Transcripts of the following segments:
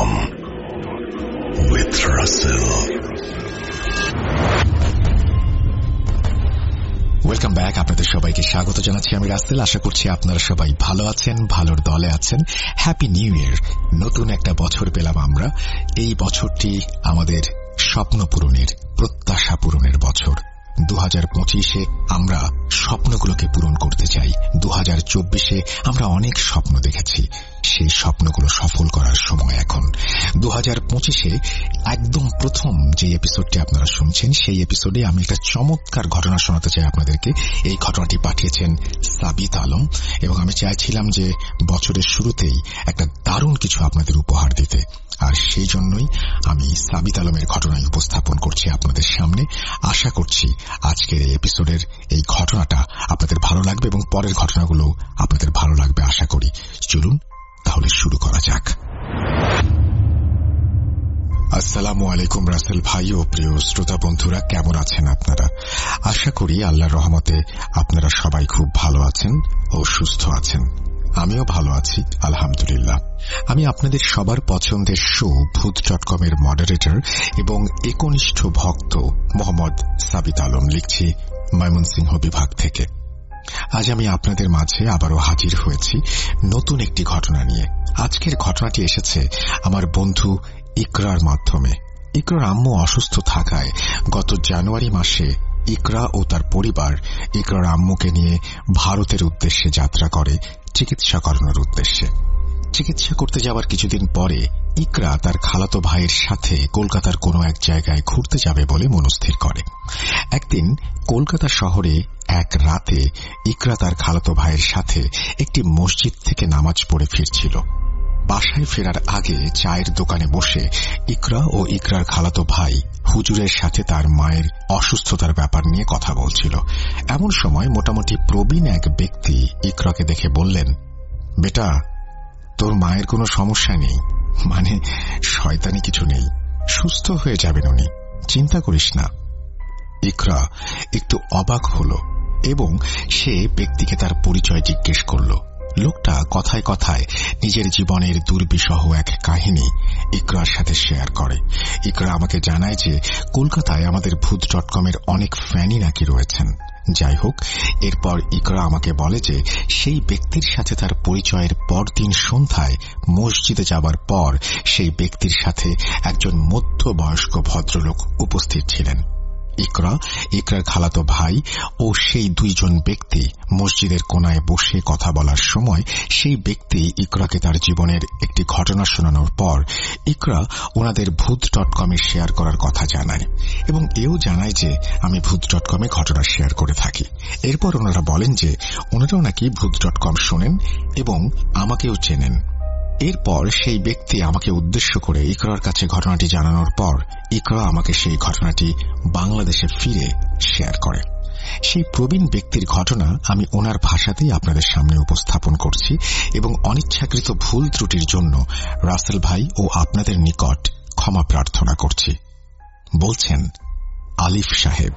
with Russell. Welcome back. আপনাদের সবাইকে স্বাগত জানাচ্ছি আমি রাসেল। আশা করছি আপনারা সবাই ভালো আছেন, ভালোর দলে আছেন। Happy new year. নতুন একটা বছর পেলাম আমরা। এই বছরটি আমাদের স্বপ্ন পূরণের, প্রত্যাশা পূরণের বছর। 2025-এ আমরা স্বপ্নগুলোকে পূরণ করতে চাই। 2024-এ আমরা অনেক স্বপ্ন দেখেছি, সেই স্বপ্নগুলো সফল করার সময় এখন। 2025-এ একদম প্রথম যে এপিসোডটি আপনারা শুনছেন, সেই এপিসোডে আমি একটা চমৎকার ঘটনা শোনাতে চাই আপনাদেরকে। এই ঘটনাটি পাঠিয়েছেন সাবিত আলম, এবং আমি চাইছিলাম যে বছরের শুরুতেই একটা দারুণ কিছু আপনাদের উপহার দিতে। আর সেই জন্যই আমি সাবিত আলমের ঘটনায় উপস্থাপন করছি আপনাদের সামনে। আশা করছি আজকের এই এপিসোডের এই ঘটনাটা আপনাদের ভালো লাগবে এবং পরের ঘটনাগুলো আপনাদের ভালো লাগবে আশা করি। চলুন তাহলে শুরু করা যাক। আসসালামু আলাইকুম রাসেল ভাই ও প্রিয় শ্রোতা বন্ধুরা, কেমন আছেন আপনারা? আশা করি আল্লাহর রহমতে আপনারা সবাই খুব ভালো আছেন ও সুস্থ আছেন। আমিও ভালো আছি আলহামদুলিল্লাহ। আমি আপনাদের সবার পছন্দের শো ভূত.com এর মডারেটর এবং একনিষ্ঠ ভক্ত মোহাম্মদ সাবিত আলম, লিখছি ময়মনসিংহ বিভাগ থেকে। আজ আমি আপনাদের মাঝে আবারও হাজির হয়েছি নতুন একটি ঘটনা নিয়ে। আজকের ঘটনাটি এসেছে আমার বন্ধু ইকরার মাধ্যমে। ইকরার আম্মু অসুস্থ থাকায় গত জানুয়ারি মাসে ইকরা ও তার পরিবার ইকরার আম্মুকে নিয়ে ভারতের উদ্দেশ্যে যাত্রা করে চিকিৎসা করানোর উদ্দেশ্যে। চিকিৎসা করতে যাওয়ার কিছুদিন পরে ইকরা তার খালাতো ভাইয়ের সাথে কলকাতার কোনো এক জায়গায় ঘুরতে যাবে বলে মনস্থির করে। একদিন কলকাতা শহরে এক রাতে ইকরা তার খালাতো ভাইয়ের সাথে একটি মসজিদ থেকে নামাজ পড়ে ফিরছিল। বাসায় ফেরার আগে চায়ের দোকানে বসে ইকরা ও ইকরার খালাতো ভাই হুজুরের সাথে তার মায়ের অসুস্থতার ব্যাপার নিয়ে কথা বলছিল। এমন সময় মোটামুটি প্রবীণ এক ব্যক্তি ইকরাকে দেখে বললেন, বেটা, তোর মায়ের কোনো সমস্যা নেই, মানে শয়তানি কিছু নেই, সুস্থ হয়ে যাবেন উনি, চিন্তা করিস না। ইকরা একটু অবাক হল এবং সে ব্যক্তিকে তার পরিচয় জিজ্ঞেস করল। লোকটা কথায় কথায় নিজের জীবনের দুর্বিষহ এক কাহিনী ইকরার সাথে শেয়ার করে। ইকরা আমাকে জানায় যে কলকাতায় আমাদের ভূত.com এর অনেক ফ্যানই নাকি রয়েছেন। যাই হোক, এরপর ইকরা আমাকে বলে যে সেই ব্যক্তির সাথে তার পরিচয়ের পরদিন সন্ধ্যায় মসজিদে যাবার পর সেই ব্যক্তির সাথে একজন মধ্যবয়স্ক ভদ্রলোক উপস্থিত ছিলেন। ইকরা, ইকরার খালাতো ভাই ও সেই দুইজন ব্যক্তি মসজিদের কোনায় বসে কথা বলার সময় সেই ব্যক্তি ইকরাকে তার জীবনের একটি ঘটনা শোনানোর পর ইকরা ওনাদের ভূত.com এ শেয়ার করার কথা জানায় এবং এও জানায় যে আমি ভূত.com এ ঘটনা শেয়ার করে থাকি। এরপর ওনারা বলেন যে ওনারাও নাকি ভূত.com শোনেন এবং আমাকেও চেনেন। এরপর সেই ব্যক্তি আমাকে উদ্দেশ্য করে ইকরার কাছে ঘটনাটি জানানোর পর ইকরা আমাকে সেই ঘটনাটি বাংলাদেশে ফিরে শেয়ার করে। সেই প্রবীণ ব্যক্তির ঘটনা আমি ওনার ভাষাতেই আপনাদের সামনে উপস্থাপন করছি এবং অনিচ্ছাকৃত ভুল ত্রুটির জন্য রাসেল ভাই ও আপনাদের নিকট ক্ষমা প্রার্থনা করছি। বলছেন আলিফ সাহেব।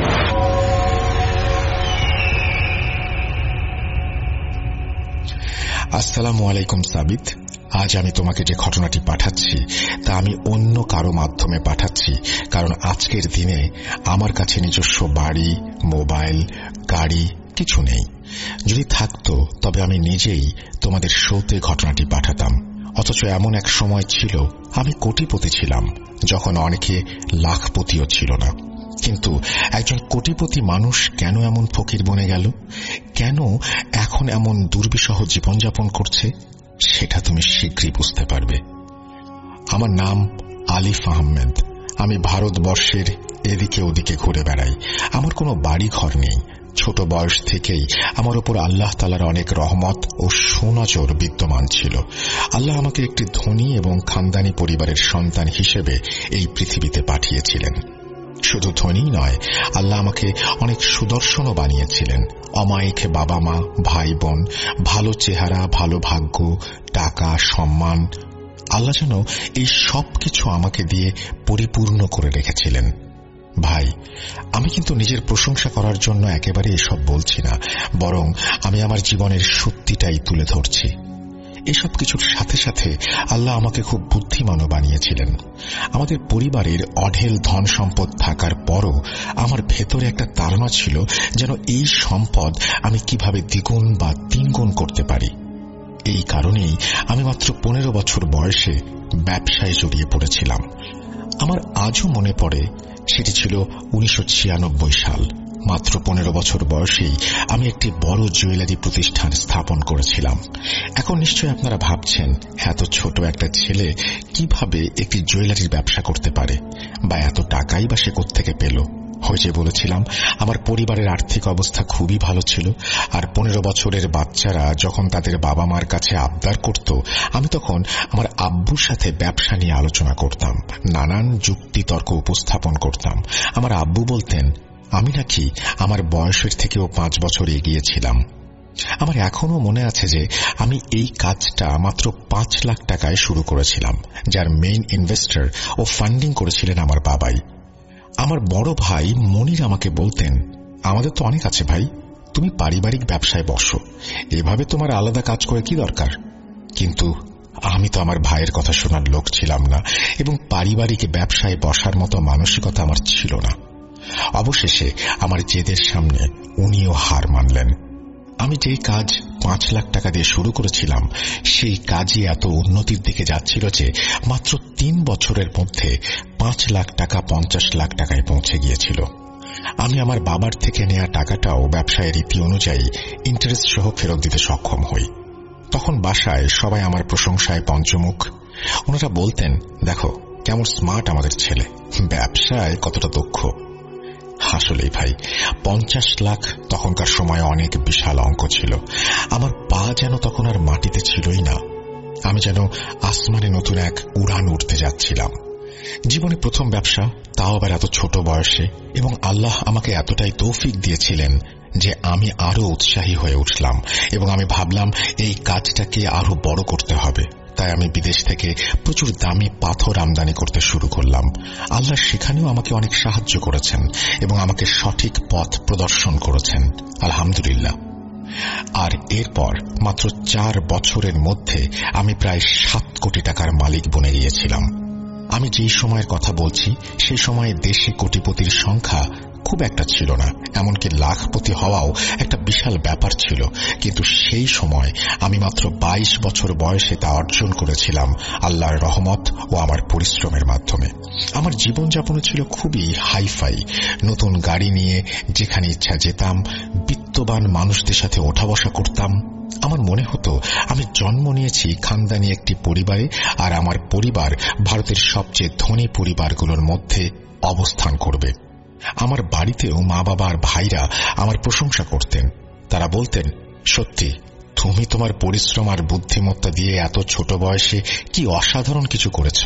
আসসালামু আলাইকুম সাবিত। আজ আমি তোমাকে যে ঘটনাটি পাঠাচ্ছি তা আমি অন্য কারো মাধ্যমে পাঠাচ্ছি, কারণ আজকের দিনে আমার কাছে নিজস্ব বাড়ি, মোবাইল, গাড়ি কিছু নেই। যদি থাকতো তবে আমি নিজেই তোমাদের শোতে ঘটনাটি পাঠাতাম। অথচ এমন এক সময় ছিল আমি কোটিপতি ছিলাম, যখন অনেকে লাখপতিও ছিল না। কিন্তু একজন কোটিপতি মানুষ কেন এমন ফকির বনে গেল, কেন এখন এমন দুর্বিষহ জীবনযাপন করছে, সেটা তুমি শীঘ্রই বুঝতে পারবে। আমার নাম আলিফ আহমেদ। আমি ভারতবর্ষের এদিকে ওদিকে ঘুরে বেড়াই। আমার কোনো বাড়ি ঘর নেই। ছোট বয়স থেকেই আমার উপর আল্লাহ তাআলার অনেক রহমত ও সুনজর বিদ্যমান ছিল। আল্লাহ আমাকে একটি ধনী এবং খানদানি পরিবারের সন্তান হিসেবে এই পৃথিবীতে পাঠিয়েছিলেন। শুধু ধনী নয়, আল্লাহ আমাকে অনেক সুদর্শনও বানিয়েছিলেন। অমায়িক বাবা মা, ভাই বোন, ভালো চেহারা, ভালো ভাগ্য, টাকা, সম্মান, আল্লাহ যেন এই সব কিছু আমাকে দিয়ে পরিপূর্ণ করে রেখেছিলেন। ভাই, আমি কিন্তু নিজের প্রশংসা করার জন্য একেবারে এসব বলছি না, বরং আমি আমার জীবনের সত্যিটাই তুলে ধরছি। এসব কিছুর সাথে সাথে আল্লাহ আমাকে খুব বুদ্ধিমানও বানিয়েছিলেন। আমাদের পরিবারের অঢেল ধন সম্পদ থাকার পরও আমার ভেতরে একটা তাড়না ছিল যেন এই সম্পদ আমি কিভাবে দ্বিগুণ বা তিনগুণ করতে পারি। এই কারণেই আমি মাত্র 15 বছর বয়সে ব্যবসায় জড়িয়ে পড়েছিলাম। আমার আজও মনে পড়ে সেটি ছিল 1996 সাল। মাত্র 15 বছর বয়সেই আমি একটি বড় জুয়েলারি প্রতিষ্ঠান স্থাপন করেছিলাম। এখন নিশ্চয়ই আপনারা ভাবছেন এত ছোট একটা ছেলে কিভাবে একটি জুয়েলারির ব্যবসা করতে পারে, বা এত টাকাই বা সে কোত্থেকে পেল। ওই যে বলেছিলাম, আমার পরিবারের আর্থিক অবস্থা খুবই ভালো ছিল, আর 15 বছরের বাচ্চারা যখন তাদের বাবা মার কাছে আবদার করত, আমি তখন আমার আব্বুর সাথে ব্যবসা নিয়ে আলোচনা করতাম, নানান যুক্তি তর্ক উপস্থাপন করতাম। আমার আব্বু বলতেন আমি নাকি আমার বয়সের থেকেও 5 বছর এগিয়ে ছিলাম। আমার এখনো মনে আছে যে আমি এই কাজটা মাত্র 5 লাখ টাকায় শুরু করেছিলাম, যার মেইন ইনভেস্টর ও ফান্ডিং করেছিলেন আমার বাবাই। আমার বড় ভাই মনির আমাকে বলতেন, আমাদের তো অনেক আছে ভাই, তুমি পারিবারিক ব্যবসায় বসো, এভাবে তোমার আলাদা কাজ করে কি দরকার। কিন্তু আমি তো আমার ভাইয়ের কথা শোনার লোক ছিলাম না, এবং পারিবারিক ব্যবসায় বসার মতো মানসিকতা আমার ছিল না। অবশেষে আমার জেদের সামনে উনিও হার মানলেন। আমি যে কাজ 5 লাখ টাকা দিয়ে শুরু করেছিলাম, সেই কাজই এত উন্নতির দিকে যাচ্ছিল যে মাত্র 3 বছরের মধ্যে 5 লাখ টাকা 50 লাখ টাকায় পৌঁছে গিয়েছিল। আমি আমার বাবার থেকে নেওয়া টাকাটাও ব্যবসায়ের রীতি অনুযায়ী ইন্টারেস্ট সহ ফেরত দিতে সক্ষম হই। তখন বাসায় সবাই আমার প্রশংসায় পঞ্চমুখ। ওনারা বলতেন, দেখো কেমন স্মার্ট আমাদের ছেলে, ব্যবসায় কতটা দক্ষ। আসলেই ভাই, 50 লাখ তখনকার সময় অনেক বিশাল অঙ্ক ছিল। আমার পা যেন তখন আর মাটিতে ছিলই না, আমি যেন আসমানে নতুন এক উড়ান উঠতে যাচ্ছিলাম। জীবনে প্রথম ব্যবসা, তাও আবার এত ছোট বয়সে, এবং আল্লাহ আমাকে এতটাই তৌফিক দিয়েছিলেন যে আমি আরো উৎসাহী হয়ে উঠলাম, এবং আমি ভাবলাম এই কাজটাকে আরো বড় করতে হবে। তাই আমি বিদেশ থেকে প্রচুর দামি পাথর আমদানি করতে শুরু করলাম। আল্লাহ সেখানেও আমাকে অনেক সাহায্য করেছেন এবং আমাকে সঠিক পথ প্রদর্শন করেছেন, আলহামদুলিল্লাহ। আর এরপর মাত্র 4 বছরের মধ্যে আমি প্রায় 7 কোটি টাকার মালিক বনে গিয়েছিলাম। আমি যেই সময়ের কথা বলছি, সেই সময়ে দেশে কোটিপতির সংখ্যা খুব একটা ছিল না, এমনকি লাখপতি হওয়াও একটা বিশাল ব্যাপার ছিল। কিন্তু সেই সময় আমি মাত্র 22 বছর বয়সে তা অর্জন করেছিলাম আল্লাহর রহমত ও আমার পরিশ্রমের মাধ্যমে। আমার জীবনযাপন ছিল খুবই হাইফাই। নতুন গাড়ি নিয়ে যেখানে ইচ্ছা যেতাম, বিত্তবান মানুষদের সাথে ওঠা বসা করতাম। আমার মনে হতো আমি জন্ম নিয়েছি খানদানি একটি পরিবারে, আর আমার পরিবার ভারতের সবচেয়ে ধনী পরিবারগুলোর মধ্যে অবস্থান করবে। আমার বাড়িতেও মা বাবা আর ভাইরা আমার প্রশংসা করতেন। তারা বলতেন, সত্যি তুমি তোমার পরিশ্রম আর বুদ্ধিমত্তা দিয়ে এত ছোট বয়সে কি অসাধারণ কিছু করেছ।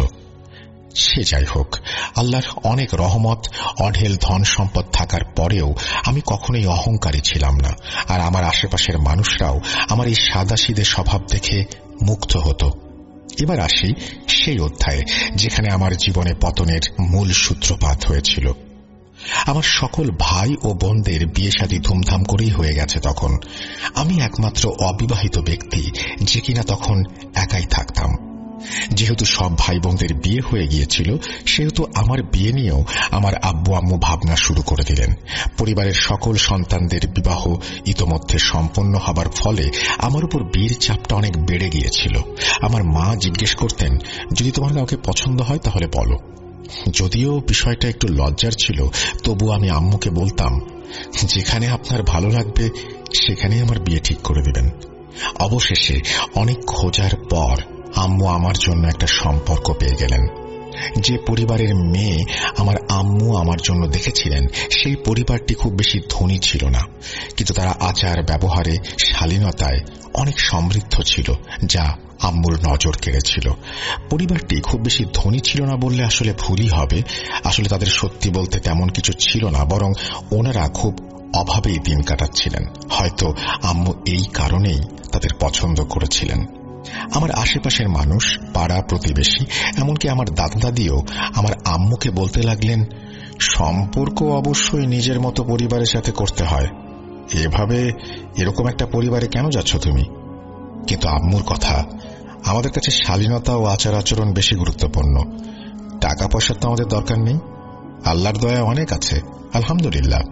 সে যাই হোক, আল্লাহর অনেক রহমত, অঢেল ধন সম্পদ থাকার পরেও আমি কখনোই অহংকারী ছিলাম না, আর আমার আশেপাশের মানুষরাও আমার এই সাদাসিধে স্বভাব দেখে মুগ্ধ হতো। এবার আসি সেই অধ্যায়ে যেখানে আমার জীবনে পতনের মূল সূত্রপাত হয়েছিল। আমার সকল ভাই ও বোনদের বিয়ে শাদী ধুমধাম করেই হয়ে গেছে। তখন আমি একমাত্র অবিবাহিত ব্যক্তি যে কিনা তখন একাই থাকতাম। যেহেতু সব ভাই বোনদের বিয়ে হয়ে গিয়েছিল, সেহেতু আমার বিয়ে নিয়েও আমার আব্বু আম্মু ভাবনা শুরু করে দিলেন। পরিবারের সকল সন্তানদের বিবাহ ইতোমধ্যে সম্পন্ন হবার ফলে আমার উপর বিয়ের চাপটা অনেক বেড়ে গিয়েছিল। আমার মা জিজ্ঞেস করতেন, যদি তোমার কাউকে পছন্দ হয় তাহলে বলো। যদিও বিষয়টা একটু লজ্জার ছিল, তবু আমি আম্মুকে বলতাম, যেখানে আপনার ভালো লাগবে সেখানেই আমার বিয়ে ঠিক করে দিবেন। অবশেষে অনেক খোঁজার পর আম্মু আমার জন্য একটা সম্পর্ক পেয়ে গেলেন। যে পরিবারের মেয়ে আমার আম্মু আমার জন্য দেখেছিলেন, সেই পরিবারটি খুব বেশি ধনী ছিল না, কিন্তু তারা আচার ব্যবহারে, শালীনতায় অনেক সমৃদ্ধ ছিল, যা আম্মুর নজর কেড়েছিল। পরিবারটি খুব বেশি ধনী ছিল না বললে আসলে ভুলই হবে। আসলে তাদের সত্যি বলতে তেমন কিছু ছিল না, বরং ওনারা খুব অভাবেই দিন কাটাচ্ছিলেন। হয়তো আম্মু এই কারণেই তাদের পছন্দ করেছিলেন। আমার আশেপাশের মানুষ, পাড়া প্রতিবেশী, এমনকি আমার দাদা দাদিও আমার আম্মুকে বলতে লাগলেন, সম্পর্ক অবশ্যই নিজের মতো পরিবারের সাথে করতে হয়, এভাবে এরকম একটা পরিবারে কেন যাচ্ছ তুমি? কিন্তু আম্মুর কথা, আমাদের কাছে শালীনতা ও আচার আচরণ বেশি গুরুত্বপূর্ণ। টাকা পয়সার তো আমাদের দরকার নেই, আল্লাহর দয়া অনেক আছে, আলহামদুলিল্লাহ।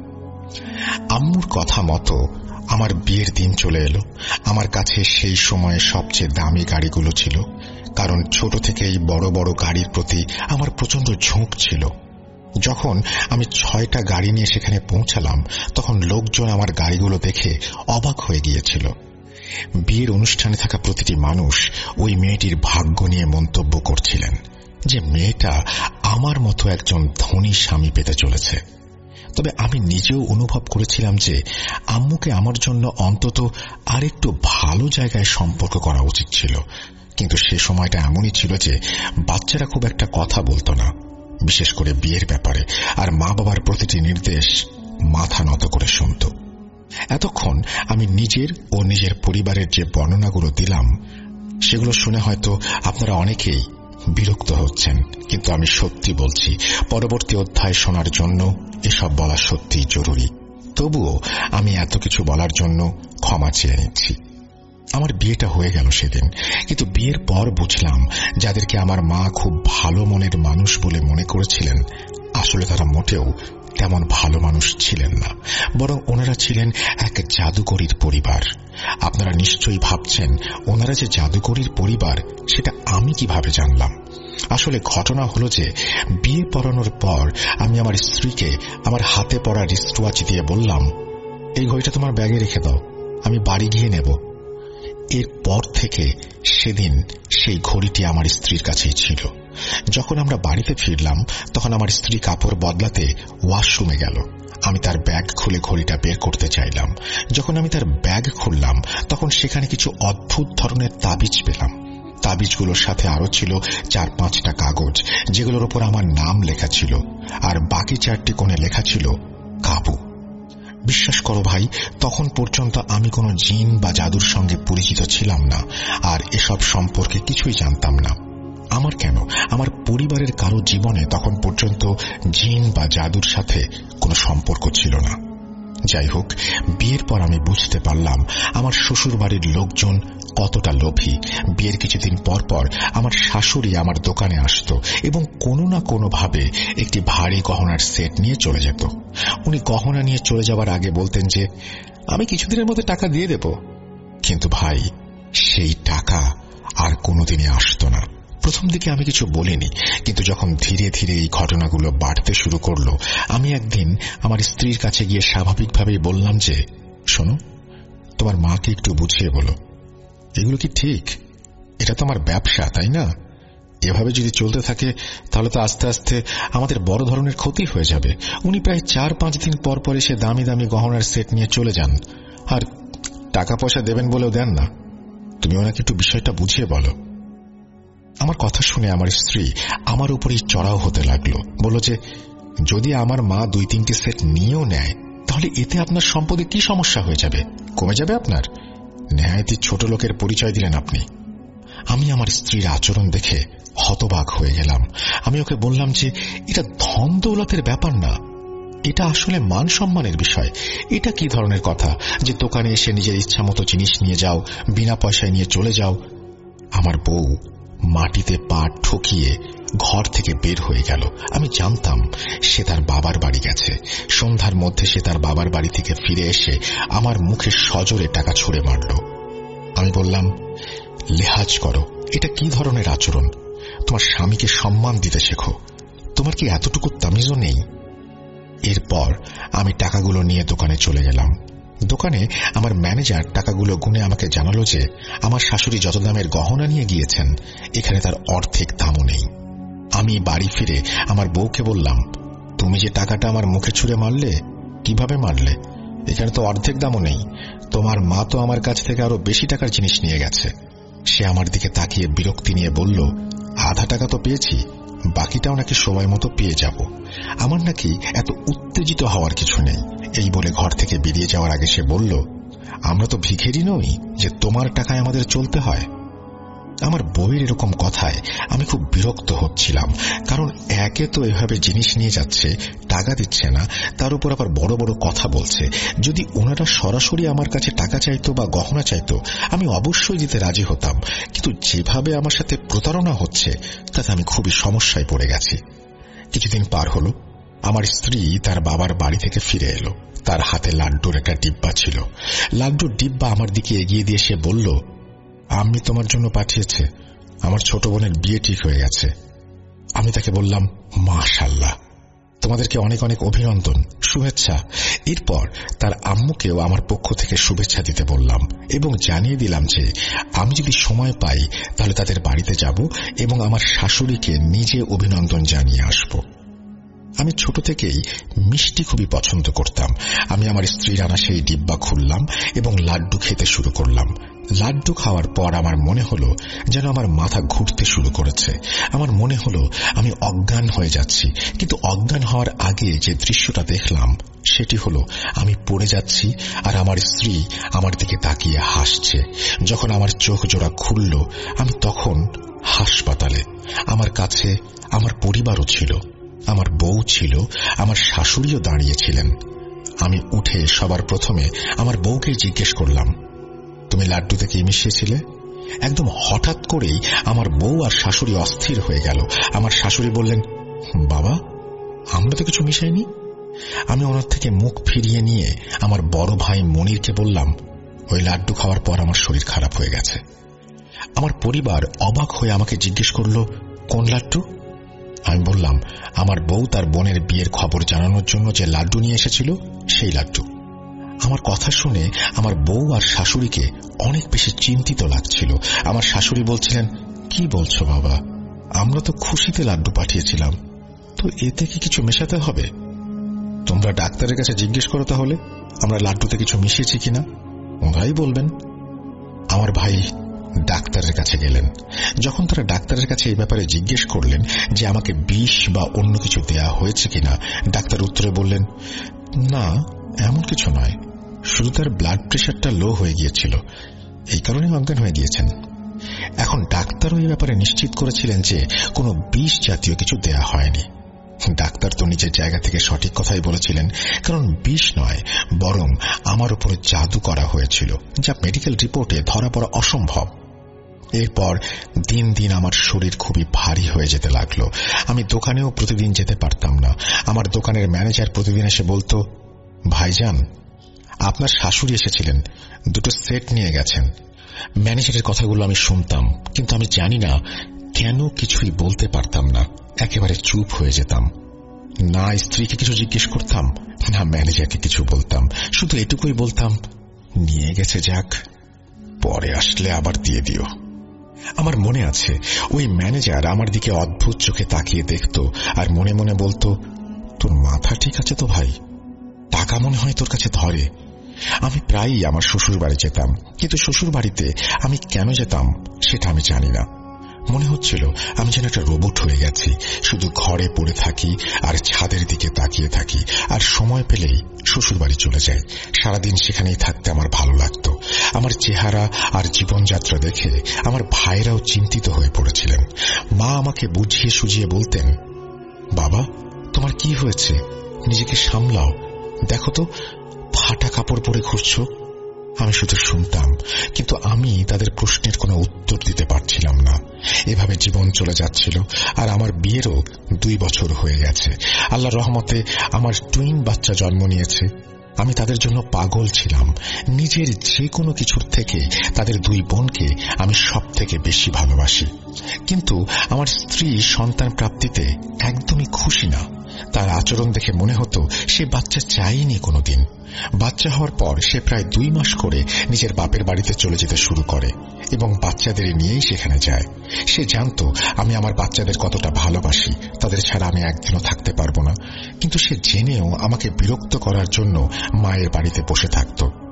আম্মুর কথা মতো আমার বিয়ের দিন চলে এলো। আমার কাছে সেই সময়ে সবচেয়ে দামি গাড়িগুলো ছিল, কারণ ছোট থেকেই বড় বড় গাড়ির প্রতি আমার প্রচন্ড ঝোঁক ছিল। যখন আমি 6টা গাড়ি নিয়ে সেখানে পৌঁছালাম, তখন লোকজন আমার গাড়িগুলো দেখে অবাক হয়ে গিয়েছিল। বিয়ের অনুষ্ঠানে থাকা প্রতিটি মানুষ ওই মেয়েটির ভাগ্য নিয়ে মন্তব্য করছিলেন যে মেয়েটা আমার মতো একজন ধনী স্বামী পেতে চলেছে। তবে আমি নিজেও অনুভব করেছিলাম যে আম্মুকে আমার জন্য অন্তত আরেকটু ভালো জায়গায় সম্পর্ক করা উচিত ছিল। কিন্তু সে সময়টা এমনই ছিল যে বাচ্চারা খুব একটা কথা বলতো না, বিশেষ করে বিয়ের ব্যাপারে, আর মা বাবার প্রতিটি নির্দেশ মাথা নত করে শুনত। এতক্ষণ আমি নিজের ও নিজের পরিবারের যে বর্ণনাগুলো দিলাম, সেগুলো শুনে হয়তো আপনারা অনেকেই বিরক্ত হচ্ছেন, কিন্তু আমি সত্যি বলছি, পরবর্তী অধ্যায় শোনার জন্য এসব বলা সত্যিই জরুরি। তবুও আমি এত কিছু বলার জন্য ক্ষমা চেয়ে নিচ্ছি। আমার বিয়েটা হয়ে গেল সেদিন, কিন্তু বিয়ের পর বুঝলাম যাদেরকে আমার মা খুব ভালো মনের মানুষ বলে মনে করেছিলেন, আসলে তারা মোটেও তেমন ভালো মানুষ ছিলেন না, বরং ওনারা ছিলেন এক জাদুকরীর পরিবার। আপনারা নিশ্চয়ই ভাবছেন ওনারা যে জাদুকরীর পরিবার সেটা আমি কিভাবে জানলাম। আসলে ঘটনা হলো যে বিয়ে পড়ানোর পর আমি আমার স্ত্রীকে আমার হাতে পড়া রিস্টওয়াচ দিয়ে বললাম, এই ঘড়িটা তোমার ব্যাগে রেখে দাও, আমি বাড়ি গিয়ে নেব। এরপর থেকে সেদিন সেই ঘড়িটি আমার স্ত্রীর কাছেই ছিল। যখন আমরা বাড়িতে ফিরলাম, তখন আমার স্ত্রী কাপড় বদলাতে ওয়াশরুমে গেল। আমি তার ব্যাগ খুলে ঘড়িটা বের করতে চাইলাম। যখন আমি তার ব্যাগ খুললাম, তখন সেখানে কিছু অদ্ভুত ধরনের তাবিজ পেলাম। তাবিজগুলোর সাথে আরো ছিল 4-5টা কাগজ, যেগুলোর উপর আমার নাম লেখা ছিল, আর বাকি 4টি কোণে লেখা ছিল কাবু। বিশ্বাস করো ভাই, তখন পর্যন্ত আমি কোনো জিন বা জাদুর সঙ্গে পরিচিত ছিলাম না, আর এসব সম্পর্কে কিছুই জানতাম না। আমার কেন, আমার পরিবারের কারো জীবনে তখন পর্যন্ত জিন বা জাদুর সাথে কোনো সম্পর্ক ছিল না। যাই হোক, বিয়ের পর আমি বুঝতে পারলাম আমার শ্বশুর বাড়ির লোকজন কতটা লোভী। বিয়ের কিছুদিন পর পর আমার শাশুড়ি আমার দোকানে আসত এবং কোনো না কোনোভাবে একটি ভারী গহনার সেট নিয়ে চলে যেত। উনি গহনা নিয়ে চলে যাওয়ার আগে বলতেন যে আমি কিছুদিনের মধ্যে টাকা দিয়ে দেব, কিন্তু ভাই সেই টাকা আর কোনোদিনই আসতো না। প্রথম দিকে আমি কিছু বলিনি, কিন্তু যখন ধীরে ধীরে এই ঘটনাগুলো বাড়তে শুরু করলো, আমি একদিন আমার স্ত্রীর কাছে গিয়ে স্বাভাবিকভাবেই বললাম যে শোনো, তোমার মাকে একটু বুঝিয়ে বলো, এগুলো কি ঠিক? এটা তো আমার ব্যবসা, তাই না? এভাবে যদি চলতে থাকে তাহলে তো আস্তে আস্তে আমাদের বড় ধরনের ক্ষতি হয়ে যাবে। উনি প্রায় 4-5 দিন পর পর এসে দামি দামি গহনার সেট নিয়ে চলে যান, আর টাকা পয়সা দেবেন বলেও দেন না। তুমি ওনাকে একটু বিষয়টা বুঝিয়ে বলো। আমার কথা শুনে আমার স্ত্রী আমার উপরেই চড়াও হতে লাগলো। বলল যে যদি আমার মা 2-3টি সেট নিয়েও নেয়, তাহলে এতে আপনার সম্পদে কি সমস্যা হয়ে যাবে? কমে যাবে আপনার? নেহায়েতই ছোট লোকের পরিচয় দিলেন আপনি। আমি আমার স্ত্রীর আচরণ দেখে হতবাক হয়ে গেলাম। আমি ওকে বললাম যে এটা ধন দৌলতের ব্যাপার না, এটা আসলে মান সম্মানের বিষয়। এটা কি ধরনের কথা যে দোকানে এসে নিজের ইচ্ছা মতো জিনিস নিয়ে যাও, বিনা পয়সায় নিয়ে চলে যাও? আমার বউ মাটিতে পা ঠকিয়ে ঘর থেকে বের হয়ে গেল। আমি জানতাম সে তার বাবার বাড়ি গেছে। সন্ধ্যার মধ্যে সে তার বাবার বাড়ি থেকে ফিরে এসে আমার মুখে সজোরে টাকা ছুঁড়ে মারল। আমি বললাম, লেহাজ করো, এটা কি ধরনের আচরণ? তোমার স্বামীকে সম্মান দিতে শেখো। তোমার কি এতটুকু তামিজও নেই? এরপর আমি টাকাগুলো নিয়ে দোকানে চলে গেলাম। দোকানে আমার ম্যানেজার টাকাগুলো গুনে আমাকে জানালো যে আমার শাশুড়ি যত দামের গহনা নিয়ে গিয়েছেন, এখানে তার অর্ধেক দামও নেই। আমি বাড়ি ফিরে আমার বউকে বললাম, তুমি যে টাকাটা আমার মুখে ছুঁড়ে মারলে, কিভাবে মারলে? এখানে তো অর্ধেক দামও নেই। তোমার মা তো আমার কাছ থেকে আরো বেশি টাকার জিনিস নিয়ে গেছে। সে আমার দিকে তাকিয়ে বিরক্তি নিয়ে বলল, আধা টাকা তো পেয়েছি, বাকিটাও নাকি সময় মতো পেয়ে যাব। আমার নাকি এত উত্তেজিত হওয়ার কিছু নেই। এই বলে ঘর থেকে বেরিয়ে যাওয়ার আগে সে বলল, আমরা তো ভিখারি নই যে তোমার টাকায় আমাদের চলতে হয়। আমার বউয়ের এরকম কথায় আমি খুব বিরক্ত হচ্ছিলাম, কারণ একে তো এভাবে জিনিস নিয়ে যাচ্ছে, টাকা দিচ্ছে না, তার উপর আবার বড় বড় কথা বলছে। যদি ওনারা সরাসরি আমার কাছে টাকা চাইতো বা গহনা চাইতো আমি অবশ্যই দিতে রাজি হতাম, কিন্তু যেভাবে আমার সাথে প্রতারণা হচ্ছে তাতে আমি খুবই সমস্যায় পড়ে গেছি। কিছুদিন পার হলো, আমার স্ত্রী তার বাবার বাড়ি থেকে ফিরে এলো। তার হাতে লাড্ডুর একটা ডিব্বা ছিল। লাড্ডুর ডিব্বা আমার দিকে এগিয়ে দিয়ে সে বলল, আম্মি তোমার জন্য পাঠিয়েছে, আমার ছোট বোনের বিয়ে ঠিক হয়ে গেছে। আমি তাকে বললাম, মাশাআল্লাহ, তোমাদেরকে অনেক অনেক অভিনন্দন, শুভেচ্ছা। এরপর তার আম্মুকেও আমার পক্ষ থেকে শুভেচ্ছা দিতে বললাম এবং জানিয়ে দিলাম যে আমি যদি সময় পাই তাহলে তাদের বাড়িতে যাব এবং আমার শাশুড়িকে নিজে অভিনন্দন জানিয়ে আসব। আমি ছোট থেকেই মিষ্টি খুবই পছন্দ করতাম। আমি আমার স্ত্রীর আনা সেই ডিব্বা খুললাম এবং লাড্ডু খেতে শুরু করলাম। লাড্ডু খাওয়ার পর আমার মনে হলো যেন আমার মাথা ঘুরতে শুরু করেছে। আমার মনে হলো আমি অজ্ঞান হয়ে যাচ্ছি, কিন্তু অজ্ঞান হওয়ার আগে যে দৃশ্যটা দেখলাম সেটি হলো আমি পড়ে যাচ্ছি আর আমার স্ত্রী আমার দিকে তাকিয়ে হাসছে। যখন আমার চোখ জোড়া খুলল আমি তখন হাসপাতালে। আমার কাছে আমার পরিবারও ছিল, আমার বউ ছিল, আমার শাশুড়িও দাঁড়িয়েছিলেন। আমি উঠে সবার প্রথমে আমার বউকে জিজ্ঞেস করলাম, তুমি লাড্ডুতে কি মিশিয়েছিলে? একদম হঠাৎ করেই আমার বউ আর শাশুড়ি অস্থির হয়ে গেল। আমার শাশুড়ি বললেন, বাবা, আমরা তো কিছু মিশাইনি। আমি ওনার থেকে মুখ ফিরিয়ে নিয়ে আমার বড় ভাই মনিরকে বললাম, ওই লাড্ডু খাওয়ার পর আমার শরীর খারাপ হয়ে গেছে। আমার পরিবার অবাক হয়ে আমাকে জিজ্ঞেস করল, কোন লাড্ডু? আমি বললাম, আমার বউ তার বোনের বিয়ের খবর জানানোর জন্য যে লাড্ডু নিয়ে এসেছিল সেই লাড্ডু। আমার কথা শুনে আমার বউ আর শাশুড়িকে অনেক বেশি চিন্তিত লাগছিল। আমার শাশুড়ি বলছিলেন, কি বলছো বাবা, আমরা তো খুশিতে লাড্ডু পাঠিয়েছিলাম, তো এতে কি কিছু মেশাতে হবে? তোমরা ডাক্তারের কাছে জিজ্ঞেস করো তাহলে আমরা লাড্ডুতে কিছু মিশিয়েছি কিনা, ওনারাই বলবেন। আমার ভাই ডাক্তারের কাছে গেলেন। যখন তারা ডাক্তারের কাছে এই ব্যাপারে জিজ্ঞেস করলেন যে আমাকে বিষ বা অন্য কিছু দেয়া হয়েছে কিনা, ডাক্তার উত্তরে বললেন, না, এমন কিছু নয়, শুধু তার ব্লাড প্রেশারটা লো হয়ে গিয়েছিল, এই কারণে অজ্ঞান হয়ে গিয়েছেন। এখন ডাক্তারও এই ব্যাপারে নিশ্চিত করেছিলেন যে কোনো বিষ জাতীয় কিছু দেয়া হয়নি। ডাক্তার তো নিজের জায়গা থেকে সঠিক কথাই বলেছিলেন, কারণ বিষ নয়, বরং আমার উপরে জাদু করা হয়েছিল, যা মেডিকেল রিপোর্টে ধরা পড়া অসম্ভব। এরপর দিন দিন আমার শরীর খুবই ভারী হয়ে যেতে লাগলো। আমি দোকানেও প্রতিদিন যেতে পারতাম না। আমার দোকানের ম্যানেজার প্রতিদিন এসে বলতো, ভাইজান, আপনার শাশুড়ি এসেছিলেন, দুটো সেট নিয়ে গেছেন। ম্যানেজারের কথাগুলো আমি শুনতাম, কিন্তু আমি জানি না কেন কিছুই বলতে পারতাম না, একেবারে চুপ হয়ে যেতাম। না স্ত্রীকে কিছু জিজ্ঞেস করতাম, না ম্যানেজারকে কিছু বলতাম, শুধু এটুকুই বলতাম, নিয়ে গেছে যাক, পরে আসলে আবার দিয়ে দিও। আমার মনে আছে ওই ম্যানেজার আমার দিকে অদ্ভুত চোখে তাকিয়ে দেখত আর মনে মনে বলতো, তোর মাথা ঠিক আছে তো ভাই, টাকা মনে হয় তোর কাছে ধরে। আমি প্রায়ই আমার শ্বশুর বাড়ি যেতাম, কিন্তু শ্বশুর বাড়িতে আমি কেন যেতাম সেটা আমি জানি না। মনে হচ্ছিল আমি যেন একটা রোবট হয়ে গেছি, শুধু ঘরে পড়ে থাকি আর ছাদের দিকে তাকিয়ে থাকি, আর সময় পেলেই শ্বশুর বাড়ি চলে যাই। সারাদিন সেখানেই থাকতে আমার ভালো লাগত। আমার চেহারা আর জীবনযাত্রা দেখে আমার ভাইরাও চিন্তিত হয়ে পড়েছিলেন। মা আমাকে বুঝিয়ে সুঝিয়ে বলতেন, বাবা, তোমার কি হয়েছে, নিজেকে সামলাও, দেখো তো ফাটা কাপড় পরে ঘুরছো। আমি শুধু শুনতাম, কিন্তু আমি তাদের প্রশ্নের কোনো উত্তর দিতে পারছিলাম না। এভাবে জীবন চলে যাচ্ছিল, আর আমার বিয়েরও 2 বছর হয়ে গেছে। আল্লাহর রহমতে আমার টুইন বাচ্চা জন্ম নিয়েছে। আমি তাদের জন্য পাগল ছিলাম। নিজের যে কোনো কিছুর থেকে তাদের 2 বোনকে আমি সব থেকে বেশি ভালোবাসি। কিন্তু আমার স্ত্রী সন্তান প্রাপ্তিতে একদমই খুশি না। তার আচরণ দেখে মনে হতো সে বাচ্চা চায়নি কোনোদিন। বাচ্চা হওয়ার পর সে প্রায় 2 মাস করে নিজের বাপের বাড়িতে চলে যেতে শুরু করে এবং বাচ্চাদের নিয়েই সেখানে যায়। সে জানত আমি আমার বাচ্চাদের কতটা ভালোবাসি, তাদের ছাড়া আমি একদিনও থাকতে পারবো না, কিন্তু সে জেনেও আমাকে বিরক্ত করার জন্য মায়ের বাড়িতে বসে থাকত।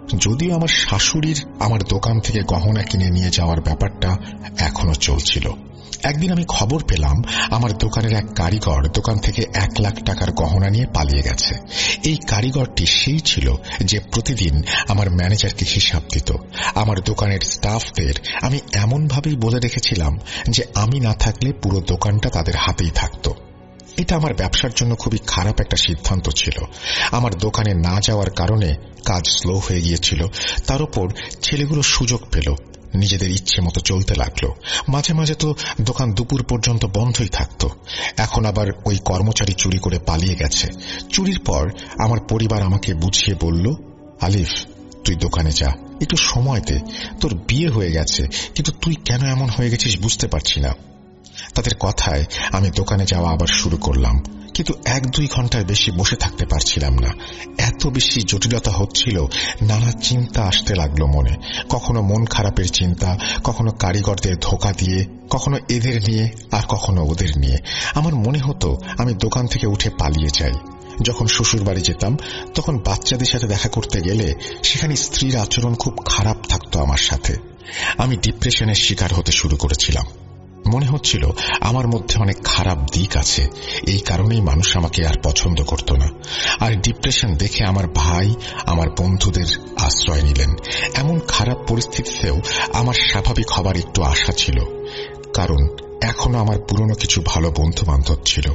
যদিও আমার শাশুড়ির আমার দোকান থেকে গহনা কিনে নিয়ে যাওয়ার ব্যাপারটা এখনো চলছিল। একদিন আমি খবর পেলাম আমার দোকানের এক কারিগর দোকান থেকে 1 লাখ টাকার গহনা নিয়ে পালিয়ে গেছে। এই কারিগরটি সেই ছিল যে প্রতিদিন আমার ম্যানেজারকে হিসাব দিত। আমার দোকানের স্টাফদের আমি এমনভাবেই বলে রেখেছিলাম যে আমি না থাকলে পুরো দোকানটা তাদের হাতেই থাকত। এটা আমার ব্যবসার জন্য খুবই খারাপ একটা সিদ্ধান্ত ছিল। আমার দোকানে না যাওয়ার কারণে কাজ স্লো হয়ে গিয়েছিল। তার উপর ছেলেগুলো সুযোগ পেল, নিজেদের ইচ্ছে মতো চলতে লাগলো। মাঝে মাঝে তো দোকান দুপুর পর্যন্ত বন্ধই থাকত। এখন আবার ওই কর্মচারী চুরি করে পালিয়ে গেছে। চুরির পর আমার পরিবার আমাকে বুঝিয়ে বলল, আলিফ তুই দোকানে যা, একটু সময় দে, তোর বিয়ে হয়ে গেছে, কিন্তু তুই কেন এমন হয়ে গেছিস বুঝতে পারছি না। তাদের কথায় আমি দোকানে যাওয়া আবার শুরু করলাম, কিন্তু 1-2 ঘন্টার বেশি বসে থাকতে পারছিলাম না। এত বেশি জটিলতা হচ্ছিল, নানা চিন্তা আসতে লাগলো মনে। কখনো মন খারাপের চিন্তা, কখনো কারিগরদের ধোঁকা দিয়ে, কখনো এদের নিয়ে আর কখনো ওদের নিয়ে। আমার মনে হতো আমি দোকান থেকে উঠে পালিয়ে যাই। যখন শ্বশুর বাড়ি যেতাম তখন বাচ্চাদের সাথে দেখা করতে গেলে সেখানে স্ত্রীর আচরণ খুব খারাপ থাকতো আমার সাথে। আমি ডিপ্রেশনের শিকার হতে শুরু করেছিলাম। মনে হচ্ছিল আমার মধ্যে অনেক খারাপ দিক আছে, এই কারণেই মানুষ আমাকে আর পছন্দ করত না। আর ডিপ্রেশন দেখে আমার ভাই আমার বন্ধুদের আশ্রয় নিলেন। এমন খারাপ পরিস্থিতিতেও আমার স্বাভাবিক হবার একটু আশা ছিল, কারণ এখনো আমার পুরনো কিছু ভালো বন্ধু বান্ধব ছিল।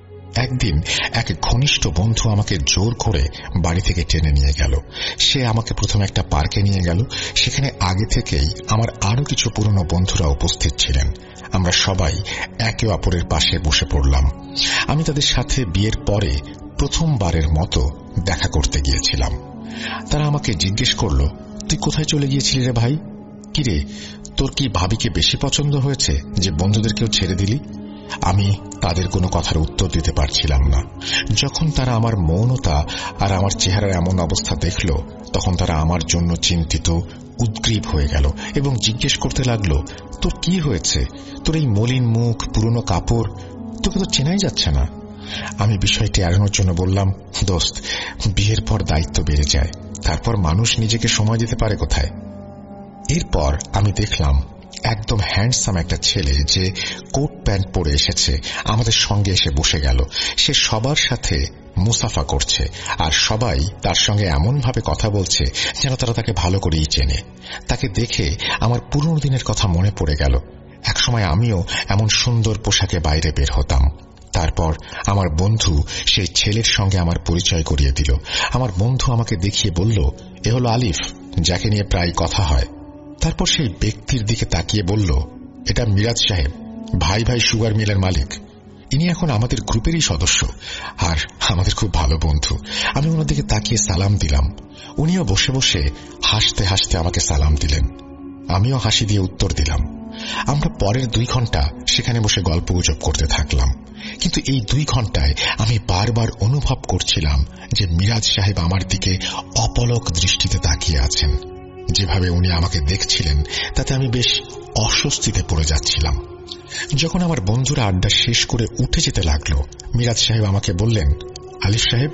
একদিন এক ঘনিষ্ঠ বন্ধু আমাকে জোর করে বাড়ি থেকে টেনে নিয়ে গেল। সে আমাকে প্রথমে একটা পার্কে নিয়ে গেল। সেখানে আগে থেকেই আমার আরো কিছু পুরনো বন্ধুরা উপস্থিত ছিলেন। আমরা সবাই একে অপরের পাশে বসে পড়লাম। আমি তাদের সাথে বিয়ের পরে প্রথমবারের মতো দেখা করতে গিয়েছিলাম। তারা আমাকে জিজ্ঞেস করল, তুই কোথায় চলে গিয়েছিলি রে ভাই? কিরে, তোর কি ভাবিকে বেশি পছন্দ হয়েছে যে বন্ধুদেরকেও ছেড়ে দিলি? আমি তাদের কোনো কথার উত্তর দিতে পারছিলাম না। যখন তারা আমার মৌনতা আর আমার চেহারার এমন অবস্থা দেখল, তখন তারা আমার জন্য চিন্তিত, উদ্গ্রীব হয়ে গেল এবং জিজ্ঞেস করতে লাগলো, তোর কি হয়েছে? তোর এই মলিন মুখ, পুরনো কাপড়, তোকে তো চেনাই যাচ্ছে না। আমি বিষয়টি এড়ানোর জন্য বললাম, দোস্ত, বিয়ের পর দায়িত্ব বেড়ে যায়, তারপর মানুষ নিজেকে সময় দিতে পারে কোথায়? এরপর আমি দেখলাম একদম হ্যান্ডসাম একটা ছেলে যে কোট প্যান্ট পরে এসেছে আমাদের সঙ্গে এসে বসে গেল। সে সবার সাথে মুসাফা করছে আর সবাই তার সঙ্গে এমনভাবে কথা বলছে যেন তারা তাকে ভালো করেই চেনে। তাকে দেখে আমার পুরনো দিনের কথা মনে পড়ে গেল। একসময় আমিও এমন সুন্দর পোশাকে বাইরে বের হতাম। তারপর আমার বন্ধু সেই ছেলের সঙ্গে আমার পরিচয় করিয়ে দিল। আমার বন্ধু আমাকে দেখিয়ে বলল, এ হলো আলিফ, যাকে নিয়ে প্রায় কথা হয়। তারপর সেই ব্যক্তির দিকে তাকিয়ে বলল, এটা মিরাজ সাহেব, ভাই ভাই সুগার মিলের মালিক। ইনি এখন আমাদের গ্রুপেরই সদস্য আর আমাদের খুব ভালো বন্ধু। আমি ওনার দিকে তাকিয়ে সালাম দিলাম। উনিও বসে বসে হাসতে হাসতে আমাকে সালাম দিলেন। আমিও হাসি দিয়ে উত্তর দিলাম। আমরা পরের 2 ঘন্টা সেখানে বসে গল্পগুজব করতে থাকলাম। কিন্তু এই 2 ঘন্টায় আমি বারবার অনুভব করছিলাম যে মিরাজ সাহেব আমার দিকে অপলক দৃষ্টিতে তাকিয়ে আছেন। যেভাবে উনি আমাকে দেখছিলেন তাতে আমি বেশ অস্বস্তিতে পড়ে যাচ্ছিলাম। যখন আমার বন্ধুরা আড্ডা শেষ করে উঠে যেতে লাগলো, মিরাজ সাহেব আমাকে বললেন, আলিফ সাহেব,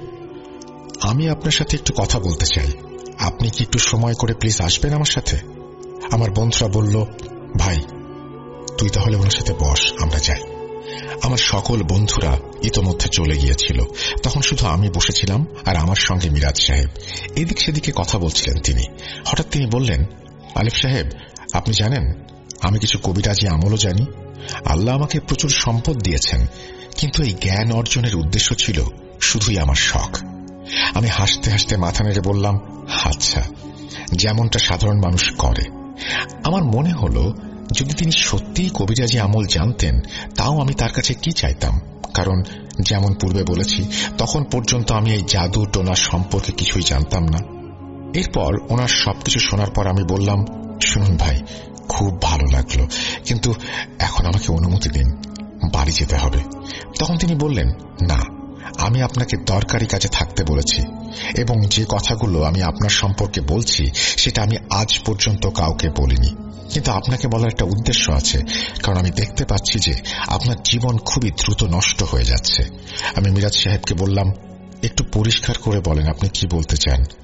আমি আপনার সাথে একটু কথা বলতে চাই। আপনি কি একটু সময় করে প্লিজ আসবেন আমার সাথে? আমার বন্ধুরা বলল, ভাই তুই তাহলে ওনার সাথে বস, আমরা যাই। আমার সকল বন্ধুরা ইতোমধ্যে চলে গিয়েছিল। তখন শুধু আমি বসেছিলাম আর আমার সঙ্গে মিরাজ সাহেব। এদিক সেদিকে কথা বলছিলেন তিনি। হঠাৎ তিনি বললেন, আলিফ সাহেব, আপনি জানেন আমি কিছু কবিরাজি আমলও জানি। আল্লাহ আমাকে প্রচুর সম্পদ দিয়েছেন, কিন্তু এই জ্ঞান অর্জনের উদ্দেশ্য ছিল শুধুই আমার শখ। আমি হাসতে হাসতে মাথা নেড়ে বললাম, আচ্ছা, যেমনটা সাধারণ মানুষ করে। আমার মনে হলো যদি তিনি সত্যিই কবিরাজি আমল জানতেন, তাও আমি তার কাছে কি চাইতাম, কারণ যেমন পূর্বে বলেছি তখন পর্যন্ত আমি এই জাদু টোনা সম্পর্কে কিছুই জানতাম না। এরপর ওনার সবকিছু শোনার পর আমি বললাম, শুনুন ভাই, খুব ভালো লাগলো, কিন্তু এখন আমাকে অনুমতি দিন, বাড়ি যেতে হবে। তখন তিনি বললেন, না, আমি আপনাকে দরকারি কাজে থাকতে বলেছি এবং যে কথাগুলো আমি আপনার সম্পর্কে বলছি সেটা আমি আজ পর্যন্ত কাউকে বলিনি, কিন্তু আপনাকে বলার একটা উদ্দেশ্য আছে, কারণ আমি দেখতে পাচ্ছি যে আপনার জীবন খুবই দ্রুত নষ্ট হয়ে যাচ্ছে। আমি মিরাজ সাহেবকে বললাম, একটু পরিষ্কার করে বলেন আপনি কি বলতে চান।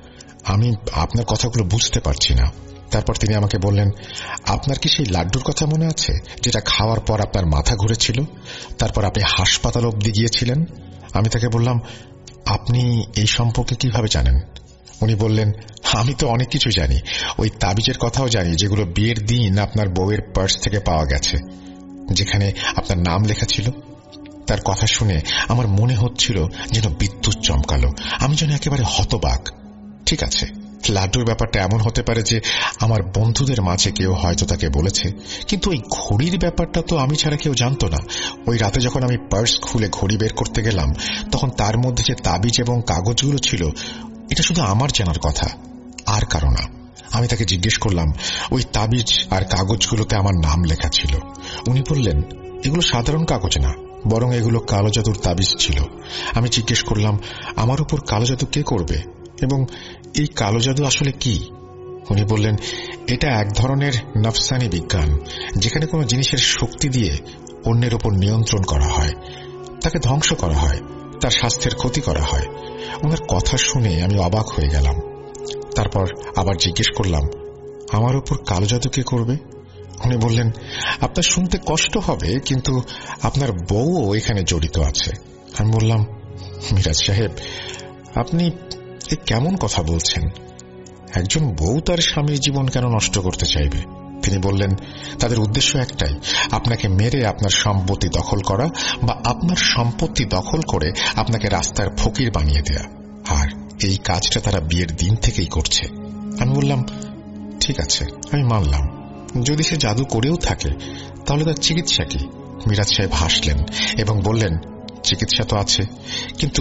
আমি আপনার কথাগুলো বুঝতে পারছি না। তারপর তিনি আমাকে বললেন, আপনার কি সেই লাড্ডুর কথা মনে আছে যেটা খাওয়ার পর আপনার মাথা ঘুরেছিল, তারপর আপনি হাসপাতাল অবধি গিয়েছিলেন? আমি তাকে বললাম, আপনি এই সম্পর্কে কিভাবে জানেন? উনি বললেন, আমি তো অনেক কিছু জানি, ওই তাবিজের কথাও জানি যেগুলো বিয়ের দিন আপনার বউয়ের পার্স থেকে পাওয়া গেছে, যেখানে আপনার নাম লেখা ছিল। তার কথা শুনে আমার মনে হচ্ছিল যেন বিদ্যুৎ চমকালো। আমি যেন একেবারে হতবাক। ঠিক আছে, লাড্ডুর ব্যাপারটা এমন হতে পারে যে আমার বন্ধুদের মাঝে কেউ হয়তো তাকে বলেছে, কিন্তু ওই ঘড়ির ব্যাপারটা তো আমি ছাড়া কেউ জানত না। ওই রাতে যখন আমি পার্স খুলে ঘড়ি বের করতে গেলাম, তখন তার মধ্যে যে তাবিজ এবং কাগজগুলো ছিল, এটা শুধু আমার জানার কথা, আর কারো না। আমি তাকে জিজ্ঞেস করলাম, ওই তাবিজ আর কাগজগুলোতে আমার নাম লেখা ছিল। উনি বললেন, এগুলো সাধারণ কাগজ না, বরং এগুলো কালো জাদুর তাবিজ ছিল। আমি জিজ্ঞেস করলাম, আমার উপর কালো জাদু কে করবে, এবং এই কালো জাদু আসলে কি? উনি বললেন, এটা এক ধরনের নফসানি বিজ্ঞান, যেখানে কোনো জিনিসের শক্তি দিয়ে অন্যের উপর নিয়ন্ত্রণ করা হয়, তাকে ধ্বংস করা হয়, তার স্বাস্থ্যের ক্ষতি করা হয়। ওনার কথা শুনে আমি অবাক হয়ে গেলাম। তারপর আবার জিজ্ঞেস করলাম, আমার উপর কালো জাদু কে করবে? উনি বললেন, আপনার শুনতে কষ্ট হবে, কিন্তু আপনার বউও এখানে জড়িত আছে। আমি বললাম, মিরাজ সাহেব, আপনি কেমন কথা বলছেন? একজন বউ তার স্বামীর জীবন কেন নষ্ট করতে চাইবে? তিনি বললেন, তাদের উদ্দেশ্য একটাই, আপনাকে মেরে আপনার সম্পত্তি দখল করা, বা আপনার সম্পত্তি দখল করে আপনাকে রাস্তার ফকির বানিয়ে দেয়া। আর এই কাজটা তারা বিয়ের দিন থেকেই করছে। আমি বললাম, ঠিক আছে, আমি মানলাম, যদি সে জাদু করেও থাকে, তাহলে তার চিকিৎসা কি? মিরাজ সাহেব হাসলেন এবং বললেন, চিকিৎসা তো আছে, কিন্তু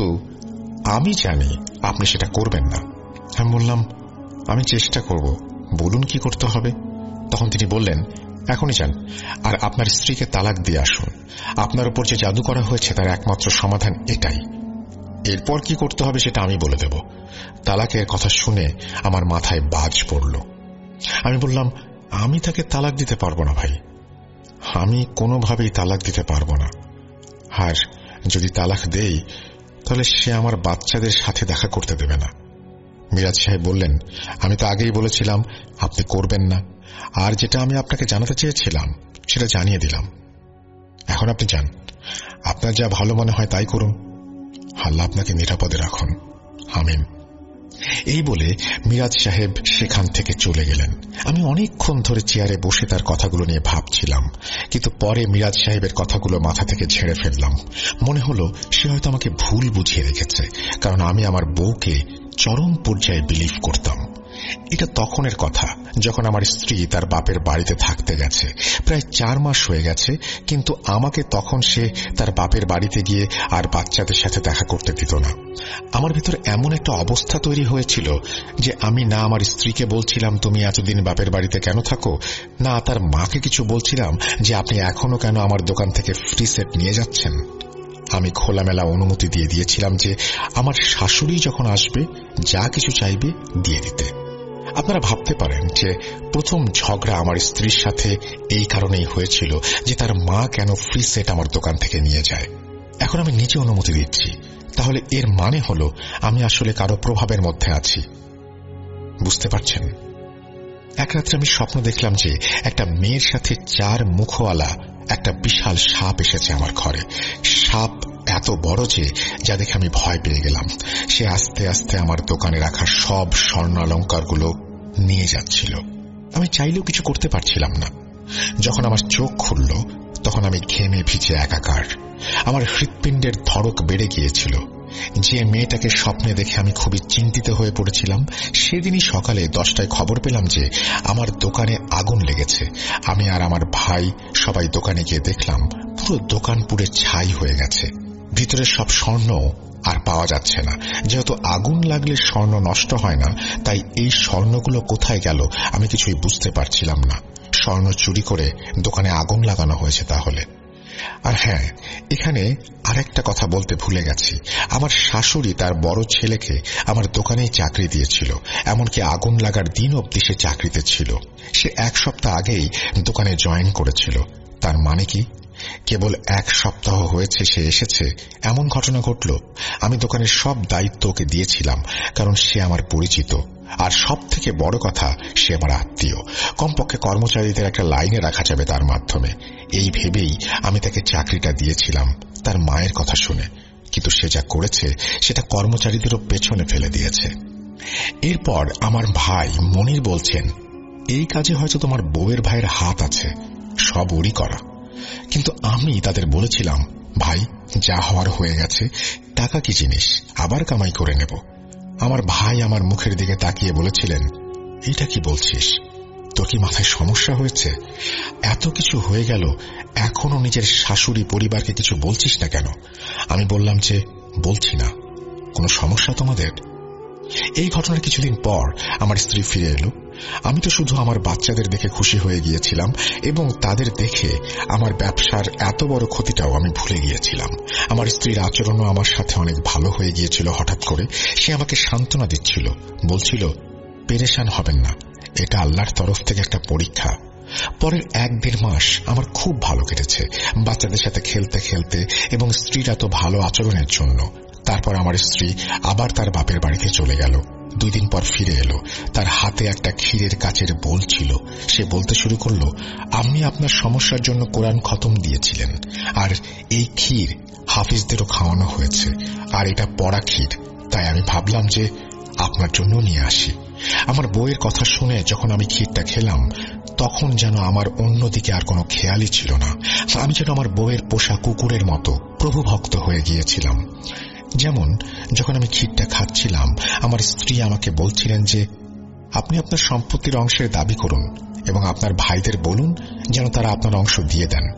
আমি জানি আপনি সেটা করবেন না। আমি বললাম, আমি চেষ্টা করব, বলুন কি করতে হবে। তখন তিনি বললেন, এখনই যান আর আপনার স্ত্রীকে তালাক দিয়ে আসুন। আপনার উপর যে জাদু করা হয়েছে তার একমাত্র সমাধান এটাই। এরপর কি করতে হবে সেটা আমি বলে দেব। তালাকের কথা শুনে আমার মাথায় বাজ পড়ল। আমি বললাম, আমি তাকে তালাক দিতে পারবো না ভাই, আমি কোনোভাবেই তালাক দিতে পারবো না। আর যদি তালাক দেই, তাহলে সে আমার বাচ্চাদের সাথে দেখা করতে দেবে না। মিরাজ সাহেব বললেন, আমি তো আগেই বলেছিলাম আপনি করবেন না, আর যেটা আমি আপনাকে জানাতে চেয়েছিলাম সেটা জানিয়ে দিলাম। এখন আপনি যান, আপনার যা ভালো মনে হয় তাই করুন। আল্লাহ আপনাকে নিরাপদে রাখুন, আমিন। এই বলে মিরাজ সাহেব সেখান থেকে চলে গেলেন। আমি অনেকক্ষণ ধরে চেয়ারে বসে তার কথাগুলো নিয়ে ভাবছিলাম, কিন্তু পরে মিরাজ সাহেবের কথাগুলো মাথা থেকে ঝেড়ে ফেললাম। মনে হলো সে হয়তো আমাকে ভুল বুঝিয়ে রেখেছে, কারণ আমি আমার বউকে চরম পর্যায়ে বিলিভ করতাম। এটা তখনের কথা যখন আমার স্ত্রী তার বাপের বাড়িতে থাকতে গেছে। প্রায় 4 মাস হয়ে গেছে, কিন্তু আমাকে তখন সে তার বাপের বাড়িতে গিয়ে আর বাচ্চাদের সাথে দেখা করতে দিত না। আমার ভিতর এমন একটা অবস্থা তৈরি হয়েছিল যে আমি না আমার স্ত্রীকে বলছিলাম তুমি এতদিন বাপের বাড়িতে কেন থাকো, না তার মাকে কিছু বলছিলাম যে আপনি এখনো কেন আমার দোকান থেকে ফ্রি সেট নিয়ে যাচ্ছেন। আমি খোলামেলা অনুমতি দিয়ে দিয়েছিলাম যে আমার শাশুড়ি যখন আসবে যা কিছু চাইবে দিয়ে দিতে। আপনারা ভাবতে পারেন যে প্রথম ঝগড়া আমার স্ত্রীর সাথে এই কারণেই হয়েছিল যে তার মা কেন ফ্রি সেট আমার দোকান থেকে নিয়ে যায়। এখন আমি নিজে অনুমতি দিচ্ছি, তাহলে এর মানে হলো আমি আসলে কারো প্রভাবের মধ্যে আছি। বুঝতে পারছেন? এক রাত্রে আমি স্বপ্ন দেখলাম যে একটা মেয়ের সাথে 4 মুখওয়ালা একটা বিশাল সাপ এসেছে আমার ঘরে। সাপ এত বড় যে যা দেখে আমি ভয় পেয়ে গেলাম। সে আস্তে আস্তে আমার দোকানে রাখা সব স্বর্ণালঙ্কারগুলো নিয়ে যাচ্ছিল। আমি চাইলেও কিছু করতে পারছিলাম না। যখন আমার চোখ খুলল তখন আমি ঘেমে ভিজে একাকার। আমার হৃৎপিণ্ডের ধড়ক বেড়ে গিয়েছিল। যে মেয়েটাকে স্বপ্নে দেখে আমি খুবই চিন্তিত হয়ে পড়েছিলাম, সেদিনই সকালে 10টায় খবর পেলাম যে আমার দোকানে আগুন লেগেছে। আমি আর আমার ভাই সবাই দোকানে গিয়ে দেখলাম পুরো দোকান পুড়ে ছাই হয়ে গেছে। ভিতরের সব স্বর্ণ আর পাওয়া যাচ্ছে না। যেহেতু আগুন লাগলে স্বর্ণ নষ্ট হয় না, তাই এই স্বর্ণগুলো কোথায় গেল আমি কিছুই বুঝতে পারছিলাম না। স্বর্ণ চুরি করে দোকানে আগুন লাগানো হয়েছে তাহলে। আর হ্যাঁ, এখানে আরেকটা কথা বলতে ভুলে গেছি। আমার শাশুড়ি তার বড় ছেলেকে আমার দোকানেই চাকরি দিয়েছিল, এমনকি আগুন লাগার দিন অবধি সে চাকরিতে ছিল। সে 1 সপ্তাহ আগেই দোকানে জয়েন করেছিল। তার মানে কি, কেবল 1 সপ্তাহ হয়েছে সে এসেছে এমন ঘটনা ঘটল। আমি দোকানের সব দায়িত্ব ওকে দিয়েছিলাম, কারণ সে আমার পরিচিত। আর সব থেকে বড় কথা, সে আমার আত্মীয়, কমপক্ষে কর্মচারীদের একটা লাইনে রাখা যাবে তার মাধ্যমে। এই ভেবেই আমি তাকে চাকরিটা দিয়েছিলাম, তার মায়ের কথা শুনে। কিন্তু সে যা করেছে সেটা কর্মচারীদেরও পেছনে ফেলে দিয়েছে। এরপর আমার ভাই মনির বলছেন, এই কাজে হয়তো তোমার বউয়ের ভাইয়ের হাত আছে, সব ওরই করা। কিন্তু আমি তাদের বলেছিলাম, ভাই যা হওয়ার হয়ে গেছে, টাকা কি জিনিস, আবার কামাই করে নেব। আমার ভাই আমার মুখের দিকে তাকিয়ে বলেছিলেন, এটা কি বলছিস, তোর কি মাথায় সমস্যা হয়েছে? এত কিছু হয়ে গেল, এখনো নিজের শাশুড়ি পরিবারকে কিছু বলছিস না কেন? আমি বললাম যে, বলছি না। কোনো সমস্যা তোমাদের? এই ঘটনার কিছুদিন পর আমার স্ত্রী ফিরে এলো। আমি তো শুধু আমার বাচ্চাদের দেখে খুশি হয়ে গিয়েছিলাম এবং তাদের দেখে আমার ব্যবসার এত বড় ক্ষতিটাও আমি ভুলে গিয়েছিলাম। আমার স্ত্রীর আচরণও আমার সাথে অনেক ভালো হয়ে গিয়েছিল। হঠাৎ করে সে আমাকে সান্ত্বনা দিচ্ছিল, বলছিল, পেরেশান হবেন না, এটা আল্লাহর তরফ থেকে একটা পরীক্ষা। পরের 1-1.5 মাস আমার খুব ভালো কেটেছে, বাচ্চাদের সাথে খেলতে খেলতে এবং স্ত্রীর এত ভালো আচরণের জন্য। তারপর আমার স্ত্রী আবার তার বাপের বাড়িতে চলে গেল। 2 দিন পর ফিরে এলো, তার হাতে একটা ক্ষীরের কাচের বোল ছিল। সে বলতে শুরু করলো, আপনি আপনার সমস্যার জন্য কোরআন খতম দিয়েছিলেন, আর এই ক্ষীর হাফিজদেরও খাওয়ানো হয়েছে, আর এটা পড়া ক্ষীর, তাই আমি ভাবলাম যে আপনার জন্য নিয়ে আসি। আমার বউয়ের কথা শুনে যখন আমি ক্ষীরটা খেলাম, তখন যেন আমার অন্যদিকে আর কোনো খেয়ালই ছিল না। আমি যেন আমার বউয়ের পোষা কুকুরের মতো প্রভুভক্ত হয়ে গিয়েছিলাম। যেমন যখন আমি ক্ষীরটা খাচ্ছিলাম, আমার স্ত্রী আমাকে বলছিলেন যে, আপনি আপনার সম্পত্তির অংশের দাবি করুন এবং আপনার ভাইদের বলুন যেন তারা আপনার অংশ দিয়ে দেন।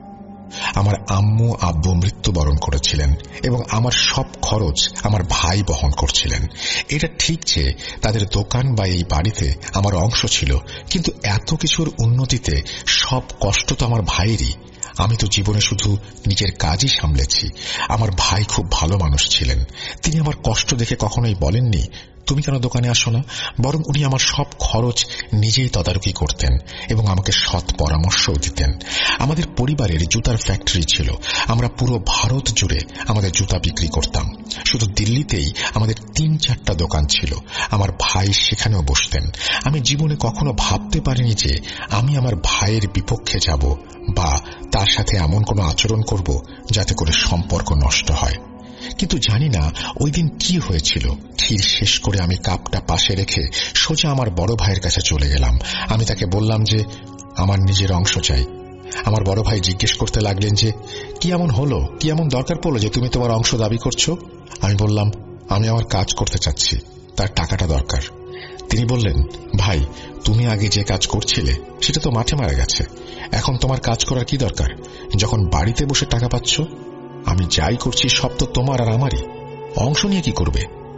আমার আম্মু আব্বু মৃত্যুবরণ করেছিলেন এবং আমার সব খরচ আমার ভাই বহন করছিলেন। এটা ঠিক যে তাদের দোকান বা এই বাড়িতে আমার অংশ ছিল, কিন্তু এত কিছুর উন্নতিতে সব কষ্ট তো আমার ভাইয়েরই। আমি তো জীবনে শুধু নিজের কাজই সামলেছি। আমার ভাই খুব ভালো মানুষ ছিলেন। তিনি আমার কষ্ট দেখে কখনোই বলেননি, তুমি কেন দোকানে আসো না, বরং উনি আমার সব খরচ নিজেই তদারকি করতেন এবং আমাকে সৎ পরামর্শও দিতেন। আমাদের পরিবারের জুতার ফ্যাক্টরি ছিল। আমরা পুরো ভারত জুড়ে আমাদের জুতা বিক্রি করতাম। শুধু দিল্লিতেই আমাদের 3-4টা দোকান ছিল। আমার ভাই সেখানেও বসতেন। আমি জীবনে কখনো ভাবতে পারিনি যে আমি আমার ভাইয়ের বিপক্ষে যাব বা তার সাথে এমন কোনো আচরণ করব যাতে করে সম্পর্ক নষ্ট হয়। কিন্তু জানি না ওই দিন কি হয়েছিল। ক্ষীর শেষ করে আমি কাপটা পাশে রেখে সোজা আমার বড় ভাইয়ের কাছে চলে গেলাম। আমি তাকে বললাম যে আমার নিজের অংশ চাই। আমার বড় ভাই জিজ্ঞেস করতে লাগলেন যে, কি এমন হলো, কি এমন দরকার পড়লো যে তুমি তোমার অংশ দাবি করছো? আমি বললাম, আমি আমার কাজ করতে চাচ্ছি, তার টাকাটা দরকার। তিনি বললেন, ভাই তুমি আগে যে কাজ করছিলে সেটা তো মাঠে মারা গেছে, এখন তোমার কাজ করার কি দরকার যখন বাড়িতে বসে টাকা পাচ্ছ? আমি যাই করছি সব তো তোমার আর আমারই, অংশ নিয়ে কি করবে?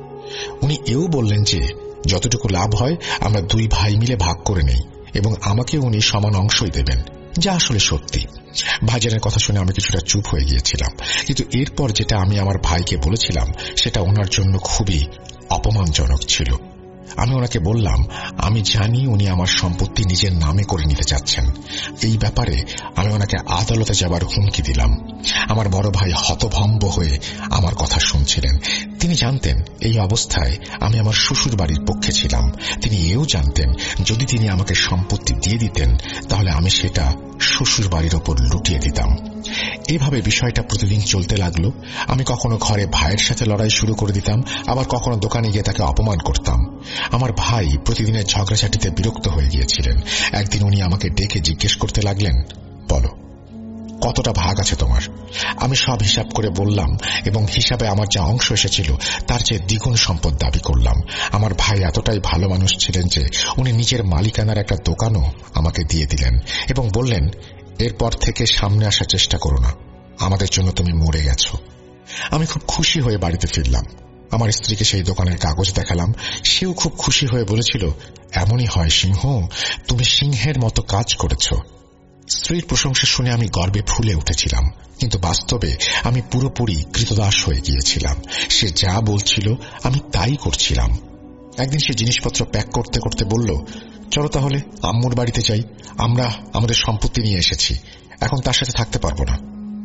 উনি এও বললেন যে যতটুকু লাভ হয় আমরা 2 ভাই মিলে ভাগ করে নেই এবং আমাকে উনি সমান অংশই দেবেন, যা আসলে সত্যি। ভাইজানের কথা শুনে আমি কিছুটা চুপ হয়ে গিয়েছিলাম, কিন্তু এরপর যেটা আমি আমার ভাইকে বলেছিলাম সেটা ওনার জন্য খুবই অপমানজনক ছিল। আমি ওনাকে বললাম, আমি জানি উনি আমার সম্পত্তি নিজের নামে করে নিতে চাচ্ছেন। এই ব্যাপারে আমি ওনাকে আদালতে যাবার হুমকি দিলাম। আমার বড় ভাই হতভম্ব হয়ে আমার কথা শুনছিলেন। তিনি জানতেন এই অবস্থায় আমি আমার শ্বশুর বাড়ির পক্ষে ছিলাম। তিনি এও জানতেন যদি তিনি আমাকে সম্পত্তি দিয়ে দিতেন তাহলে আমি সেটা শ্বশুর বাড়ির ওপর লুটিয়ে দিতাম। এইভাবে বিষয়টা প্রতিদিন চলতে লাগলো। আমি কখনো ঘরে ভাইয়ের সাথে লড়াই শুরু করে দিতাম, আবার কখনো দোকানে গিয়ে তাকে অপমান করতাম। আমার ভাই প্রতিদিনের ঝগড়াঝাটিতে বিরক্ত হয়ে গিয়েছিলেন। একদিন উনি আমাকে ডেকে জিজ্ঞেস করতে লাগলেন, বলো কতটা ভাগ আছে তোমার? আমি সব হিসাব করে বললাম এবং হিসাবে আমার যা অংশ এসেছিল তার চেয়ে দ্বিগুণ সম্পদ দাবি করলাম। আমার ভাই এতটাই ভালো মানুষ ছিলেন যে উনি নিজের মালিকানার একটা দোকানও আমাকে দিয়ে দিলেন এবং বললেন, এরপর থেকে সামনে আসার চেষ্টা করো না, আমাদের জন্য তুমি মরে গেছো। আমি খুব খুশি হয়ে বাড়িতে ফিরলাম। আমার স্ত্রীকে সেই দোকানের কাগজ দেখালাম। সেও খুব খুশি হয়ে বলেছিল, এমনই হয় সিংহ, তুমি সিংহের মতো কাজ করেছ। স্ত্রীর প্রশংসা শুনে আমি গর্বে ফুলে উঠেছিলাম, কিন্তু বাস্তবে আমি পুরোপুরি কৃতদাস হয়ে গিয়েছিলাম। সে যা বলছিল আমি তাই করছিলাম। একদিন সে জিনিসপত্র প্যাক করতে করতে বলল, চলো তাহলে আম্মুর বাড়িতে যাই, আমরা আমাদের সম্পত্তি নিয়ে এসেছি, এখন তার সাথে থাকতে পারবো না।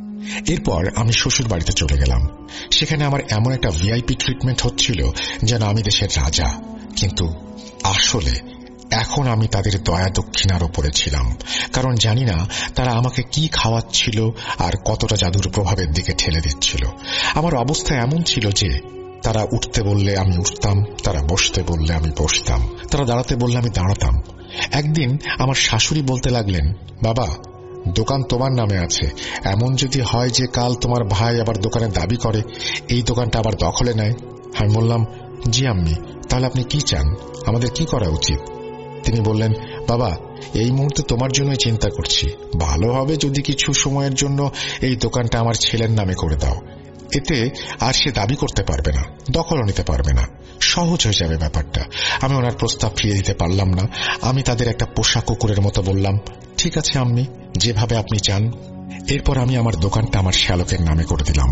এরপর আমি শ্বশুর বাড়িতে চলে গেলাম। সেখানে আমার এমন একটা ভিআইপি ট্রিটমেন্ট হচ্ছিল যেন আমি দেশের রাজা। কিন্তু আসলে এখন আমি তাদের দয়া দক্ষিণার ওপরে ছিলাম, কারণ জানি না তারা আমাকে কি খাওয়াচ্ছিল আর কতটা জাদুর প্রভাবের দিকে ঠেলে দিচ্ছিল। আমার অবস্থা এমন ছিল যে তারা উঠতে বললে আমি উঠতাম, তারা বসতে বললে আমি বসতাম, তারা দাঁড়াতে বললে আমি দাঁড়াতাম। একদিন আমার শাশুড়ি বলতে লাগলেন, বাবা, দোকান তোমার নামে আছে, এমন যদি হয় যে কাল তোমার ভাই আবার দোকানে দাবি করে এই দোকানটা আবার দখলে নেয়। আমি বললাম, জি আম্মি, তাহলে আপনি কি চান, আমাদের কি করা উচিত? তিনি বললেন, বাবা, এই মুহূর্তে তোমার জন্যই চিন্তা করছি, ভালো হবে যদি কিছু সময়ের জন্য এই দোকানটা আমার ছেলের নামে করে দাও। এতে আর সে দাবি করতে পারবে না, দখলও নিতে পারবে না, সহজ হয়ে যাবে ব্যাপারটা। আমি ওনার প্রস্তাব ফিরিয়ে দিতে পারলাম না। আমি তাদের একটা পোষা কুকুরের মতো বললাম, ঠিক আছে আম্মি, যেভাবে আপনি চান। এরপর আমি আমার দোকানটা আমার শ্যালকের নামে করে দিলাম।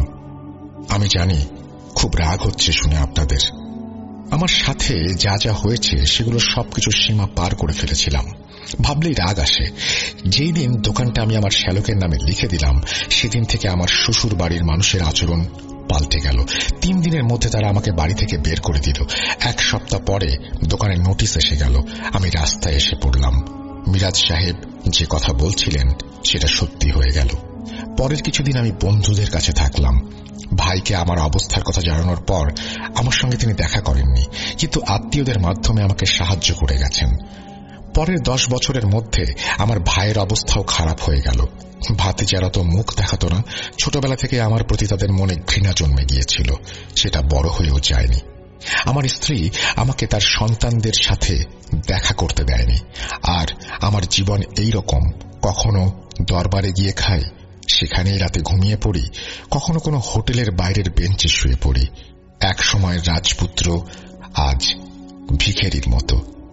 আমি জানি খুব রাগ হচ্ছে শুনে আপনাদের। আমার সাথে যা যা হয়েছে সেগুলো সবকিছু সীমা পার করে ফেলেছিলাম, ভাবলেই রাগ আসে। যেই দিন দোকানটা আমি আমার শ্যালকের নামে লিখে দিলাম সেদিন থেকে আমার শ্বশুর বাড়ির মানুষের আচরণ পাল্টে গেল। 3 দিনের মধ্যে তারা আমাকে বাড়ি থেকে বের করে দিল। 1 সপ্তাহ পরে দোকানের নোটিশ এসে গেল। আমি রাস্তায় এসে পড়লাম। মিরাজ সাহেব যে কথা বলছিলেন সেটা সত্যি হয়ে গেল। পরের কিছুদিন আমি বন্ধুদের কাছে থাকলাম। ভাইকে আমার অবস্থার কথা জানানোর পর আমার সঙ্গে তিনি দেখা করেননি, কিন্তু আত্মীয়দের মাধ্যমে আমাকে সাহায্য করে গেছেন। পরের 10 বছরের মধ্যে আমার ভাইয়ের অবস্থাও খারাপ হয়ে গেল। ভাতিজারা তো মুখ দেখাতো না। ছোটবেলা থেকে আমার প্রতি তাদের মনে ঘৃণা জন্মে গিয়েছিল, সেটা বড় হয়েও যায়নি। আমার স্ত্রী আমাকে তার সন্তানদের সাথে দেখা করতে দেয়নি। আর আমার জীবন এই রকম, কখনো দরবারে গিয়ে খাই, সেখানেই রাতে ঘুমিয়ে পড়ি, কখনো কোনো হোটেলের বাইরের বেঞ্চে শুয়ে পড়ি। এক সময়ের রাজপুত্র, আজ ভিখারির মতো।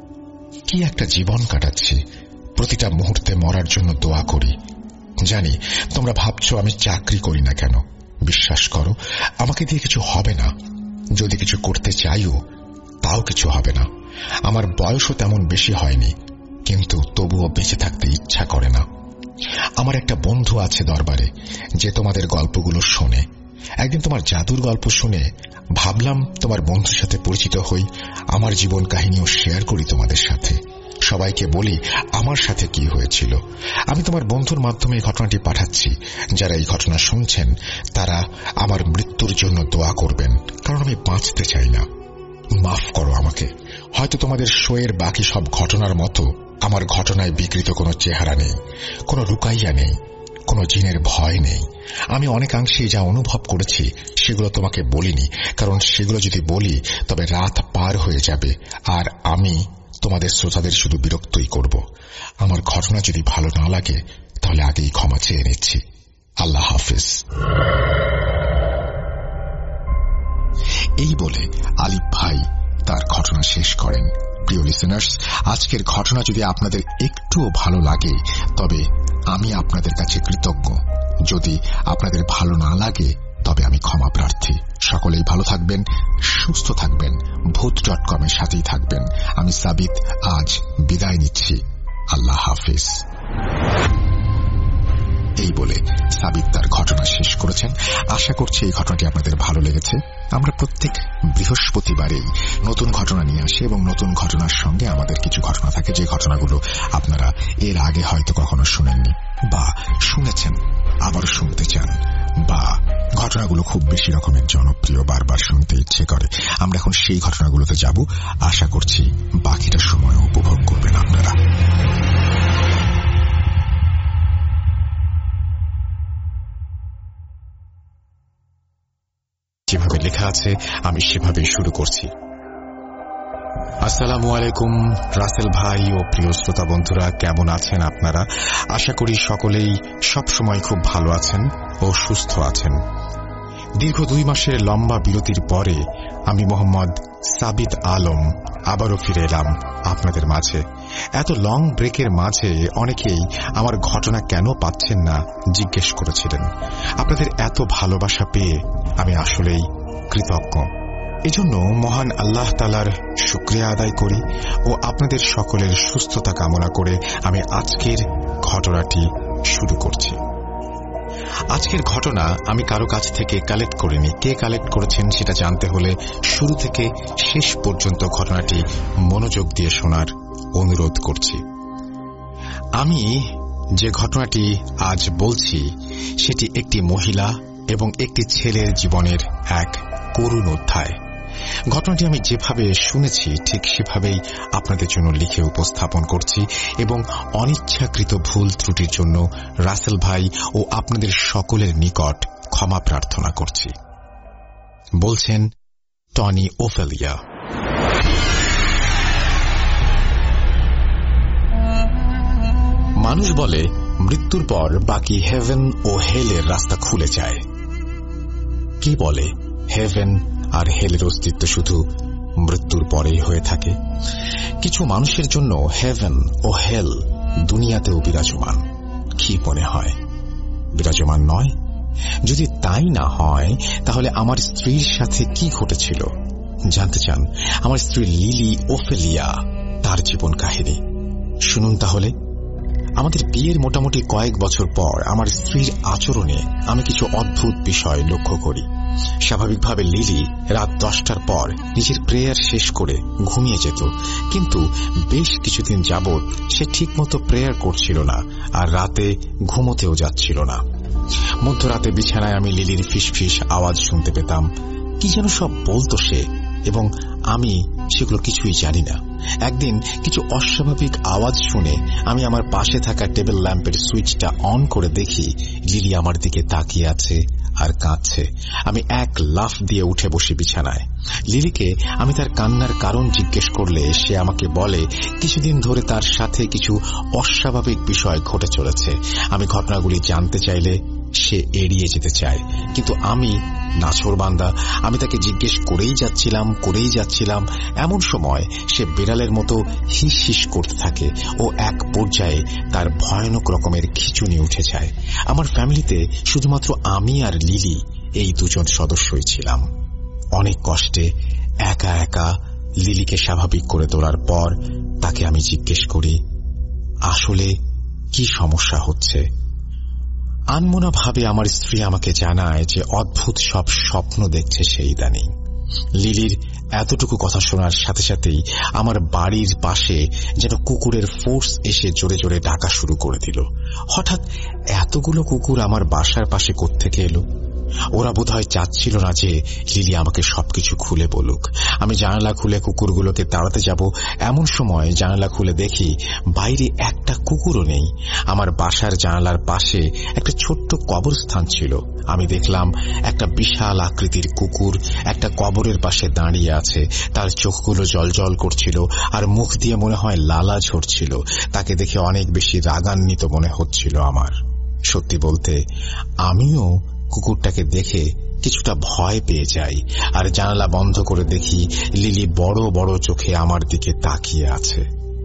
কি একটা জীবন কাটাচ্ছি। প্রতিটা মুহূর্তে মরার জন্য দোয়া করি। জানি তোমরা ভাবছো আমি চাকরি করি না কেন। বিশ্বাস করো, আমাকে দিয়ে কিছু হবে না। যদি কিছু করতে চাইও তাও কিছু হবে না। আমার বয়সও তেমন বেশি হয়নি, কিন্তু তবুও বেঁচে থাকতে ইচ্ছা করে না। আমার একটা বন্ধু আছে দরবারে, যে তোমাদের গল্পগুলো শোনে। একদিন তোমার জাদুর গল্প শুনে ভাবলাম তোমার বন্ধুর সাথে পরিচিত হই, আমার জীবন কাহিনীও শেয়ার করি তোমাদের সাথে, সবাইকে বলি আমার সাথে কি হয়েছিল। আমি তোমার বন্ধুর মাধ্যমে এই ঘটনাটি পাঠাচ্ছি। যারা এই ঘটনা শুনছেন তারা আমার মৃত্যুর জন্য দোয়া করবেন, কারণ আমি বাঁচতে চাই না। মাফ করো আমাকে। হয়তো তোমাদের শোয়ের বাকি সব ঘটনার মতো আমার ঘটনায় বিকৃত কোনো চেহারা নেই, কোনো রুকাইয়া নেই, কোনো জিনের ভয় নেই। আমি অনেকাংশেই যা অনুভব করেছি সেগুলো তোমাকে বলিনি, কারণ সেগুলো যদি বলি তবে রাত পার হয়ে যাবে, আর আমি তোমাদের শ্রোতাদের শুধু বিরক্তই করব। আমার ঘটনা যদি ভালো না লাগে তাহলে আগেই ক্ষমা চেয়ে নিচ্ছি। আল্লাহ হাফিজ। এই বলে আলিফ ভাই তার ঘটনা শেষ করেন। প্রিয় লিসেনার্স, আজকের ঘটনা যদি আপনাদের একটুও ভালো লাগে তবে আমি আপনাদের কাছে কৃতজ্ঞ। যদি আপনাদের ভালো না লাগে তবে আমি ক্ষমা প্রার্থী। সকলেই ভালো থাকবেন, সুস্থ থাকবেন, ভূত.com এর সাথেই থাকবেন। আমি সাবিত আজ বিদায় নিচ্ছি। আল্লাহ হাফিজ। এই বলে সাবিত তার ঘটনা শেষ করেছেন। আশা করছি এই ঘটনাটি আপনাদের ভালো লেগেছে। আমরা প্রত্যেক বৃহস্পতিবারেই নতুন ঘটনা নিয়ে আসি এবং নতুন ঘটনার সঙ্গে আমাদের কিছু ঘটনা থাকে যে ঘটনাগুলো আপনারা এর আগে হয়তো কখনো শুনেননি, বা শুনেছেন আবারও শুনতে চান, বা ঘটনাগুলো খুব বেশি রকমের জনপ্রিয়, বারবার শুনতে ইচ্ছে করে। আমরা এখন সেই ঘটনাগুলোতে যাব। আশা করছি বাকিটা সময় উপভোগ করবেন আপনারা। যেভাবে লেখা আছে আমি সেভাবেই শুরু করছি। আসসালামু আলাইকুম রাসেল ভাই ও প্রিয় শ্রোতা বন্ধুরা, কেমন আছেন আপনারা? আশা করি সকলেই সবসময় খুব ভালো আছেন ও সুস্থ আছেন। দীর্ঘ 2 মাসের লম্বা বিরতির পরে আমি মোহাম্মদ সাবিত আলম আবারও ফিরে এলাম আপনাদের মাঝে। এত লং ব্রেকের মাঝে অনেকেই আমার ঘটনা কেন পাচ্ছেন না জিজ্ঞেস করেছিলেন। আপনাদের এত ভালোবাসা পেয়ে আমি আসলেই কৃতজ্ঞ। এজন্য মহান আল্লাহ তাআলার শুকরিয়া আদায় করি ও আপনাদের সকলের সুস্থতা কামনা করে আমি আজকের ঘটনাটি শুরু করছি। আজকের ঘটনা আমি কারো কাছ থেকে কালেক্ট করিনি। কে কালেক্ট করেছেন সেটা জানতে হলে শুরু থেকে শেষ পর্যন্ত ঘটনাটি মনোযোগ দিয়ে শোনার অনুরোধ করছি। আমি যে ঘটনাটি আজ বলছি সেটি একটি মহিলা এবং একটি ছেলের জীবনের এক করুণ অধ্যায়। ঘটনাটি আমি যেভাবে শুনেছি ঠিক সেভাবেই আপনাদের জন্য লিখে উপস্থাপন করছি এবং অনিচ্ছাকৃত ভুল ত্রুটির জন্য রাসেল ভাই ও আপনাদের সকলের নিকট ক্ষমা প্রার্থনা করছি। বলছেন টনি ওফেলিয়া। মানুষ বলে মৃত্যুর পর বাকি হেভেন ও হেলের রাস্তা খুলে যায়। কি বলে হেভেন আর হেলের অস্তিত্ব শুধু মৃত্যুর পরেই হয়ে থাকে? কিছু মানুষের জন্য হেভেন ও হেল দুনিয়াতেও বিরাজমান। কি মনে হয় বিরাজমান নয়? যদি তাই না হয় তাহলে আমার স্ত্রীর সাথে কি ঘটেছিল জানতে চান? আমার স্ত্রী লিলি ওফেলিয়া, তার জীবন কাহিনী শুনুন তাহলে। আমাদের বিয়ের মোটামুটি কয়েক বছর পর আমার স্ত্রীর আচরণে আমি কিছু অদ্ভুত বিষয় লক্ষ্য করি। স্বাভাবিকভাবে লিলি রাত 10টার পর নিজের প্রেয়ার শেষ করে ঘুমিয়ে যেত, কিন্তু বেশ কিছুদিন যাবৎ সে ঠিকমতো প্রেয়ার করছিল না আর রাতে ঘুমোতেও যাচ্ছিল না। মধ্যরাতে বিছানায় আমি লিলির ফিসফিস আওয়াজ শুনতে পেতাম। কি যেন সব বলতো সে, এবং আমি সেগুলো কিছুই জানি না। একদিন কিছু অস্বাভাবিক আওয়াজ শুনে আমি আমার পাশে থাকা টেবিল ল্যাম্পের সুইচটা অন করে দেখি লিলি আমার দিকে তাকিয়ে আছে আর কাঁদছে। আমি এক লাফ দিয়ে উঠে বসি বিছানায়। লিলিকে আমি তার কান্নার কারণ জিজ্ঞেস করলে সে আমাকে বলে কিছুদিন ধরে তার সাথে কিছু অস্বাভাবিক বিষয় ঘটে চলেছে। আমি ঘটনাগুলি জানতে চাইলে সে এড়িয়ে যেতে চায়, কিন্তু আমি নাছোড়বান্দা। আমি তাকে জিজ্ঞেস করেই যাচ্ছিলাম। এমন সময় সে বিড়ালের মতো হিস হিস করতে থাকে ও এক পর্যায়ে তার ভয়ানক রকমের খিঁচুনি উঠে যায়। আমার ফ্যামিলিতে শুধুমাত্র আমি আর লিলি এই দুজন সদস্যই ছিলাম। অনেক কষ্টে একা একা লিলিকে স্বাভাবিক করে তোলার পর তাকে আমি জিজ্ঞেস করি আসলে কি সমস্যা হচ্ছে। আনমনা ভাবে আমার স্ত্রী আমাকে জানায় যে অদ্ভুত সব স্বপ্ন দেখছে সেই ইদানিং। লিলির এতটুকু কথা শোনার সাথে সাথেই আমার বাড়ির পাশে যেন কুকুরের ফোর্স এসে জোরে জোরে ডাকা শুরু করে দিল। হঠাৎ এতগুলো কুকুর আমার বাসার পাশে কোত্থেকে এলো? ওরা বোধহয় চাচ্ছিল না যে লিলি আমাকে সবকিছু খুলে বলুক। আমি জানালা খুলে কুকুরগুলোকে তাড়াতে যাব, এমন সময় জানালা খুলে দেখি বাইরে একটা কুকুরও নেই। আমার বাসার জানালার পাশে একটা ছোট্ট কবরস্থান ছিল। আমি দেখলাম একটা বিশাল আকৃতির কুকুর একটা কবরের পাশে দাঁড়িয়ে আছে। তার চোখগুলো জলজল করছিল আর মুখ দিয়ে মনে হয় লালা ঝরছিল। তাকে দেখে অনেক বেশি রাগান্বিত মনে হচ্ছিল আমার। সত্যি বলতে আমিও কুকুরটাকে দেখে কিছুটা ভয় পেয়ে যাই আর জানালা বন্ধ করে দেখি লিলি বড় বড় চোখে আমার দিকে তাকিয়ে আছে।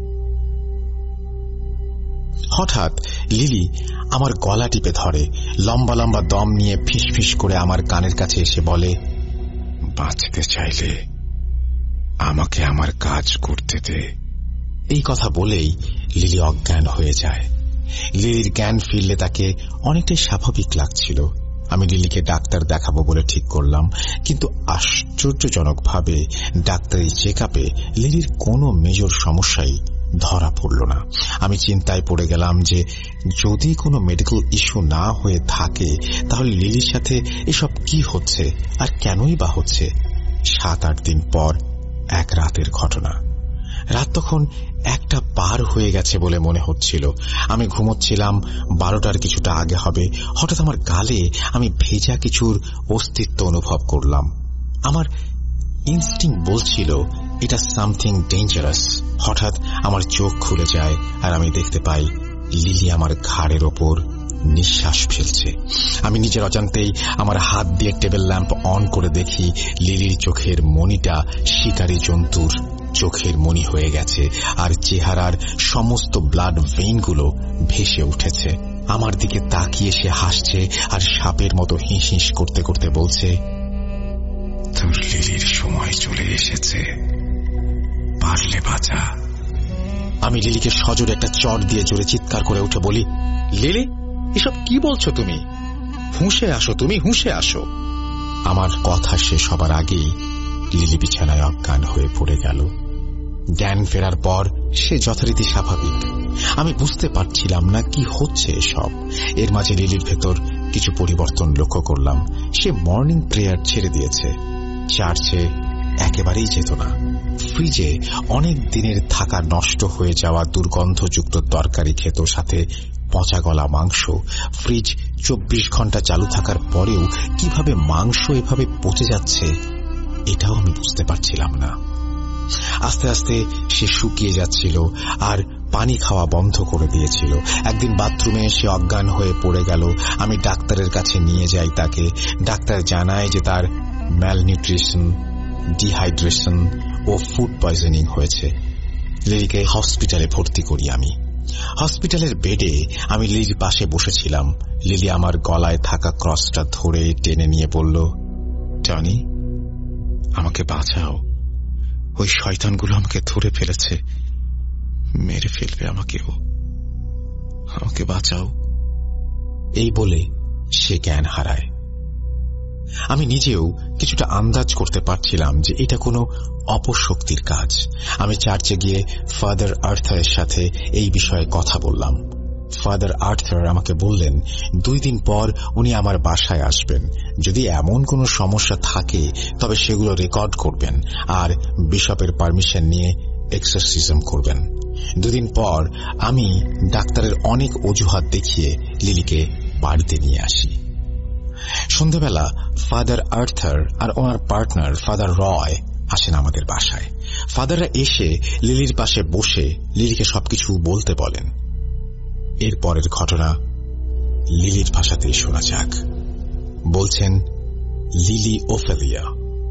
হঠাৎ লিলি আমার গলা টিপে ধরে, লম্বা লম্বা দম নিয়ে ফিসফিস করে আমার কানের কাছে এসে বলে, বাঁচতে চাইলে আমাকে আমার কাজ করতে দে। এই কথা বলেই লিলি অজ্ঞান হয়ে যায়। লিলির জ্ঞান ফিরলে তাকে অনেকটাই স্বাভাবিক লাগছিল। আমি লিলিকে ডাক্তার দেখাবো বলে ঠিক করলাম, কিন্তু আশ্চর্যজনকভাবে ডাক্তারি চেকআপে লিলির কোনো মেজর সমস্যাই ধরা পড়ল না। আমি চিন্তায় পড়ে গেলাম যে যদি কোনো মেডিকেল ইস্যু না হয়ে থাকে তাহলে লিলির সাথে এসব কি হচ্ছে আর কেনই বা হচ্ছে। 7-8 দিন পর এক রাতের ঘটনা। রাত তখন 1টা পার হয়ে গেছে বলে মনে হচ্ছিল। আমি ঘুমোচ্ছিলাম, 12টার কিছুটা আগে হবে। হঠাৎ আমার গালে আমি ভেজা কিছুর অস্তিত্ব অনুভব করলাম। আমার ইনস্টিংক্ট বলছিল এটা সামথিং ডেঞ্জারাস। হঠাৎ আমার চোখ খুলে যায় আর আমি দেখতে পাই লিলি আমার ঘাড়ের ওপর নিঃশ্বাস ফেলছে। আমি নিজের অজান্তেই আমার হাত দিয়ে টেবিল ল্যাম্প অন করে দেখি লিলির চোখের মণিটা শিকারী জন্তুর চোখের মণি হয়ে গেছে আর চেহারার সমস্ত ব্লাড ভেইনগুলো ভেসে উঠেছে। আমার দিকে তাকিয়ে সে হাসছে আর সাপের মতো হিস হিস করতে করতে বলছে, তোর লিলির সময় চলে এসেছে, পারলে বাঁচা। আমি লিলিকে সজোরে একটা চড় দিয়ে জোরে চিৎকার করে উঠে বলি, লিলি, এসব কি বলছো তুমি? হুঁশে আসো, তুমি হুঁশে আসো। আমার কথা শেষ হবার আগেই লিলি বিছানায় অজ্ঞান হয়ে পড়ে গেল। জ্ঞান ফেরার পর সে যথারীতি স্বাভাবিক। আমি বুঝতে পারছিলাম না কি হচ্ছে এসব। এর মাঝে লিলির ভেতর কিছু পরিবর্তন লক্ষ্য করলাম। সে মর্নিং প্রেয়ার ছেড়ে দিয়েছে, চার্চে একেবারেই যেত না। ফ্রিজে অনেক দিনের থাকা নষ্ট হয়ে যাওয়া দুর্গন্ধযুক্ত তরকারি খেত, সাথে পচা গলা মাংস। ফ্রিজ 24 ঘন্টা চালু থাকার পরেও কিভাবে মাংস এভাবে পচে যাচ্ছে এটাও আমি বুঝতে পারছিলাম না। আস্তে আস্তে সে শুকিয়ে যাচ্ছিল আর পানি খাওয়া বন্ধ করে দিয়েছিল। একদিন বাথরুমে সে অজ্ঞান হয়ে পড়ে গেল। আমি ডাক্তারের কাছে নিয়ে যাই তাকে। ডাক্তার জানায় যে তার ম্যালনিউট্রিশন, ডিহাইড্রেশন ও ফুড পয়জনিং হয়েছে। লিলিকে হসপিটালে ভর্তি করি আমি। হসপিটালের বেডে আমি লিলির পাশে বসেছিলাম। লিলি আমার গলায় থাকা ক্রসটা ধরে টেনে নিয়ে বলল, টনি, আমাকে বাঁচাও। ওই শয়তানগুলো আমাকে ধরে ফেলেছে, মেরে ফেলবে আমাকেও, আমাকে বাঁচাও। এই বলে সে জ্ঞান হারায়। আমি নিজেও কিছুটা আন্দাজ করতে পারছিলাম যে এটা কোনো অপশক্তির কাজ। আমি চার্চে গিয়ে ফাদার আর্থারের সাথে এই বিষয়ে কথা বললাম। ফাদার আর্থার আমাকে বললেন 2 দিন পর উনি আমার বাসায় আসবেন। যদি এমন কোনো সমস্যা থাকে তবে সেগুলো রেকর্ড করবেন আর বিশপের পারমিশন নিয়ে এক্সরসিজম করবেন। 2 দিন পর আমি ডাক্তারের অনেক অজুহাত দেখিয়ে লিলিকে বাড়িতে নিয়ে আসি। সন্ধ্যাবেলা ফাদার আর্থার আর ওনার পার্টনার ফাদার রয় আসেন আমাদের বাসায়। ফাদাররা এসে লিলির পাশে বসে লিলিকে সবকিছু বলতে বলেন। এর পরের ঘটনা লিলির ভাষাতেই শোনা যাক। বলছেন লিলি ওফেলিয়া।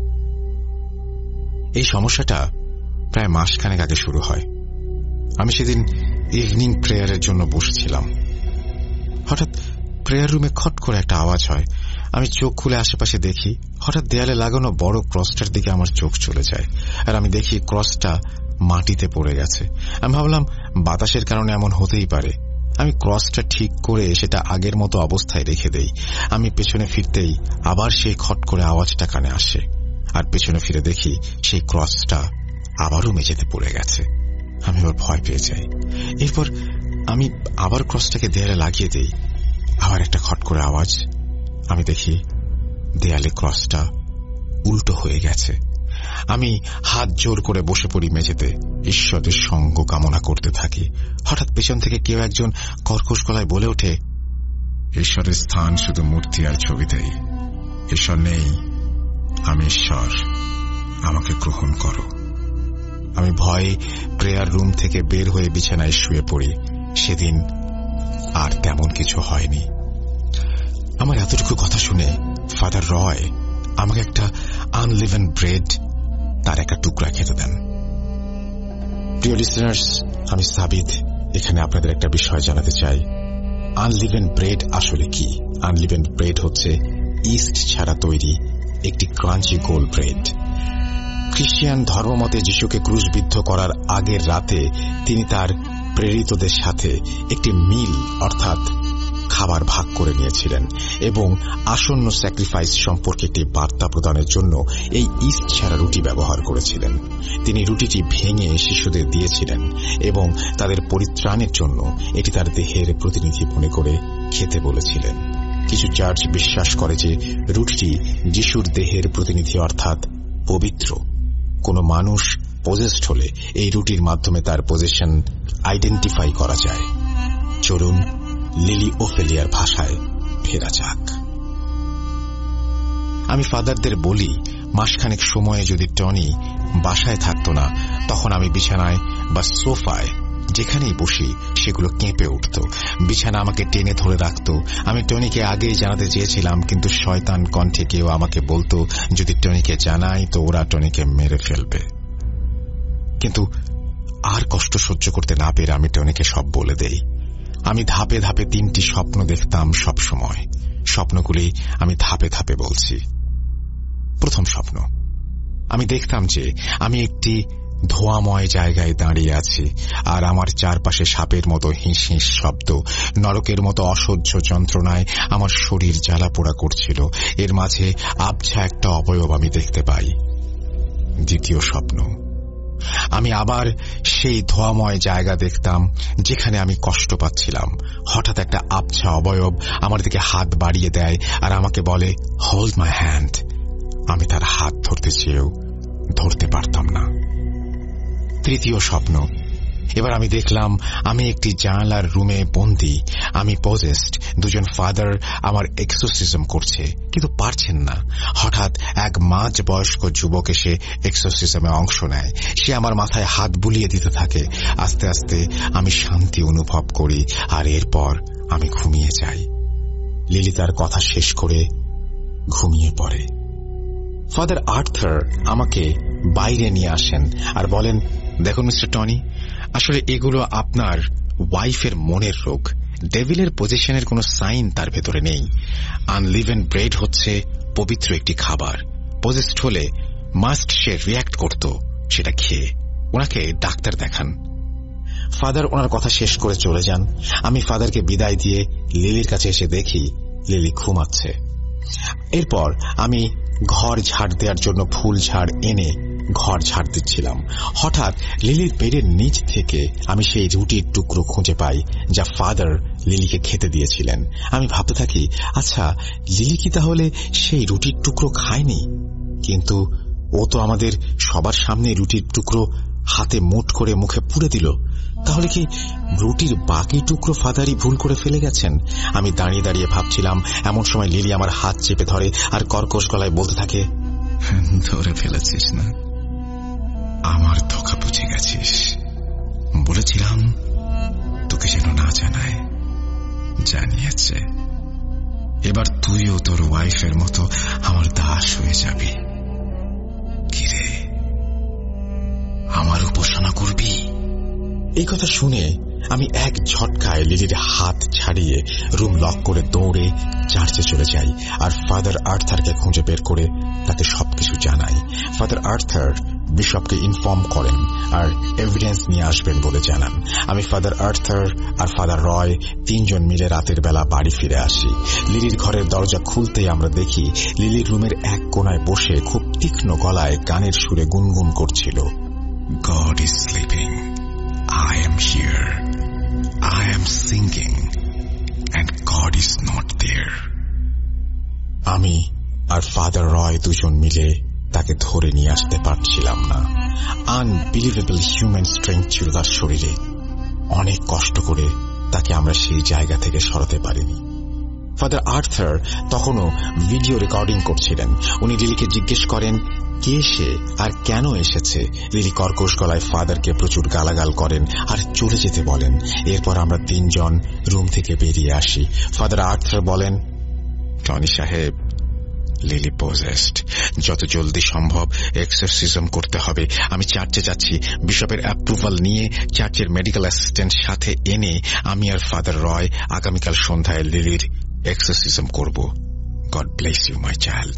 এই সমস্যাটা প্রায় মাসখানেক আগে শুরু হয়। আমি সেদিন ইভিনিং প্রেয়ারের জন্য বসেছিলাম। হঠাৎ প্রেয়ার রুমে খট করে একটা আওয়াজ হয়। আমি চোখ খুলে আশেপাশে দেখি, হঠাৎ দেয়ালে লাগানো বড় ক্রসটার দিকে আমার চোখ চলে যায় আর আমি দেখি ক্রসটা মাটিতে পড়ে গেছে। আমি ভাবলাম বাতাসের কারণে এমন হতেই পারে। আমি ক্রসটা ঠিক করে সেটা আগের মতো অবস্থায় রেখে দেই। আমি পেছনে ফিরতেই আবার সেই খট করে আওয়াজটা কানে আসে আর পেছনে ফিরে দেখি সেই ক্রসটা আবারও মেঝেতে পড়ে গেছে। আমি আবার ভয় পেয়ে যাই। এরপর আমি আবার ক্রসটাকে দেয়ালে লাগিয়ে দেই। আবার একটা খট করে আওয়াজ। আমি দেখি দেয়ালে ক্রসটা উল্টো হয়ে গেছে। আমি হাত জোর করে বসে পড়ি মেঝেতে, ঈশ্বরের সঙ্গ কামনা করতে থাকি। হঠাৎ পেছন থেকে কেউ একজন কর্কশ গলায় বলে ওঠে, ঈশ্বরের স্থান শুধু মূর্তি আর ছবিতেই। ঈশ্বর নেই, আমি ঈশ্বর, আমাকে গ্রহণ করো। আমি ভয়ে প্রেয়ার রুম থেকে বের হয়ে বিছানায় শুয়ে পড়ি। সেদিন আর তেমন কিছু হয়নি। আমার এতটুকু কথা শুনে ফাদার রয় আমাকে একটা আনলিভেন ব্রেড তার একটা টুকরা খেতে দেন। প্রিয় লিসেনার্স, আমি সাবিত এখানে আপনাদের একটা বিষয় জানাতে চাই। আনলিভেন ব্রেড আসলে কি? আনলিভেন ব্রেড হচ্ছে ইস্ট ছাড়া তৈরি একটি ক্রাঞ্চি গোল ব্রেড। খ্রিস্টান ধর্মমতে যিশুকে ক্রুশবিদ্ধ করার আগের রাতে তিনি তার প্রেরিতদের সাথে একটি মিল অর্থাৎ খাবার ভাগ করে নিয়েছিলেন এবং আসন্ন স্যাক্রিফাইস সম্পর্কে একটি বার্তা প্রদানের জন্য এই ইস্ট ছাড়া রুটি ব্যবহার করেছিলেন। তিনি রুটিটি ভেঙে শিশুদের দিয়েছিলেন এবং তাদের পরিত্রাণের জন্য এটি তার দেহের প্রতিনিধি মনে করে খেতে বলেছিলেন। কিছু চার্চ বিশ্বাস করে যে রুটিটি যিশুর দেহের প্রতিনিধি অর্থাৎ পবিত্র। কোনো মানুষ পজেসড হলে এই রুটির মাধ্যমে তার পজেশন আইডেন্টিফাই করা যায়। চলুন লিলি ওফেলিয়ার ভাষায় ফেরা যাক। আমি ফাদারদের বলি মাসখানেক সময়ে যদি টনি বাসায় থাকত না, তখন আমি বিছানায় বা সোফায় যেখানেই বসি সেগুলো কেঁপে উঠত। বিছানা আমাকে টেনে ধরে রাখত। আমি টনিকে আগেই জানাতে চেয়েছিলাম, কিন্তু শয়তান কণ্ঠে কেউ আমাকে বলতো যদি টনিকে জানাই তো ওরা টনিকে মেরে ফেলবে। কিন্তু আর কষ্ট সহ্য করতে না পেরে আমি টনিকে সব বলে দেই। আমি ধাপে ধাপে 3টি স্বপ্ন দেখতাম সব সময়। স্বপ্নগুলি আমি ধাপে ধাপে বলছি। প্রথম স্বপ্ন, আমি দেখতাম যে আমি একটি ধোঁয়াময় জায়গায় দাঁড়িয়ে আছি, আর আমার চারপাশে সাপের মতো হিঁস হিঁস শব্দ, নরকের মতো অসহ্য যন্ত্রণায় আমার শরীর জ্বালাপোড়া করছিল। এর মাঝে আবছা একটা অবয়ব আমি দেখতে পাই। দ্বিতীয় স্বপ্ন। আমি আবার সেই ধোঁয়াময় জায়গা দেখতাম যেখানে আমি কষ্ট পাচ্ছিলাম। হঠাৎ একটা আবছা অবয়ব আমার দিকে হাত বাড়িয়ে দেয় আর আমাকে বলে, হোল্ড মাই হ্যান্ড। আমি তার হাত ধরতে চেয়েও ধরতে পারতাম না। তৃতীয় স্বপ্ন। এবার আমি দেখলাম আমি একটি জানালার রুমে বন্দী। আমি পজেসড। দুজন ফাদার আমার এক্সোসিজম করছে, কিন্তু পারছেন না। হঠাৎ এক মাঝ বয়স্ক যুবক এসে এক্সোসিজমে অংশ নেয়। সে আমার মাথায় হাত বুলিয়ে দিতে থাকে। আস্তে আস্তে আমি শান্তি অনুভব করি, আর এরপর আমি ঘুমিয়ে যাই। লিলি তার কথা শেষ করে ঘুমিয়ে পড়ে। ফাদার আর্থার আমাকে বাইরে নিয়ে আসেন আর বলেন, দেখুন মিস্টার টনি, আসলে এগুলো আপনার ওয়াইফের মনের রোগ। ডেভিলের পজিশনের কোনো সাইন তার ভেতরে নেই। আনলিভেন ব্রেড হচ্ছে পবিত্র একটি খাবার। পজেসড হলে মাস্ট সে রিয়্যাক্ট করত সেটা খেয়ে। ওনাকে ডাক্তার দেখান। ফাদার ওনার কথা শেষ করে চলে যান। আমি ফাদারকে বিদায় দিয়ে লিলির কাছে এসে দেখি লিলি ঘুমাচ্ছে। এরপর আমি ঘর ঝাড় দেওয়ার জন্য ফুল ঝাড় এনে ঘর ঝাড় দিচ্ছিলাম। হঠাৎ লিলির বেডের নিচ থেকে আমি সেই রুটির টুকরো খুঁজে পাই যা ফাদার লিলিকে খেতে দিয়েছিলেন। আমি ভাবতে থাকি, আচ্ছা লিলি কি তাহলে সেই রুটির টুকরো খায়নি? কিন্তু ও তো আমাদের সবার সামনে রুটির টুকরো হাতে মুঠ করে মুখে পুরে দিল। তাহলে কি রুটির বাকি টুকরো ফাদারই ভুল করে ফেলে গেছেন? আমি দাঁড়িয়ে দাঁড়িয়ে ভাবছিলাম। এমন সময় লিলি আমার হাত চেপে ধরে আর কর্কশ গলায় বলতে থাকে, ধরে ফেলেছিস না? আমার ধোঁকা বুঝে গেছিস। বলেছিলাম তোকে যেন না জানায়, জানিয়েছে। এবার তুইও তোর ওয়াইফের মতো আমার দাস হয়ে যাবি। কিরে, আমার উপাসনা করবি? এই কথা শুনে আমি এক ঝটকায় লিলির হাত ছাড়িয়ে রুম লক করে দৌড়ে চার্চে চলে যাই আর ফাদার আর্থারকে খুঁজে বের করে তাকে সবকিছু জানাই। ফাদার আর্থার বিশপকে ইনফর্ম করেন আর এভিডেন্স নিয়ে আসবেন বলে জানান। আমি ফাদার আর্থার আর ফাদার রয় তিনজন মিলে রাতের বেলা বাড়ি ফিরে আসি। লিলির ঘরের দরজা খুলতেই আমরা দেখি লিলির রুমের এক কোনায় বসে খুব তীক্ষ্ণ গলায় গানের সুরে গুনগুন করছিল, God is sleeping, I am here, I am singing, and God is not there. আমি আর ফাদার রয় দুজন মিলে তাকে ধরে নিয়ে আসতে পারছিলাম না। আনবিলিভেবল হিউম্যান স্ট্রেংথ ছিল তার শরীরে। অনেক কষ্ট করে তাকে আমরা সেই জায়গা থেকে সরাতে পারিনি। ফাদার আর্থার তখনও ভিডিও রেকর্ডিং করছিলেন। উনি লিলিকে জিজ্ঞেস করেন কে সে আর কেন এসেছে। লিলি কর্কশ গলায় ফাদারকে প্রচুর গালাগাল করেন আর চলে যেতে বলেন। এরপর আমরা তিনজন রুম থেকে বেরিয়ে আসি। ফাদার আর্থার বলেন, টনি সাহেব, লিলি পজেসড। যত জলদি সম্ভব এক্সরসিজম করতে হবে। আমি চার্চে যাচ্ছি। বিশপের অ্যাপ্রুভাল নিয়ে চার্চের মেডিকেল অ্যাসিস্ট্যান্ট সাথে এনে আমি আর ফাদার রয় আগামীকাল সন্ধ্যায় লিলির এক্সরসিজম করব। God bless you my child.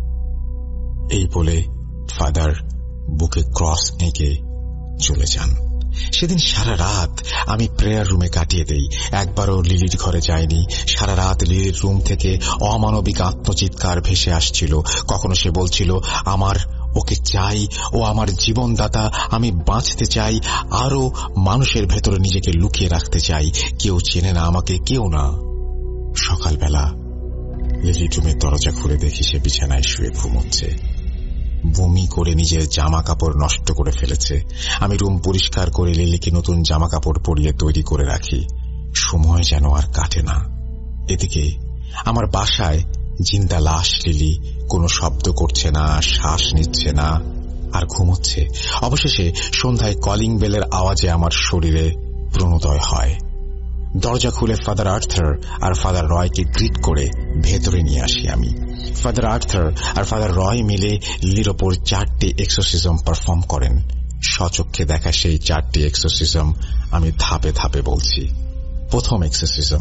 এই বলে ফাদার বুকে ক্রস এঁকে চলে যান। সেদিন সারা রাত আমি প্রেয়ার রুমে কাটিয়ে দেই। একবারও লিলির ঘরে যাইনি। সারা রাত লিলির রুম থেকে অমানবিক আত্মচিৎকার ভেসে আসছিল। কখনো সে বলছিল, আমার ওকে চাই, ও আমার জীবনদাতা, আমি বাঁচতে চাই, আরো মানুষের ভেতরে নিজেকে লুকিয়ে রাখতে চাই। কেউ চেনে না আমাকে, কেউ না। সকালবেলা লিলির রুমের দরজা খুলে দেখি সে বিছানায় শুয়ে ঘুমোচ্ছে। বমি করে নিজের জামা কাপড় নষ্ট করে ফেলেছে। আমি রুম পরিষ্কার করে লিলিকে নতুন জামা কাপড় পরিয়ে তৈরি করে রাখি। সময় যেন আর কাটে না। এদিকে আমার বাসায় জিন্দা লাশ লিলি কোনো শব্দ করছে না, শ্বাস নিচ্ছে না, আর ঘুমোচ্ছে। অবশেষে সন্ধ্যায় কলিং বেলের আওয়াজে আমার শরীরে প্রণোদয় হয়। দরজা খুলে ফাদার আর্থার আর ফাদার রয়কে গ্রিট করে ভেতরে নিয়ে আসি আমি। ফাদার আর্থার আর ফাদার রয় মিলে লিলির ওপর 4টি এক্সোসিজম পারফর্ম করেন। স্বচক্ষে দেখা সেই 4টি এক্সোসিজম আমি ধাপে ধাপে বলছি। প্রথম এক্সোসিজম,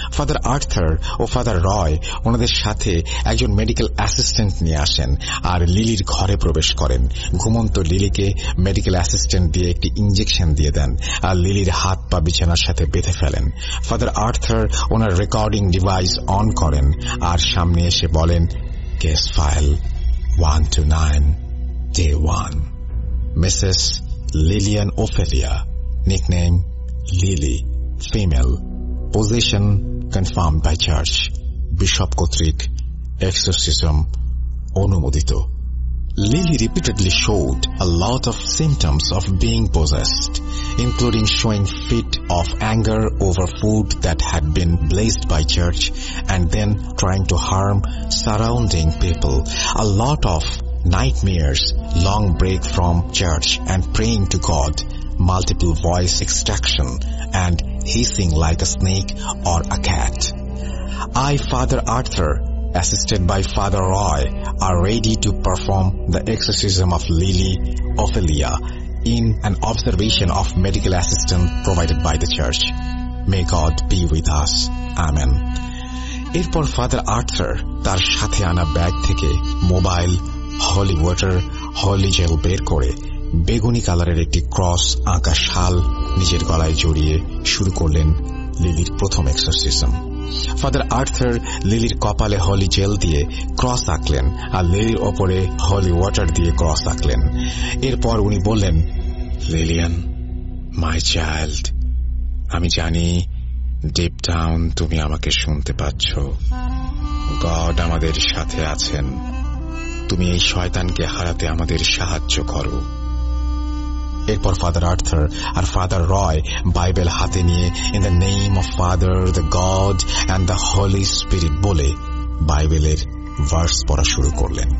ফাদার আর্থার ও ফাদার রয় ওনাদের সাথে একজন মেডিকেল অ্যাসিস্ট্যান্ট নিয়ে আসেন আর লিলির ঘরে প্রবেশ করেন। ঘুমন্ত লিলিকে মেডিকেল অ্যাসিস্ট্যান্ট দিয়ে একটি ইঞ্জেকশন দিয়ে দেন আর লিলির হাত পা বিছানার সাথে বেঁধে ফেলেন। ফাদার আর্থার ওনার রেকর্ডিং ডিভাইস অন করেন আর সামনে এসে বলেন, case file 1 to 9, day 1. Mrs. Lillian Ophelia, nickname Lily, female, possession confirmed by church, bishop কর্তৃক exorcism অনুমোদিত. Lily repeatedly showed a lot of symptoms of being possessed, including showing fit of anger over food that had been blessed by church and then trying to harm surrounding people, a lot of nightmares, long break from church and praying to God, multiple voice extraction, and hissing like a snake or a cat. I, Father Arthur, assisted by Father Roy, are ready to perform the exorcism of Lily Ophelia in an observation of medical assistance provided by the church. May God be with us. Amen. এরপর father Arthur তার সাথে আনা ব্যাগ থেকে mobile, holy water, holy gel বের করে বেগুনি কালারের একটি ক্রস আঁকা শাল নিজের গলায় জড়িয়ে শুরু করলেন লিলির প্রথম এক্সরসিজম। ফাদার আর্থার লিলির কপালে হলি জেল দিয়ে ক্রস আঁকলেন আর লিলির ওপরে হলি ওয়াটার দিয়ে ক্রস আঁকলেন। এরপর উনি বললেন, লিলিয়ান, মাই চাইল্ড, আমি জানি ডিপ ডাউন তুমি আমাকে শুনতে পাচ্ছ। গড আমাদের সাথে আছেন। তুমি এই শয়তানকে হারাতে আমাদের সাহায্য করো। এরপর ফাদার আর্থার আর ফাদার রয় বাইবেল হাতে নিয়ে in the name of father, the God and the holy spirit বলে বাইবেলের ভার্স পড়া শুরু করলেন।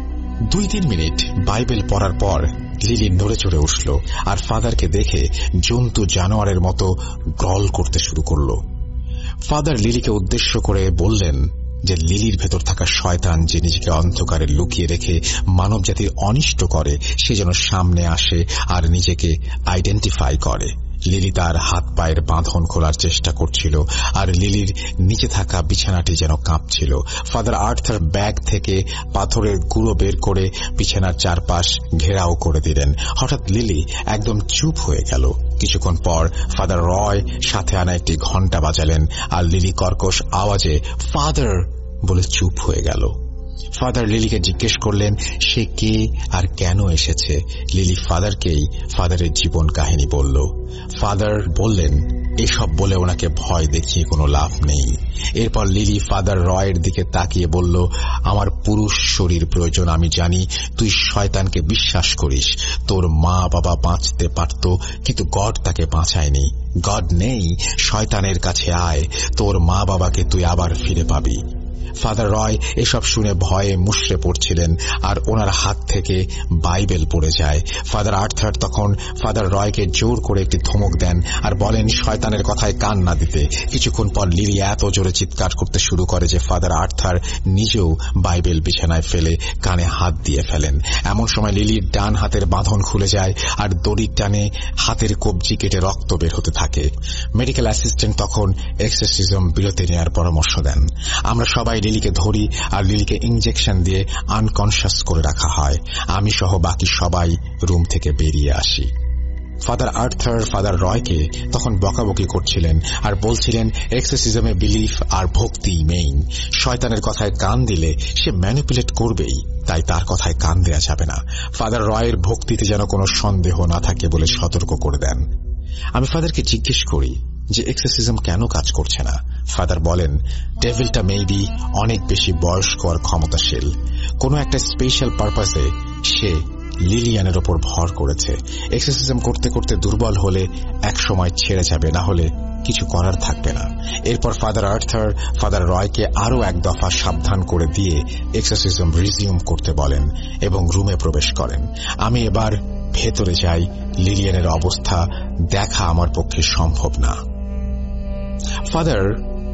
2-3 মিনিট বাইবেল পড়ার পর লিলি নড়ে চড়ে উঠল আর ফাদারকে দেখে জন্তু জানোয়ারের মতো গ্রল করতে শুরু করল। ফাদার লিলিকে উদ্দেশ্য করে বললেন যে লিলির ভেতর থাকা শয়তান যে নিজেকে অন্ধকারে লুকিয়ে রেখে মানব জাতির অনিষ্ট করে সে যেন সামনে আসে আর নিজেকে আইডেন্টিফাই করে। লিলি তার হাত পায়ের বাঁধন খোলার চেষ্টা করছিল আর লিলির নিচে থাকা বিছানাটি যেন কাঁপছিল। ফাদার আর্থার ব্যাগ থেকে পাথরের গুঁড়ো বের করে বিছানার চারপাশ ঘেরাও করে দিলেন। হঠাৎ লিলি একদম চুপ হয়ে গেল। কিছুক্ষণ পর ফাদার রয় সাথে আনা একটি ঘণ্টা বাজালেন আর লিলি কর্কশ আওয়াজে ফাদার বলে চুপ হয়ে গেল। ফাদার লিলিকে জিজ্ঞেস করলেন সে কে আর কেন এসেছে। লিলি ফাদারকেই ফাদারের জীবন কাহিনী বলল। ফাদার বললেন এসব বলে ওনাকে ভয় দেখিয়ে কোনো লাভ নেই। এরপর লিলি ফাদার রয়ের দিকে তাকিয়ে বলল, আমার পুরুষ শরীর প্রয়োজন। আমি জানি তুই শয়তানকে বিশ্বাস করিস। তোর মা বাবা বাঁচতে পারত কিন্তু গড তাকে বাঁচায়নি। গড নেই, শয়তানের কাছে আয়, তোর মা বাবাকে তুই আবার ফিরে পাবি। ফাদার রয় এসব শুনে ভয়ে মুষড়ে পড়ছিলেন আর ওনার হাত থেকে বাইবেল পড়ে যায়। ফাদার আর্থার তখন ফাদার রয়কে জোর করে একটি ধমক দেন আর বলেন শয়তানের কথায় কান না দিতে। কিছুক্ষণ পর লিলি এত জোরে চিৎকার করতে শুরু করে যে ফাদার আর্থার নিজেও বাইবেল বিছানায় ফেলে কানে হাত দিয়ে ফেলেন। এমন সময় লিলির ডান হাতের বাঁধন খুলে যায় আর দড়ির টানে হাতের কবজি কেটে রক্ত বের হতে থাকে। মেডিকেল অ্যাসিস্ট্যান্ট তখন এক্সরসিজম বিরতি নেওয়ার পরামর্শ দেন। আমরা সবাই লিলিকে ধরি আর লিলিকে ইঞ্জেকশন দিয়ে আনকনশাস করে রাখা হয়। আমি সহ বাকি সবাই রুম থেকে বেরিয়ে আসি। ফাদার আর্থার ফাদার রয়কে তখন বকাবকি করছিলেন আর বলছিলেন এক্সরসিজমে বিলিফ আর ভক্তি মেইন। শয়তানের কথায় কান দিলে সে ম্যানিপুলেট করবেই, তাই তার কথায় কান দেয়া যাবে না। ফাদার রয়ের ভক্তিতে যেন কোনো সন্দেহ না থাকে বলে সতর্ক করে দেন। আমি ফাদারকে জিজ্ঞেস করি যে এক্সরসিজম কেন কাজ করছে না। ফাদার বলেন ডেভিলটা মেবি অনেক বেশি বয়স্ক আর ক্ষমতাশীল। কোনো একটা স্পেশাল পারপাসে সে লিলিয়ানের ওপর ভর করেছে। এক্সরসিজম করতে করতে দুর্বল হলে এক সময় ছেড়ে যাবে, না হলে কিছু করার থাকবে না। এরপর ফাদার আর্থার ফাদার রয়কে আরো এক দফা সাবধান করে দিয়ে এক্সরসিজম রিজিউম করতে বলেন এবং রুমে প্রবেশ করেন। আমি এবার ভেতরে যাই। লিলিয়ানের অবস্থা দেখা আমার পক্ষে সম্ভব না। ফাদার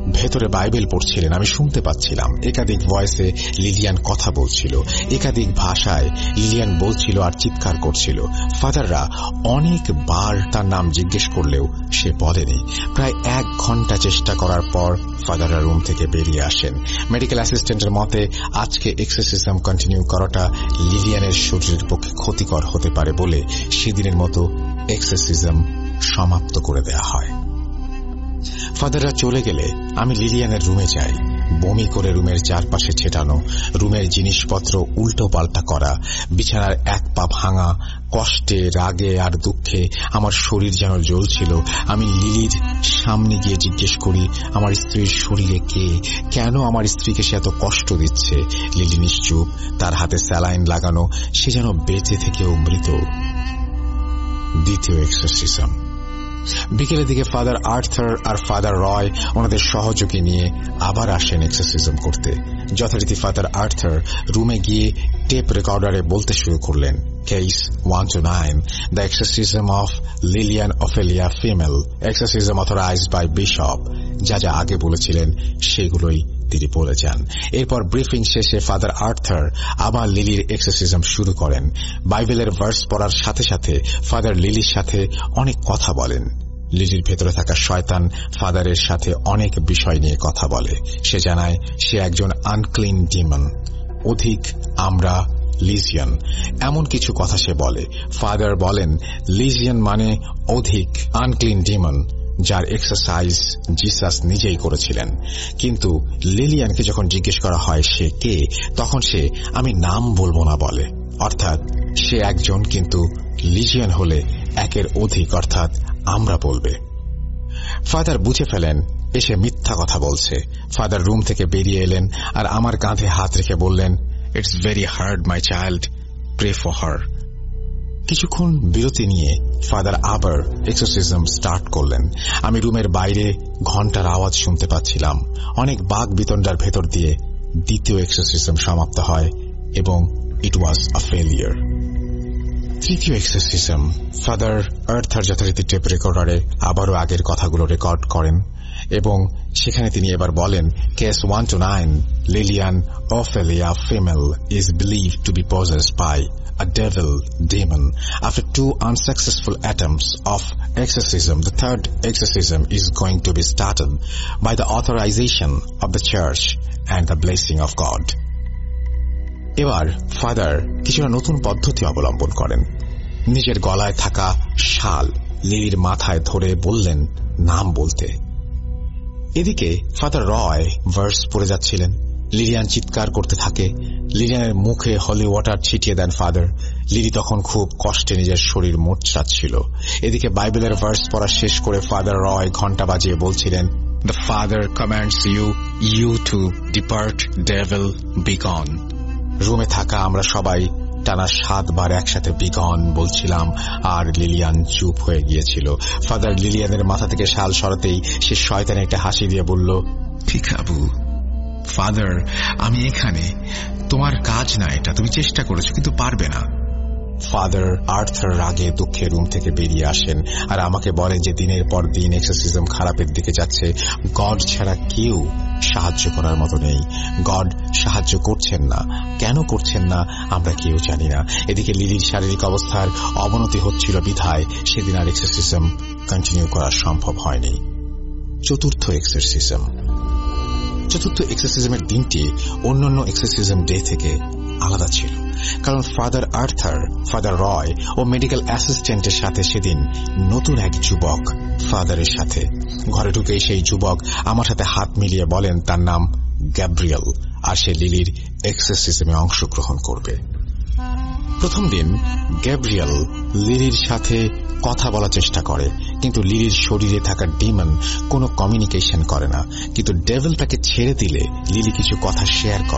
ভেতরে বাইবেল পড়ছিলেন, আমি শুনতে পাচ্ছিলাম। একাধিক ভয়েসে লিলিয়ান কথা বলছিল, একাধিক ভাষায় লিলিয়ান বলছিল আর চিৎকার করছিল। ফাদাররা অনেকবার তার নাম জিজ্ঞেস করলেও সে বলেনি। প্রায় 1 ঘন্টা চেষ্টা করার পর ফাদাররা রুম থেকে বেরিয়ে আসেন। মেডিকেল অ্যাসিস্ট্যান্টের মতে আজকে এক্সরসিজম কন্টিনিউ করাটা লিলিয়ানের শরীরের পক্ষে ক্ষতিকর হতে পারে বলে সেদিনের মতো এক্সরসিজম সমাপ্ত করে দেয়া হয়। ফাদাররা চলে গেলে আমি লিলিয়ানের রুমে যাই। বমি করে রুমের চারপাশে ছেটানো, রুমের জিনিসপত্র উল্টো পাল্টা করা, বিছানার 1 পা ভাঙা। কষ্টে, রাগে আর দুঃখে আমার শরীর যেন জ্বলছিল। আমি লিলির সামনে গিয়ে জিজ্ঞেস করি, আমার স্ত্রীর শরীরে কে, কেন আমার স্ত্রীকে সে এত কষ্ট দিচ্ছে? লিলি নিশ্চুপ, তার হাতে স্যালাইন লাগানো, সে যেন বেঁচে থেকেও মৃত। দ্বিতীয় এক্সরসিজম। বিকেলের দিকে ফাদার আর্থার আর ফাদার রয় ওনাদের সহযোগী নিয়ে আবার আসেন এক্সরসিজম করতে। যথারীতি ফাদার আর্থার রুমে গিয়ে টেপ রেকর্ডারে বলতে শুরু করলেন, case 1 to 9, the exorcism of Lillian Ophelia female, exorcism authorised by bishop. যা যা আগে বলেছিলেন সেগুলোই তিনি বলে যান। এরপর ব্রিফিং শেষে ফাদার আর্থার আবার লিলির এক্সরসিজম শুরু করেন। বাইবেলের ভার্স পড়ার সাথে সাথে ফাদার লিলির সাথে অনেক কথা বলেন। লিলির ভেতরে থাকা শয়তান ফাদারের সাথে অনেক বিষয় নিয়ে কথা বলে। সে জানায় সে একজন আনক্লিন ডিমন, অধিক আমরা লিজিয়ন, এমন কিছু কথা সে বলে। ফাদার বলেন লিজিয়ন মানে অধিক আনক্লিন ডিমন, যার এক্সারসাইজ জিসাস নিজেই করেছিলেন। কিন্তু লিলিয়ানকে যখন জিজ্ঞেস করা হয় সে কে, তখন সে আমি নাম বলবো না বলে। অর্থাৎ সে একজন, কিন্তু লিজিয়ন হলে 1-এর অধিক, অর্থাৎ আমরা বলবে। ফাদার বুঝে ফেলেন এসে মিথ্যা কথা বলছে। ফাদার রুম থেকে বেরিয়ে এলেন আর আমার কাঁধে হাত রেখে বললেন, it's very hard my child, pray for her. কিছুক্ষণ বিরতি নিয়ে ফাদার আবার এক্সরসিজম স্টার্ট করলেন। আমি রুমের বাইরে ঘন্টার আওয়াজ শুনতে পাচ্ছিলাম। অনেক বাক বিতণ্ডার ভেতর দিয়ে দ্বিতীয় এক্সরসিজম সমাপ্ত হয় এবং ইট ওয়াজ আ ফেলিয়ার। তৃতীয় এক্সরসিজম। ফাদার আর্থার যথারীতি টেপ রেকর্ডারে আবারও আগের কথাগুলো রেকর্ড করেন এবং সেখানে তিনি এবার বলেন, case 1 to 9, Lillian Ophelia female is believed to be possessed by a devil demon. After 2 unsuccessful attempts of exorcism, the third exorcism is going to be started by the authorization of the church and the blessing of God. এবার father কিছুটা নতুন পদ্ধতি অবলম্বন করেন। নিজের গলায় থাকা শাল লিলির মাথায় ধরে বললেন নাম বলতে। এদিকে ফাদার রয় ভার্স পড়ে যাচ্ছিলেন। লিলিয়ান চিৎকার করতে থাকে। লিলিয়ানের মুখে হলি ওয়াটার ছিটিয়ে দেন ফাদার। লিলি তখন খুব কষ্টে নিজের শরীর মোচড়াচ্ছিল। এদিকে বাইবেলের ভার্স পড়া শেষ করে ফাদার রয় ঘন্টা বাজিয়ে বলছিলেন, The Father commands you to depart, devil, be gone. রুমে থাকা আমরা সবাই টানা 7 বার একসাথে বিগন বলছিলাম আর লিলিয়ান চুপ হয়ে গিয়েছিল। ফাদার লিলিয়ানের মাথা থেকে শাল সরাতেই সে শয়তানে একটা হাসি দিয়ে বলল, পিকাবু ফাদার, আমি এখানে, তোমার কাজ না এটা, তুমি চেষ্টা করেছো কিন্তু পারবে না। ফাদার আর্থার রাগে দুঃখে রুম থেকে বেরিয়ে আসেন আর আমাকে বলেন যে দিনের পর দিন এক্সরসিজম খারাপের দিকে যাচ্ছে। গড ছাড়া কেউ সাহায্য করার মতো নেই। গড সাহায্য করছেন না, কেন করছেন না আমরা কেউ জানি না। এদিকে লিলির শারীরিক অবস্থার অবনতি হচ্ছিল বিধায় সেদিন আর এক্সরসিজম কন্টিনিউ করা সম্ভব হয়নি। চতুর্থ এক্সরসিজম। চতুর্থ এক্সরসিজমের দিনটি অন্যান্য এক্সরসিজম ডে থেকে আলাদা ছিল, কারণ ফাদার আর্থার, ফাদার রয় ও মেডিকেল অ্যাসিস্ট্যান্টের সাথে সেদিন নতুন এক যুবক ফাদারের সাথে। ঘরে ঢুকেই সেই যুবক আমার সাথে হাত মিলিয়ে বলেন তার নাম গ্যাব্রিয়েল আর সে লিলির এক্সরসিজমে অংশগ্রহণ করবে। প্রথম দিন গ্যাব্রিয়েল লিলির সাথে কথা বলার চেষ্টা করে, কিন্তু লিলির শরীরে থাকা ডিমন কোনো কমিউনিকেশন করে না। কিন্তু ডেভিল তাকে ছেড়ে দিলে লিলি কিছু কথা শেয়ার করে।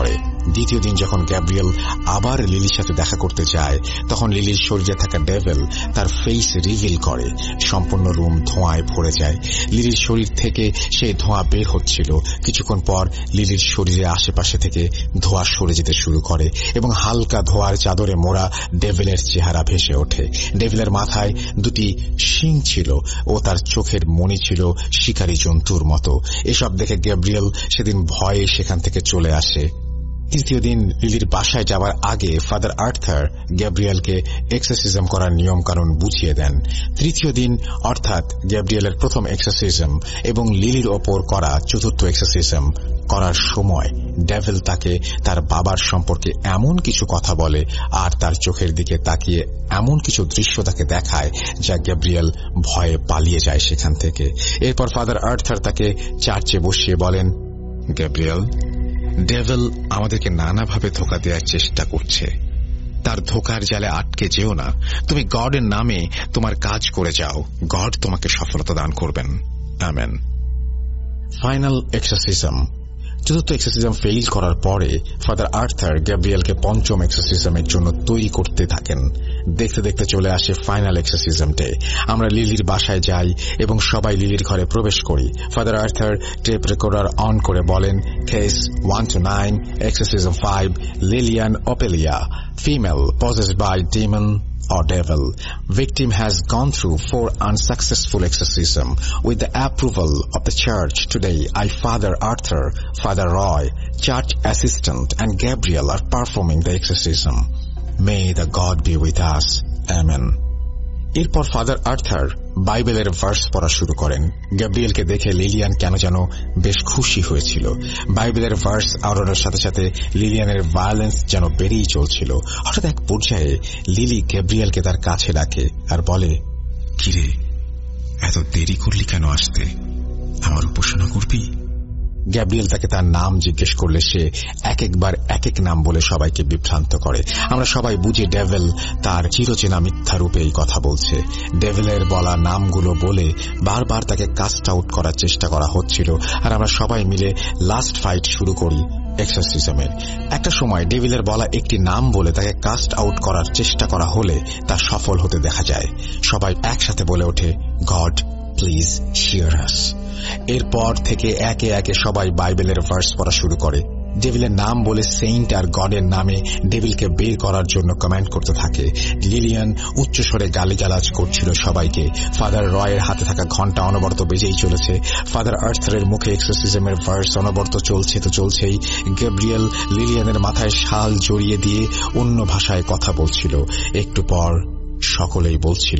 দ্বিতীয় দিন যখন গ্যাব্রিয়েল আবার লিলির সাথে দেখা করতে যায়, তখন লিলির শরীরে থাকা ডেভিল তার ফেস রিভিল করে। সম্পূর্ণ রুম ধোঁয়ায় ভরে যায়। লিলির শরীর থেকে সেই ধোঁয়া বের হচ্ছিল। কিছুক্ষণ পর লিলির শরীরের আশেপাশে থেকে ধোঁয়া সরে যেতে শুরু করে এবং হালকা ধোঁয়ার চাদরে মোড়া ডেভিলের চেহারা ভেসে ওঠে। ডেভিলের মাথায় দুটি শিং ছিল ও তার চোখের মণি ছিল শিকারী জন্তুর মতো। এসব দেখে গ্যাব্রিয়েল সেদিন ভয়ে সেখান থেকে চলে আসে। তৃতীয় দিন লিলির বাসায় যাওয়ার আগে ফাদার আর্থার গ্যাব্রিয়েলকে এক্সরসিজম করার নিয়ম কানুন বুঝিয়ে দেন। তৃতীয় দিন অর্থাৎ গ্যাব্রিয়েলের প্রথম এক্সরসিজম এবং লিলির ওপর করা চতুর্থ এক্সরসিজম করার সময় ডেভিল তাকে তার বাবার সম্পর্কে এমন কিছু কথা বলে আর তার চোখের দিকে তাকিয়ে এমন কিছু দৃশ্য তাকে দেখায় যা গ্যাব্রিয়েল ভয়ে পালিয়ে যায় সেখান থেকে। এরপর ফাদার আর্থার তাকে চার্চে বসিয়ে বলেন, গ্যাব্রিয়েল, ডেভিল আমাদেরকে নানাভাবে ধোঁকা দেওয়ার চেষ্টা করছে। তার ধোঁকার জালে আটকে যেও না। তুমি গডের নামে তোমার কাজ করে যাও। গড তোমাকে সফলতা দান করবেন। আমেন। Final exorcism. চতুর্থ এক্সরসিজম ফেইল করার পরে ফাদার আর্থার গ্যাব্রিয়েলকে পঞ্চম এক্সরসিজমের জন্য তৈরি করতে থাকেন। দেখতে দেখতে চলে আসে ফাইনাল এক্সরসিজম ডে। আমরা লিলির বাসায় যাই এবং সবাই লিলির ঘরে প্রবেশ করি। Father Arthur tape recorder on করে বলেন, case 1 to 9, exorcism 5, Lillian Ophelia, female, possessed by demon or devil. Victim has gone through 4 unsuccessful exorcism. With the approval of the church, today I, Father Arthur, Father Roy, church assistant and Gabriel are performing the exorcism. May the God be with us. Amen. এরপর father Arthur বাইবেলের verse পড়া শুরু করেন। গ্যাব্রিয়েলকে দেখে Lilian কেন যেন বেশ খুশি হয়েছিল। বাইবেলের ভার্স আওড়ানোর সাথে সাথে লিলিয়ানের ভায়োলেন্স যেন বেড়েই চলছিল। হঠাৎ এক পর্যায়ে লিলি গ্যাব্রিয়েলকে তার কাছে ডাকে আর বলে, কিরে, এত দেরি করলি কেন আসতে? আমার উপাসনা করবি? গ্যাব্রিয়েল তাকে তার নাম জিজ্ঞেস করলে সে এক একবার এক এক নাম বলে সবাইকে বিভ্রান্ত করে। আমরা সবাই বুঝি ডেভিল তার চিরচেনা মিথ্যা রূপে এই কথা বলছে। ডেভিলের বলা নামগুলো বলে বারবার তাকে কাস্ট আউট করার চেষ্টা করা হচ্ছিল আর আমরা সবাই মিলে লাস্ট ফাইট শুরু করি এক্সরসিজমের। একটা সময় ডেভিলের বলা একটি নাম বলে তাকে কাস্ট আউট করার চেষ্টা করা হলে তা সফল হতে দেখা যায়। সবাই একসাথে বলে ওঠে, গড প্লিজ হিয়ার আস। এরপর থেকে একে একে সবাই বাইবেলের ভার্স পড়া শুরু করে। ডেভিলের নাম বলে সেইন্ট আর গডের নামে ডেভিলকে বের করার জন্য কমেন্ট করতে থাকে। লিলিয়ান উচ্চস্বরে গালিগালাজ করছিল সবাইকে। ফাদার রয়ের হাতে থাকা ঘন্টা অনবরত বেজেই চলেছে। ফাদার আর্থারের মুখে এক্সরসিজমের ভার্স অনবরত চলছে তো চলছেই। গ্যাব্রিয়েল লিলিয়ানের মাথায় শাল জড়িয়ে দিয়ে অন্য ভাষায় কথা বলছিল। একটু পর সকলেই বলছিল,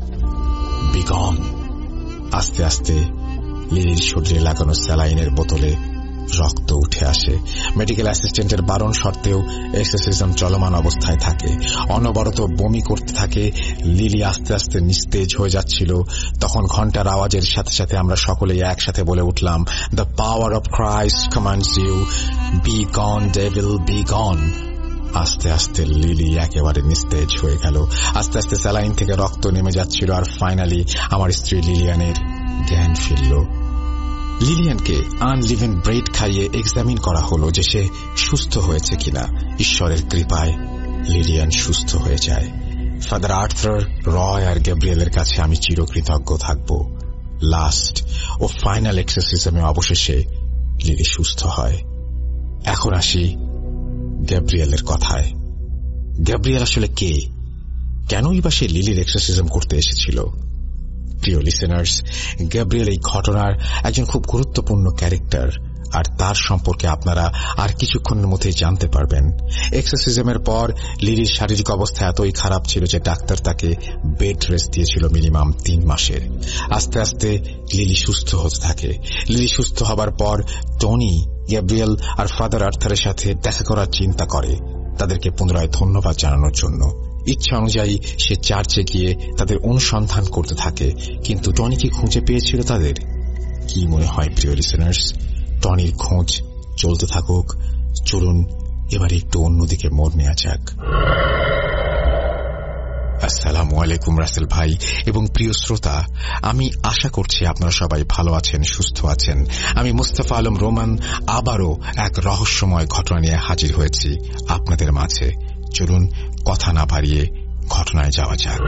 বিগন। আস্তে আস্তে লিলির শরীরে লাগানো স্যালাইনের বোতলে রক্ত উঠে আসে। মেডিকেল অ্যাসিস্ট্যান্টের বারণ সত্ত্বেও এক্সরসিজম চলমান অবস্থায় থাকে। অনবরত বমি করতে থাকে। লিলি আস্তে আস্তে নিস্তেজ হয়ে যাচ্ছিল। তখন ঘন্টার আওয়াজের সাথে সাথে আমরা সকলেই একসাথে বলে উঠলাম, the power of Christ commands you, be gone devil, be gone. আস্তে আস্তে লিলি একেবারে নিস্তেজ হয়ে গেল। আস্তে আস্তে স্যালাইন থেকে রক্ত নেমে যাচ্ছিল আর ফাইনালি আমার স্ত্রী লিলিয়ানের জ্ঞান ফিরল। লিলিয়ানকে আনলিভেন ব্রেড খাইয়ে এক্সামিন করা হলো যে সে সুস্থ হয়েছে কিনা। ঈশ্বরের কৃপায় লিলিয়ান সুস্থ হয়ে যায়। ফাদার আর্থার, রয় আর গ্যাব্রিয়েলের কাছে আমি চিরকৃতজ্ঞ থাকব। লাস্ট ও ফাইনাল এক্সরসিজমে অবশেষে লিলি সুস্থ হয়। এখন আসি গ্যাব্রিয়েলের কথায়। গ্যাব্রিয়েল আসলে কে? কেনই বা সে লিলির এক্সরসিজম করতে এসেছিল? প্রিয় লিসেনার্স, গ্যাব্রিয়েল এই ঘটনার একজন খুব গুরুত্বপূর্ণ ক্যারেক্টার আর তার সম্পর্কে আপনারা আর কিছুক্ষণের মধ্যেই জানতে পারবেন। এক্সরসিজমের পর লিলির শারীরিক অবস্থা এতই খারাপ ছিল যে ডাক্তার তাকে বেড রেস্ট দিয়েছিল মিনিমাম 3 মাসের। আস্তে আস্তে লিলি সুস্থ হতে থাকে। লিলি সুস্থ হবার পর টনি গ্যাব্রিয়েল আর ফাদার আর্থারের সাথে দেখা করার চিন্তা করে, তাদেরকে পুনরায় ধন্যবাদ জানানোর জন্য। ইচ্ছা অনুযায়ী সে চার্চে গিয়ে তাদের অনুসন্ধান করতে থাকে। কিন্তু টনি কি খুঁজে পেয়েছিল তাদের? কি মনে হয় প্রিয় লিসেনার্স? টনির খোঁজ চলতে থাকুক। চলুন এবার একটু অন্যদিকে মোড় নেওয়া যাক। A আসসালামু আলাইকুম রাসেল ভাই এবং প্রিয় শ্রোতা, আমি আশা করছি আপনারা সবাই ভালো আছেন, সুস্থ আছেন। আমি মুস্তাফা আলম রোমান আবারও এক রহস্যময় ঘটনা নিয়ে হাজির হয়েছি আপনাদের মাঝে। চলুন কথা না বাড়িয়ে ঘটনায় যাওয়া যাক।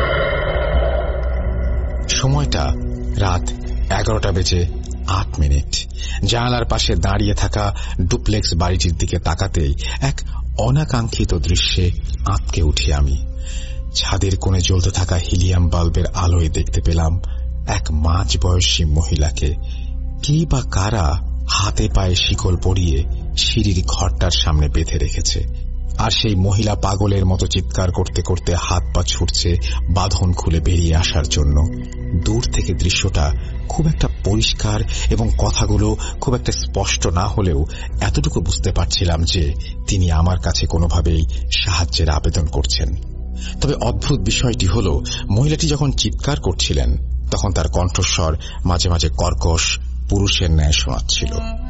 সময়টা রাত 11:08। জানালার পাশে দাঁড়িয়ে থাকা ডুপ্লেক্স বাড়িটির দিকে তাকাতেই এক অনাকাঙ্ক্ষিত দৃশ্যে আঁতকে উঠি আমি। ছাদের কোণে জ্বলতে থাকা হিলিয়াম বাল্বের আলোয় দেখতে পেলাম এক মাঝবয়সী মহিলাকে। কি বা কারা হাতে পায়ে শিকল পরিয়ে সিঁড়ির ঘরটার সামনে বেঁধে রেখেছে, আর সেই মহিলা পাগলের মতো চিৎকার করতে করতে হাত পা ছুটছে বাঁধন খুলে বেরিয়ে আসার জন্য। দূর থেকে দৃশ্যটা খুব একটা পরিষ্কার এবং কথাগুলো খুব একটা স্পষ্ট না হলেও এতটুকু বুঝতে পারছিলাম যে তিনি আমার কাছে কোনোভাবেই সাহায্যের আবেদন করছেন। তবে অদ্ভুত বিষয়টি হল, মহিলাটি যখন চিৎকার করছিলেন তখন তার কণ্ঠস্বর মাঝে মাঝে কর্কশ পুরুষের ন্যায় শোনাচ্ছিল।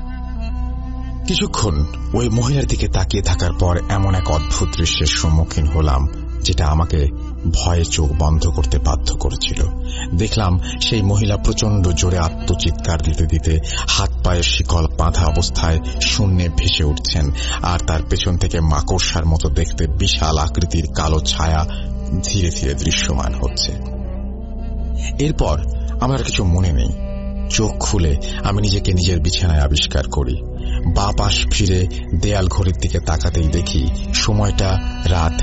কিছুক্ষণ ওই মহিলার দিকে তাকিয়ে থাকার পর এমন এক অদ্ভুত দৃশ্যের সম্মুখীন হলাম যেটা আমাকে ভয়ে চোখ বন্ধ করতে বাধ্য করেছিল। দেখলাম সেই মহিলা প্রচন্ড জোরে আত্মচিৎকার দিতে দিতে হাত পায়ের শিকল বাঁধা অবস্থায় শূন্যে ভেসে উঠছেন, আর তার পেছন থেকে মাকড়সার মতো দেখতে বিশাল আকৃতির কালো ছায়া ধীরে ধীরে দৃশ্যমান হচ্ছে। এরপর আমার কিছু মনে নেই। চোখ খুলে আমি নিজেকে নিজের বিছানায় আবিষ্কার করি। বাঁ পাশ ফিরে দেয়াল ঘড়ির দিকে তাকাতেই দেখি সময়টা রাত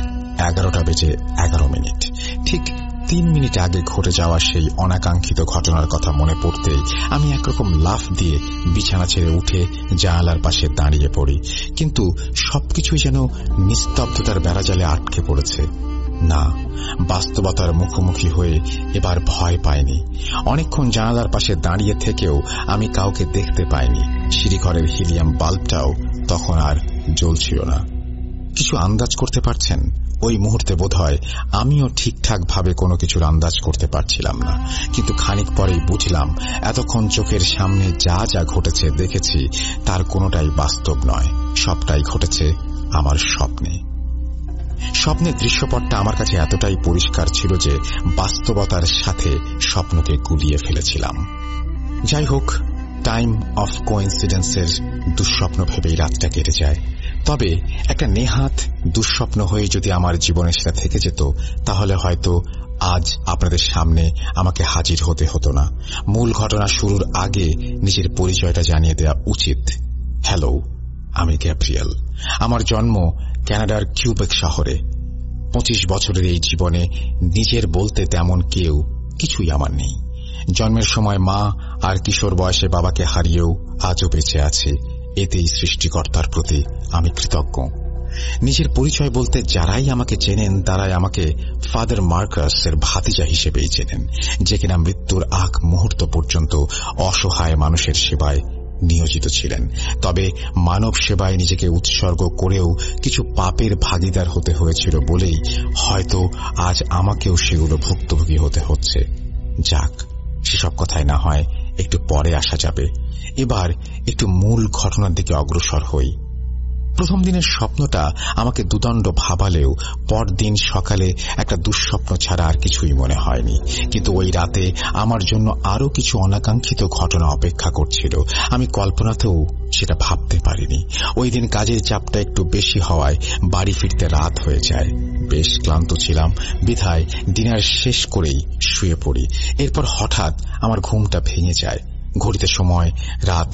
11:11। ঠিক 3 মিনিট আগে ঘটে যাওয়া সেই অনাকাঙ্ক্ষিত ঘটনার কথা মনে পড়তেই আমি একরকম লাফ দিয়ে বিছানা ছেড়ে উঠে জানালার পাশে দাঁড়িয়ে পড়ি। কিন্তু সবকিছুই যেন নিস্তব্ধতার বেড়াজালে আটকে পড়েছে। না, বাস্তবতার মুখোমুখি হয়ে এবার ভয় পাইনি। অনেকক্ষণ জানালার পাশে দাঁড়িয়ে থেকেও আমি কাউকে দেখতে পাইনি। সিঁড়িঘরের হিলিয়াম বাল্বটাও তখন আর জ্বলছিল না। কিছু আন্দাজ করতে পারছেন? ওই মুহূর্তে বোধহয় আমিও ঠিকঠাক ভাবে কোনো কিছুর আন্দাজ করতে পারছিলাম না। কিন্তু খানিক পরেই বুঝলাম এতক্ষণ চোখের সামনে যা যা ঘটেছে দেখেছি তার কোনোটাই বাস্তব নয়, সবটাই ঘটেছে আমার স্বপ্নে। স্বপ্নের দৃশ্যপটটা আমার কাছে এতটাই পরিষ্কার ছিল যে বাস্তবতার সাথে স্বপ্নকে গুলিয়ে ফেলেছিলাম। যাই হোক, টাইম অফ কোইন্সিডেন্সের দুঃস্বপ্ন ভেবেই রাতটা কেটে যায়। তবে একটা নেহাত দুঃস্বপ্ন হয়ে যদি আমার জীবনে সেটা থেকে যেত তাহলে হয়তো আজ আপনাদের সামনে আমাকে হাজির হতে হতো না। মূল ঘটনা শুরুর আগে নিজের পরিচয়টা জানিয়ে দেওয়া উচিত। হ্যালো, আমি গ্যাব্রিয়েল। আমার জন্ম কানাডার কিউবেক শহরে। 25 বছরের এই জীবনে নিজের বলতে তেমন কেউ কিছুই আমার নেই। জন্মের সময় মা আর কিশোর বয়সে বাবাকে হারিয়েও আজও বেঁচে আছে। এতেই সৃষ্টিকর্তার প্রতি আমি কৃতজ্ঞ। নিজের পরিচয় বলতে যারাই আমাকে চেনেন তারাই আমাকে ফাদার মার্কাস এর ভাতিজা হিসেবেই চেনেন, যে কিনা মৃত্যুর আগ মুহূর্ত পর্যন্ত অসহায় মানুষের সেবায় নিয়োজিত ছিলেন। তবে মানব সেবায় নিজেকে উৎসর্গ করেও কিছু পাপের ভাগিদার হতে হয়েছিল বলেই হয়তো আজ আমাকেও সেগুলো ভুক্তভোগী হতে হচ্ছে। যাক, সেসব কথায় না হয় একটু পরে আসা যাবে। এবার একটু মূল ঘটনার দিকে অগ্রসর হই। প্রথম দিনের স্বপ্নটা আমাকে দুদণ্ড ভাবালেও পরদিন সকালে একটা দুঃস্বপ্ন ছাড়া আর কিছুই মনে হয়নি। কিন্তু ওই রাতে আমার জন্য আরো কিছু অনাকাঙ্ক্ষিত ঘটনা অপেক্ষা করছিল। আমি কল্পনাতেও সেটা ভাবতে পারিনি। ওই দিন কাজের চাপটা একটু বেশি হওয়ায় বাড়ি ফিরতে রাত হয়ে যায়। বেশ ক্লান্ত ছিলাম, বিধায় ডিনার শেষ করেই শুয়ে পড়ি। এরপর হঠাৎ আমার ঘুমটা ভেঙে যায়। ঘড়িতে সময় রাত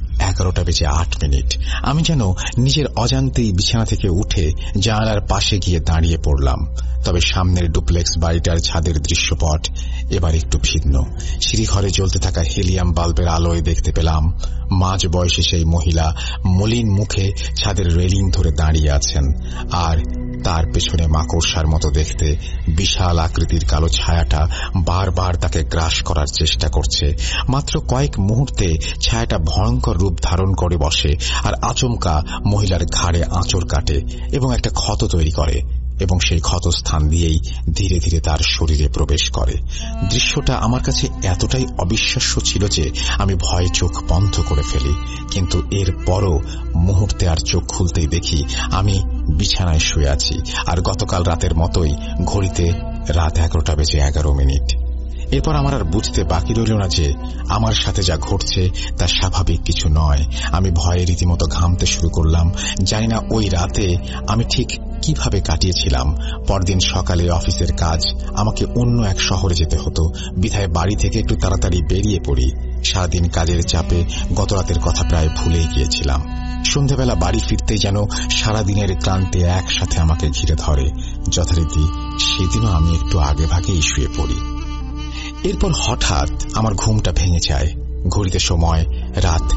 11:08। আমি যেন নিজের অজান্তেই বিছানা থেকে উঠে জানালার পাশে গিয়ে দাঁড়িয়ে পড়লাম। তবে সামনের ডুপ্লেক্স বাড়িটার ছাদের দৃশ্যপট এবার একটু ভিন্ন। সিঁড়িঘরে জ্বলতে থাকা হিলিয়াম বাল্বের আলোয় দেখতে পেলাম মাঝ বয়সী সেই মহিলা মলিন মুখে ছাদের রেলিং ধরে দাঁড়িয়ে আছেন, আর তার পেছনে মাকড়সার মতো দেখতে বিশাল আকৃতির কালো ছায়াটা বারবার তাকে গ্রাস করার চেষ্টা করছে। মাত্র কয়েক মুহূর্তে ছায়াটা ভয়ঙ্কর রূপ ধারণ করে বসে, আর আচমকা মহিলার ঘাড়ে আঁচড় কাটে এবং একটা ক্ষত তৈরি করে, এবং সেই ক্ষতস্থান দিয়েই ধীরে ধীরে তার শরীরে প্রবেশ করে। দৃশ্যটা আমার কাছে এতটাই অবিশ্বাস্য ছিল যে আমি ভয়ে চোখ বন্ধ করে ফেলি। কিন্তু এর পরও মুহূর্তে আর চোখ খুলতেই দেখি আমি বিছানায় শুয়ে আছি, আর গতকাল রাতের মতোই ঘড়িতে রাত 11:11। এরপর আমার আর বুঝতে বাকি রইল না যে আমার সাথে যা ঘটছে তা স্বাভাবিক কিছু নয়। আমি ভয়ে রীতিমতো ঘামতে শুরু করলাম। জানি না ওই রাতে আমি ঠিক কিভাবে কাটিয়েছিলাম। পরদিন সকালে অফিসের কাজ, আমাকে অন্য এক শহরে যেতে হতো। বিধায় বাড়ি থেকে একটু তাড়াতাড়ি বেরিয়ে পড়ি। সারাদিন কাজের চাপে গত রাতের কথা প্রায় ভুলেই গিয়েছিলাম। সন্ধ্যাবেলা বাড়ি ফিরতেই যেন সারাদিনের ক্লান্তি একসাথে আমাকে ঘিরে ধরে। যথারীতি সেদিনও আমি একটু আগে ভাগেই শুয়ে পড়ি। এরপর হঠাৎ আমার ঘুমটা ভেঙে যায়। ঘড়িতে সময় রাত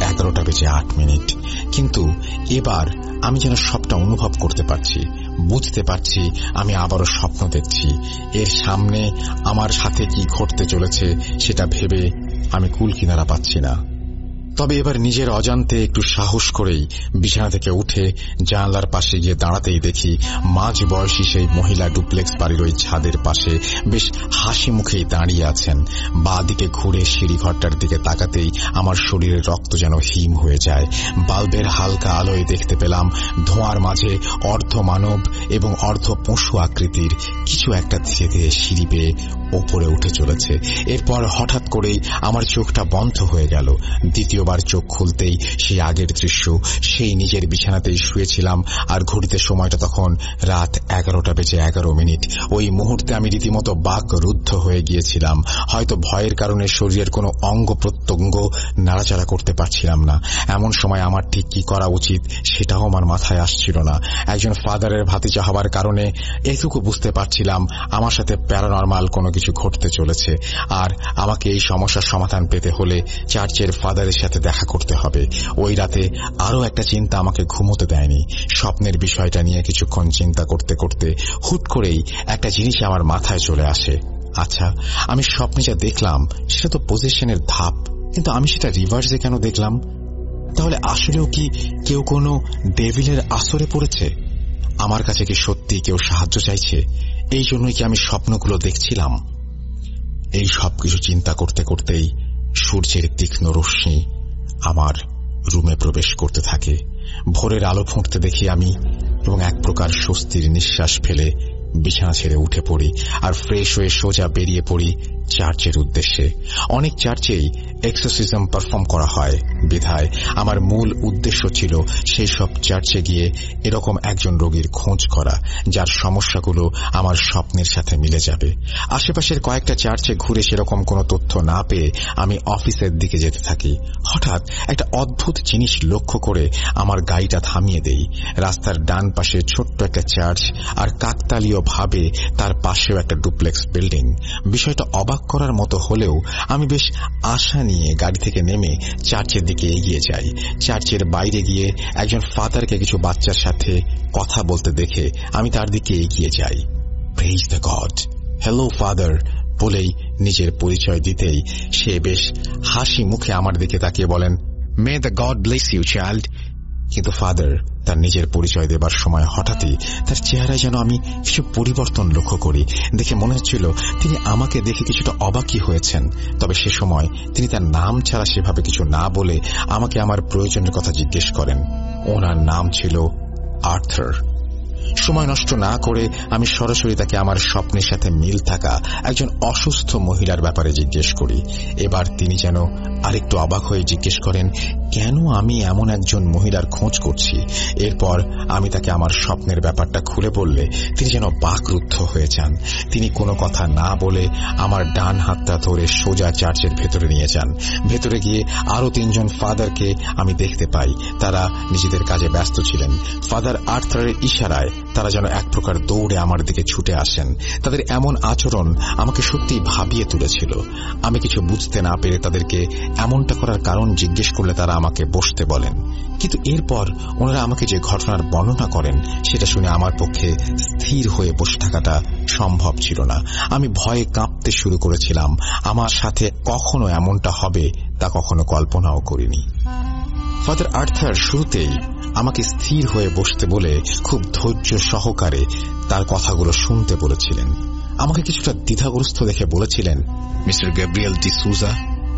11:08। কিন্তু এবার আমি যেন সবটা অনুভব করতে পারছি, বুঝতে পারছি আমি আবারও স্বপ্ন দেখছি। এর সামনে আমার সাথে কি ঘটতে চলেছে সেটা ভেবে আমি কুল কিনারা পাচ্ছি না। তবে এবার নিজের অজান্তে একটু সাহস করেই বিছানা থেকে উঠে জানলার পাশে গিয়ে দাঁড়াতেই দেখি মাঝ বয়সী সেই মহিলা ডুপ্লেক্স বাড়ির ওই ছাদের পাশে বেশ হাসি মুখেই দাঁড়িয়ে আছেন। বাঁ দিকে ঘুরে সিঁড়িঘরটার দিকে তাকাতেই আমার শরীরের রক্ত যেন হিম হয়ে যায়। বাল্বের হালকা আলোয় দেখতে পেলাম ধোঁয়ার মাঝে অর্ধ মানব এবং অর্ধ পশু আকৃতির কিছু একটা ধীরে ধীরে সিঁড়ি বেয়ে ওপরে উঠে চলেছে। এরপর হঠাৎ করেই আমার চোখটা বন্ধ হয়ে গেল। দ্বিতীয়বার চোখ খুলতেই সেই আগের দৃশ্য, সেই নিজের বিছানাতেই শুয়েছিলাম। আর ঘড়িতে সময়টা তখন রাত 11:11। ওই মুহূর্তে আমি রীতিমতো বাকরুদ্ধ হয়ে গিয়েছিলাম। হয়তো ভয়ের কারণে শরীরের কোনো অঙ্গ প্রত্যঙ্গ নাড়াচাড়া করতে পারছিলাম না। এমন সময় আমার ঠিক কি করা উচিত সেটাও আমার মাথায় আসছিল না। একজন ফাদারের ভাতিজা হওয়ার কারণে এটুকু বুঝতে পারছিলাম আমার সাথে প্যারানরমাল কোনো কিছু ঘটতে চলেছে। আর আমাকে এই সমস্যার সমাধান পেতে হলে চার্চের ফাদারের সাথে দেখা করতে হবে। ওই রাতে আরও একটা চিন্তা আমাকে ঘুমোতে দেয়নি। স্বপ্নের বিষয়টা নিয়ে কিছুক্ষণ চিন্তা করতে করতে হুট করেই একটা জিনিস আমার মাথায় চলে আসে। আচ্ছা, আমি স্বপ্নে যা দেখলাম সেটা তো পজিশনের ধাপ, কিন্তু আমি সেটা রিভার্সে কেন দেখলাম? তাহলে আসলেও কি কেউ কোনো ডেভিলের আসরে পড়েছে? আমার কাছে কি সত্যি কেউ সাহায্য চাইছে? এই জন্যই কি আমি স্বপ্নগুলো দেখছিলাম? এই সবকিছু চিন্তা করতে করতেই সূর্যের তীক্ষ্ণ রশ্মি আমার রুমে প্রবেশ করতে থাকে। ভোরের আলো ফুটতে দেখি আমি, এবং এক প্রকার স্বস্তির নিঃশ্বাস ফেলে বিছানা ছেড়ে উঠে পড়ি আর ফ্রেশ হয়ে সোজা বেরিয়ে পড়ি চার্চের উদ্দেশ্যে। অনেক চার্চেই এক্সোসিজম পারফর্ম করা হয়, বিধায় আমার মূল উদ্দেশ্য ছিল সেই সব চার্চে গিয়ে এরকম একজন রোগীর খোঁজ করা যার সমস্যাগুলো আমার স্বপ্নের সাথে মিলে যাবে। আশেপাশের কয়েকটা চার্চে ঘুরে সেরকম কোনো তথ্য না পেয়ে আমি অফিসের দিকে যেতে থাকি। হঠাৎ একটা অদ্ভুত জিনিস লক্ষ্য করে আমার গাড়িটা থামিয়ে দেই। রাস্তার ডান পাশে ছোট্ট একটা চার্চ, আর কাকতালীয় ভাবে তার পাশেও একটা ডুপ্লেক্স বিল্ডিং। বিষয়টা অবাক করার মতো হলেও আমি বেশ আশা নিয়ে গাড়ি থেকে নেমে চার্চের দিকে এগিয়ে যাই। চার্চের বাইরে গিয়ে একজন ফাদারকে কিছু বাচ্চার সাথে কথা বলতে দেখে আমি তার দিকে এগিয়ে যাই। Praise the God, hello father বলেই নিজের পরিচয় দিতেই সে বেশ হাসি মুখে আমার দিকে তাকিয়ে বলেন, may the God bless you child. কিন্তু ফাদার তার নিজের পরিচয় দেবার সময় হঠাৎই তার চেহারায় যেন আমি কিছু পরিবর্তন লক্ষ্য করি। দেখে মনে হচ্ছিল তিনি আমাকে দেখে কিছুটা অবাকই হয়েছেন। তবে সে সময় তিনি তার নাম ছাড়া সেভাবে কিছু না বলে আমাকে আমার প্রয়োজনের কথা জিজ্ঞেস করেন। ওনার নাম ছিল আর্থার। সময় নষ্ট না করে আমি সরাসরি তাকে আমার স্বপ্নের সাথে মিল থাকা একজন অসুস্থ মহিলার ব্যাপারে জিজ্ঞেস করি। এবার তিনি যেন আরেকটু অবাক হয়ে জিজ্ঞেস করেন কেন আমি এমন একজন মহিলার খোঁজ করছি। এরপর আমি তাকে আমার স্বপ্নের ব্যাপারটা খুলে বললে তিনি যেন বাকরুদ্ধ হয়ে যান। তিনি কোনো কথা না বলে আমার ডান হাতটা ধরে সোজা চার্চের ভেতরে নিয়ে যান। ভেতরে গিয়ে আরো 3 জন ফাদারকে আমি দেখতে পাই। তারা নিজেদের কাজে ব্যস্ত ছিলেন। ফাদার আর্থারের ইশারায় তারা যেন এক প্রকার দৌড়ে আমার দিকে ছুটে আসেন। তাদের এমন আচরণ আমাকে সত্যিই ভাবিয়ে তুলেছিল। আমি কিছু বুঝতে না পেরে তাদেরকে এমনটা করার কারণ জিজ্ঞেস করলে তারা আমাকে বসতে বলেন। কিন্তু এরপর ওনারা আমাকে যে ঘটনার বর্ণনা করেন সেটা শুনে আমার পক্ষে স্থির হয়ে বসে থাকাটা সম্ভব ছিল না। আমি ভয়ে কাঁপতে শুরু করেছিলাম। আমার সাথে কখনো এমনটা হবে তা কখনো কল্পনাও করিনি। ফাদার আর্থার শুরুতেই আমাকে স্থির হয়ে বসতে বলে খুব ধৈর্য সহকারে তার কথাগুলো শুনতে বলেছিলেন। আমাকে কিছুটা দ্বিধাগ্রস্ত দেখে বলেছিলেন, মিস্টার গ্যাব্রিয়েল ডিসুজা,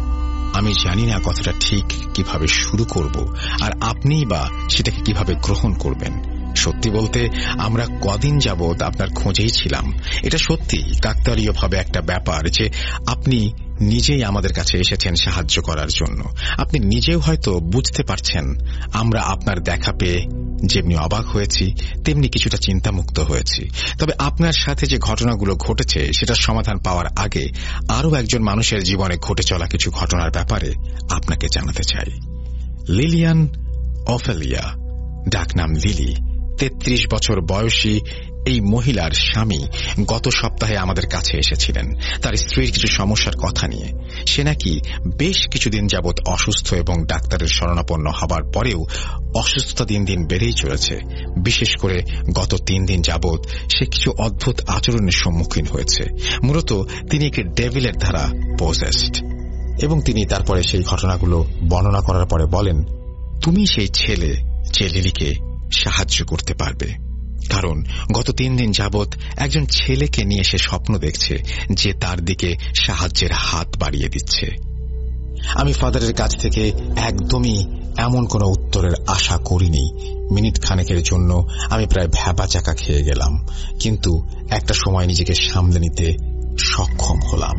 আমি জানি না কথাটা ঠিক কিভাবে শুরু করব, আর আপনিই বা সেটাকে কিভাবে গ্রহণ করবেন। সত্যি বলতে আমরা কদিন যাবৎ আপনার খোঁজেই ছিলাম। এটা সত্যি কাকতালীয়ভাবে একটা ব্যাপার যে আপনি নিজেই আমাদের কাছে এসেছেন সাহায্য করার জন্য। আপনি নিজেও হয়তো বুঝতে পারছেন আমরা আপনার দেখা পেয়ে যেমনি অবাক হয়েছি তেমনি কিছুটা চিন্তামুক্ত হয়েছি। তবে আপনার সাথে যে ঘটনাগুলো ঘটেছে সেটার সমাধান পাওয়ার আগে আরও একজন মানুষের জীবনে ঘটে চলা কিছু ঘটনার ব্যাপারে আপনাকে জানাতে চাই। লিলিয়ান অফেলিয়া, ডাকনাম লিলি, 33 বছর বয়সী এই মহিলার স্বামী গত সপ্তাহে আমাদের কাছে এসেছিলেন তার স্ত্রীর কিছু সমস্যার কথা নিয়ে। সে নাকি বেশ কিছুদিন যাবৎ অসুস্থ এবং ডাক্তারের শরণাপন্ন হবার পরেও অসুস্থতা দিন দিন বেড়েই চলেছে। বিশেষ করে গত 3 দিন যাবৎ সে কিছু অদ্ভুত আচরণের সম্মুখীন হয়েছে। মূলত তিনি একটি ডেভিলের দ্বারা পজেসড। এবং তিনি তারপরে সেই ঘটনাগুলো বর্ণনা করার পরে বলেন, তুমি সেই ছেলে যে লিলিকে সাহায্য করতে পারবে, কারণ গত 3 দিন যাবৎ একজন ছেলেকে নিয়ে সে স্বপ্ন দেখছে যে তার দিকে সাহায্যের হাত বাড়িয়ে দিচ্ছে। আমি ফাদারের কাছ থেকে একদমই এমন কোনো উত্তরের আশা করিনি। মিনিট খানেকের জন্য আমি প্রায় ভ্যাবাচাকা খেয়ে গেলাম, কিন্তু একটা সময় নিজেকে সামলে নিতে সক্ষম হলাম।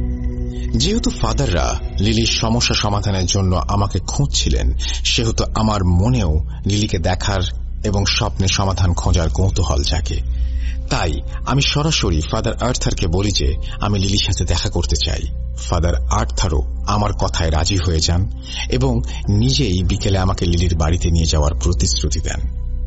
যেহেতু ফাদাররা লিলির সমস্যা সমাধানের জন্য আমাকে খুঁজছিলেন, সেহেতু আমার মনেও লিলিকে দেখার এবং স্বপ্নের সমাধান খোঁজার কৌতূহল জাগে। তাই আমি সরাসরি ফাদার আর্থারকে বলি যে আমি লিলির সাথে দেখা করতে চাই। ফাদার আর্থারও আমার কথায় রাজি হয়ে যান এবং নিজেই বিকেলে আমাকে লিলির বাড়িতে নিয়ে যাওয়ার প্রতিশ্রুতি দেন।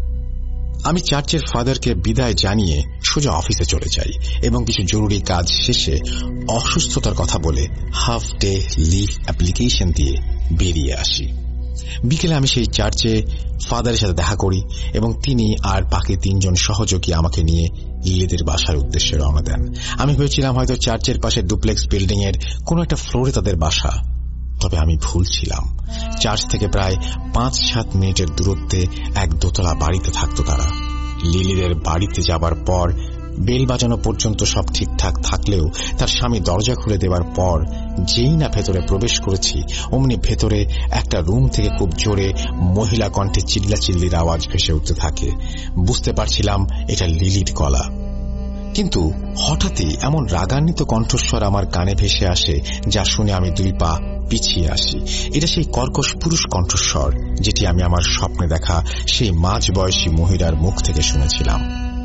আমি চার্চের ফাদারকে বিদায় জানিয়ে সোজা অফিসে চলে যাই এবং কিছু জরুরি কাজ শেষে অসুস্থতার কথা বলে হাফ ডে লিভ অ্যাপ্লিকেশন দিয়ে বেরিয়ে আসি। বিকেলে আমি সেই চার্চে ফাদারের সাথে দেখা করি এবং তিনি আর বাকি 3 জন সহযোগী আমাকে নিয়ে লিলিদের বাসার উদ্দেশ্যে রওনা দেন। আমি ভেবেছিলাম হয়তো চার্চের পাশে ডুপ্লেক্স বিল্ডিং এর কোনো একটা ফ্লোরে তাদের বাসা, তবে আমি ভুল ছিলাম। চার্চ থেকে প্রায় 5-7 মিনিটের দূরত্বে এক দোতলা বাড়িতে থাকত তারা। লিলিদের বাড়িতে যাবার পর বেল বাজানো পর্যন্ত সব ঠিকঠাক থাকলেও তার স্বামী দরজা খুলে দেওয়ার পর যেই না ভেতরে প্রবেশ করেছি, অমনি ভেতরে একটা রুম থেকে খুব জোরে মহিলা কণ্ঠে চিল্লাচিল্লির আওয়াজ ভেসে উঠতে থাকে। বুঝতে পারছিলাম এটা লিলির গলা, কিন্তু হঠাৎই এমন রাগান্বিত কণ্ঠস্বর আমার কানে ভেসে আসে যা শুনে আমি 2 পা পিছিয়ে আসি। এটা সেই কর্কশ পুরুষ কণ্ঠস্বর যেটি আমি আমার স্বপ্নে দেখা সেই মাঝ বয়সী মহিলার মুখ থেকে শুনেছিলাম।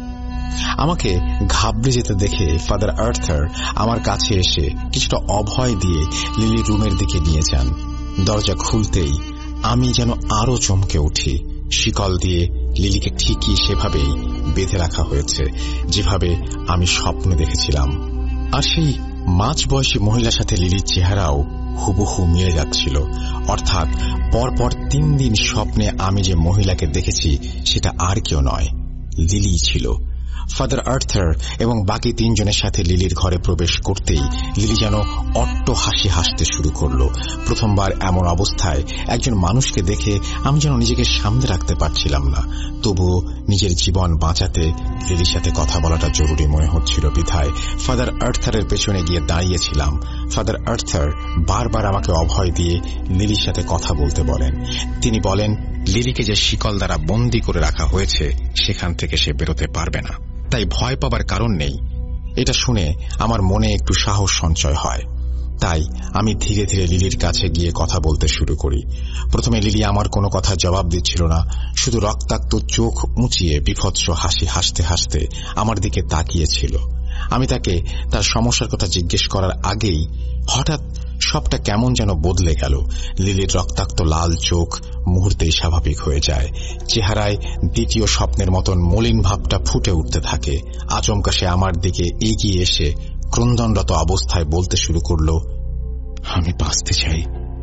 আমাকে ঘাবড়ে যেতে দেখে ফাদার আর্থার আমার কাছে এসে কিছুটা অভয় দিয়ে লিলির রুমের দিকে নিয়ে যান। দরজা খুলতেই আমি যেন আরো চমকে উঠি। শিকল দিয়ে লিলিকে ঠিকই সেভাবেই বেঁধে রাখা হয়েছে যেভাবে আমি স্বপ্নে দেখেছিলাম, আর সেই মাঝ বয়সী মহিলার সাথে লিলির চেহারাও হুবহু মিলে যাচ্ছিল। অর্থাৎ পরপর 3 দিন স্বপ্নে আমি যে মহিলাকে দেখেছি সেটা আর কেউ নয়, লিলি ছিল। ফাদার আর্থার এবং বাকি 3 জনের সাথে লিলির ঘরে প্রবেশ করতেই লিলি যেন অট্ট হাসি হাসতে শুরু করল। প্রথমবার এমন অবস্থায় একজন মানুষকে দেখে আমি যেন নিজেকে সামনে রাখতে পারছিলাম না। তবুও নিজের জীবন বাঁচাতে লিলির সাথে কথা বলাটা জরুরি মনে হচ্ছিল বিধায় ফাদার আর্থারের পেছনে গিয়ে দাঁড়িয়েছিলাম। ফাদার আর্থার বারবার আমাকে অভয় দিয়ে লিলির সাথে কথা বলতে বলেন। তিনি বলেন লিলিকে যে শিকল দ্বারা বন্দী করে রাখা হয়েছে সেখান থেকে সে বেরোতে পারবে না, তাই ভয় পাবার কারণ নেই। এটা শুনে আমার মনে একটু সাহস সঞ্চয় হয়। তাই আমি ধীরে ধীরে লিলির কাছে গিয়ে কথা বলতে শুরু করি। প্রথমে লিলি আমার কোনো কথা জবাব দিচ্ছিল না, শুধু রক্তাক্ত চোখ উঁচিয়ে বিভৎস হাসি হাসতে হাসতে আমার দিকে তাকিয়েছিল। আমি তাকে তার সমস্যার কথা জিজ্ঞেস করার আগেই হঠাৎ সবটা কেমন যেন বদলে গেল। লিলির রক্তাক্ত লাল চোখ মুহূর্তেই স্বাভাবিক হয়ে যায়। চেহারায় দ্বিতীয় স্বপ্নের মতন মলিন ভাবটা ফুটে উঠতে থাকে। আচমকা সে আমার দিকে এগিয়ে এসে ক্রন্দনরত অবস্থায় বলতে শুরু করল, আমি বাঁচতে চাই,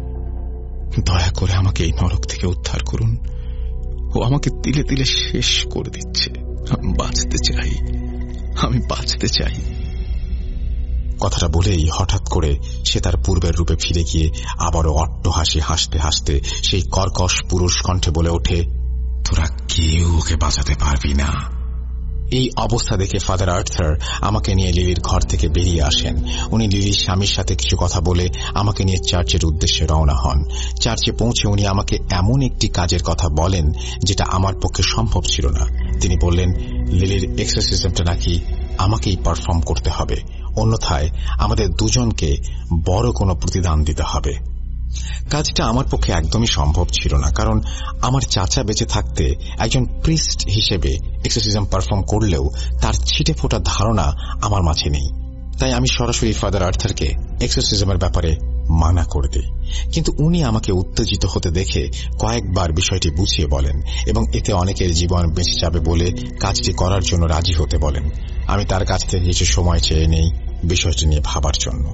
দয়া করে আমাকে এই নরক থেকে উদ্ধার করুন। ও আমাকে তিলে তিলে শেষ করে দিচ্ছে। আমি বাঁচতে চাই, আমি বাঁচতে চাই। কথাটা বলেই হঠাৎ করে সে তার পূর্বের রূপে ফিরে গিয়ে আবারও অট্ট হাসি হাসতে হাসতে সেই কর্কশ পুরুষ কণ্ঠে বলে ওঠে, তোরা কেউ ওকে বাঁচাতে পারবি না। এই অবস্থা দেখে ফাদার আর্থার আমাকে নিয়ে লিলির ঘর থেকে বেরিয়ে আসেন। উনি লিলির স্বামীর সাথে কিছু কথা বলে আমাকে নিয়ে চার্চের উদ্দেশ্যে রওনা হন। চার্চে পৌঁছে উনি আমাকে এমন একটি কাজের কথা বলেন যেটা আমার পক্ষে সম্ভব ছিল না। তিনি বললেন, লিলির এক্সরসিজমটা নাকি আমাকেই পারফর্ম করতে হবে, অন্যথায় আমাদের দুজনকে বড় কোনো প্রতিদান দিতে হবে। কাজটা আমার পক্ষে একদমই সম্ভব ছিল না, কারণ আমার চাচা বেঁচে থাকতে একজন প্রিস্ট হিসেবে এক্সরসিজম পারফর্ম করলেও তার ছিটে ফোটা ধারণা আমার মাঝে নেই। তাই আমি সরাসরি ফাদার আর্থারকে এক্সরসিজমের ব্যাপারে মানা করে দিই। কিন্তু উনি আমাকে উত্তেজিত হতে দেখে কয়েকবার বিষয়টি বুঝিয়ে বলেন এবং এতে অনেকের জীবন বেঁচে যাবে বলে কাজটি করার জন্য রাজি হতে বলেন। আমি তার কাছ থেকে কিছু সময় চেয়ে নেই বিষয়টি নিয়ে ভাবার জন্য।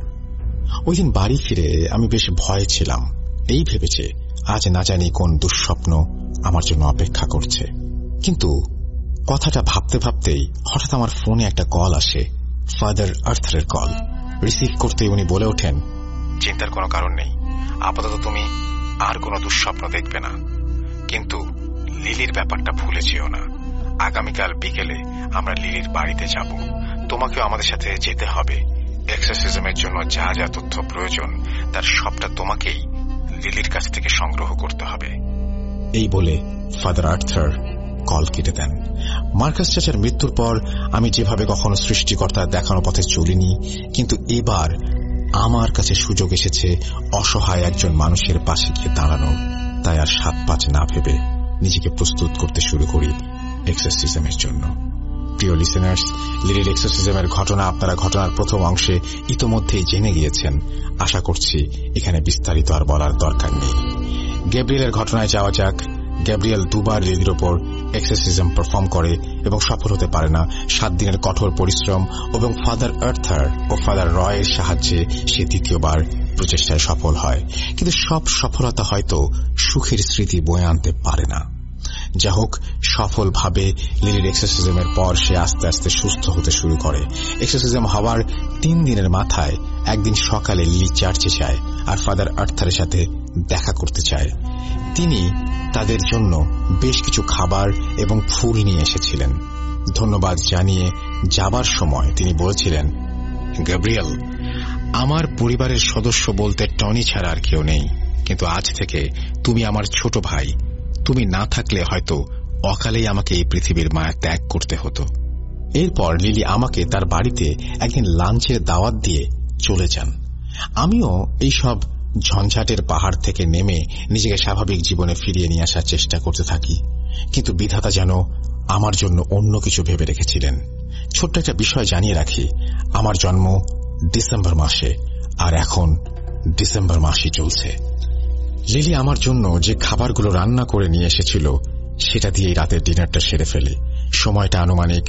ওই দিন বাড়ি ফিরে আমি বেশ ভয়ে ছিলাম, এই ভেবেছে আজ না জানি কোন দুঃস্বপ্ন আমার জন্য অপেক্ষা করছে। কিন্তু কথাটা ভাবতে ভাবতেই হঠাৎ আমার ফোনে একটা কল আসে, ফাদার আর্থারের কল। রিসিভ করতে উনি বলে ওঠেন, চিন্তার কোনো কারণ নেই, আপাতত তুমি আর কোনো দুঃস্বপ্ন দেখবে না, কিন্তু লিলির ব্যাপারটা ভুলে যেও না। আগামীকাল বিকেলে আমরা লিলির বাড়িতে যাব, তোমাকেও আমাদের সাথে যেতে হবে। এক্সরসিজমের জন্য যা যা তথ্য প্রয়োজন তার সবটা তোমাকেই লিলির কাছ থেকে সংগ্রহ করতে হবে। এই বলে ফাদার আর্থার কল কেটে দেন। মার্কাস চাচার মৃত্যুর পর আমি যেভাবে কখনো সৃষ্টিকর্তার দেখানো পথে চলিনি, কিন্তু এবার আমার কাছে সুযোগ এসেছে অসহায় একজন মানুষের পাশে গিয়ে দাঁড়ানো। তাই আর 7-5 না ভেবে নিজেকে প্রস্তুত করতে শুরু করি এক্সরসিজমের জন্য। প্রিয় লিসেনার্স, লিলির এক্সরসিজমের ঘটনা আপনারা ঘটনার প্রথম অংশে ইতোমধ্যেই জেনে গিয়েছেন। আশা করছি এখানে বিস্তারিত আর বলার দরকার নেই। গ্যাব্রিয়েলের ঘটনায় যাওয়া যাক। গ্যাব্রিয়েল 2 বার লিলির ওপর এক্সরসিজম পারফর্ম করে এবং সফল হতে পারে না। 7 দিনের কঠোর পরিশ্রম এবং ফাদার আর্থার ও ফাদার রয়ের সাহায্যে সে 2য় প্রচেষ্টায় সফল হয়। কিন্তু সব সফলতা হয়তো সুখের স্মৃতি বয়ে আনতে পারে না। যা হোক, সফলভাবে লিলির এক্সরসিজমের পর সে আস্তে আস্তে সুস্থ হতে শুরু করে। এক্সরসিজম হওয়ার 3 দিনের মাথায় একদিন সকালে লিলি চার্চে যায় আর ফাদার আর্থারের সাথে দেখা করতে চায়। তিনি তাদের জন্য বেশ কিছু খাবার এবং ফুল নিয়ে এসেছিলেন। ধন্যবাদ জানিয়ে যাবার সময় তিনি বলেছিলেন, গ্যাব্রিয়েল, আমার পরিবারের সদস্য বলতে টনি ছাড়া আর কেউ নেই, কিন্তু আজ থেকে তুমি আমার ছোট ভাই। তুমি না থাকলে হয়তো অকালেই আমাকে এই পৃথিবীর মায়া ত্যাগ করতে হতো। এরপর লিলি আমাকে তার বাড়িতে একদিন লাঞ্চের দাওয়াত দিয়ে চলে যান। আমিও এইসব ঝঞ্ঝাটের পাহাড় থেকে নেমে নিজেকে স্বাভাবিক জীবনে ফিরিয়ে নিয়ে আসার চেষ্টা করতে থাকি। কিন্তু বিধাতা যেন আমার জন্য অন্য কিছু ভেবে রেখেছিলেন। ছোট্ট একটা বিষয় জানিয়ে রাখি, আমার জন্ম ডিসেম্বর মাসে, আর এখন ডিসেম্বর মাসই চলছে। লিলি আমার জন্য যে খাবারগুলো রান্না করে নিয়ে এসেছিল সেটা দিয়েই রাতের ডিনারটা সেরে ফেলি। সময়টা আনুমানিক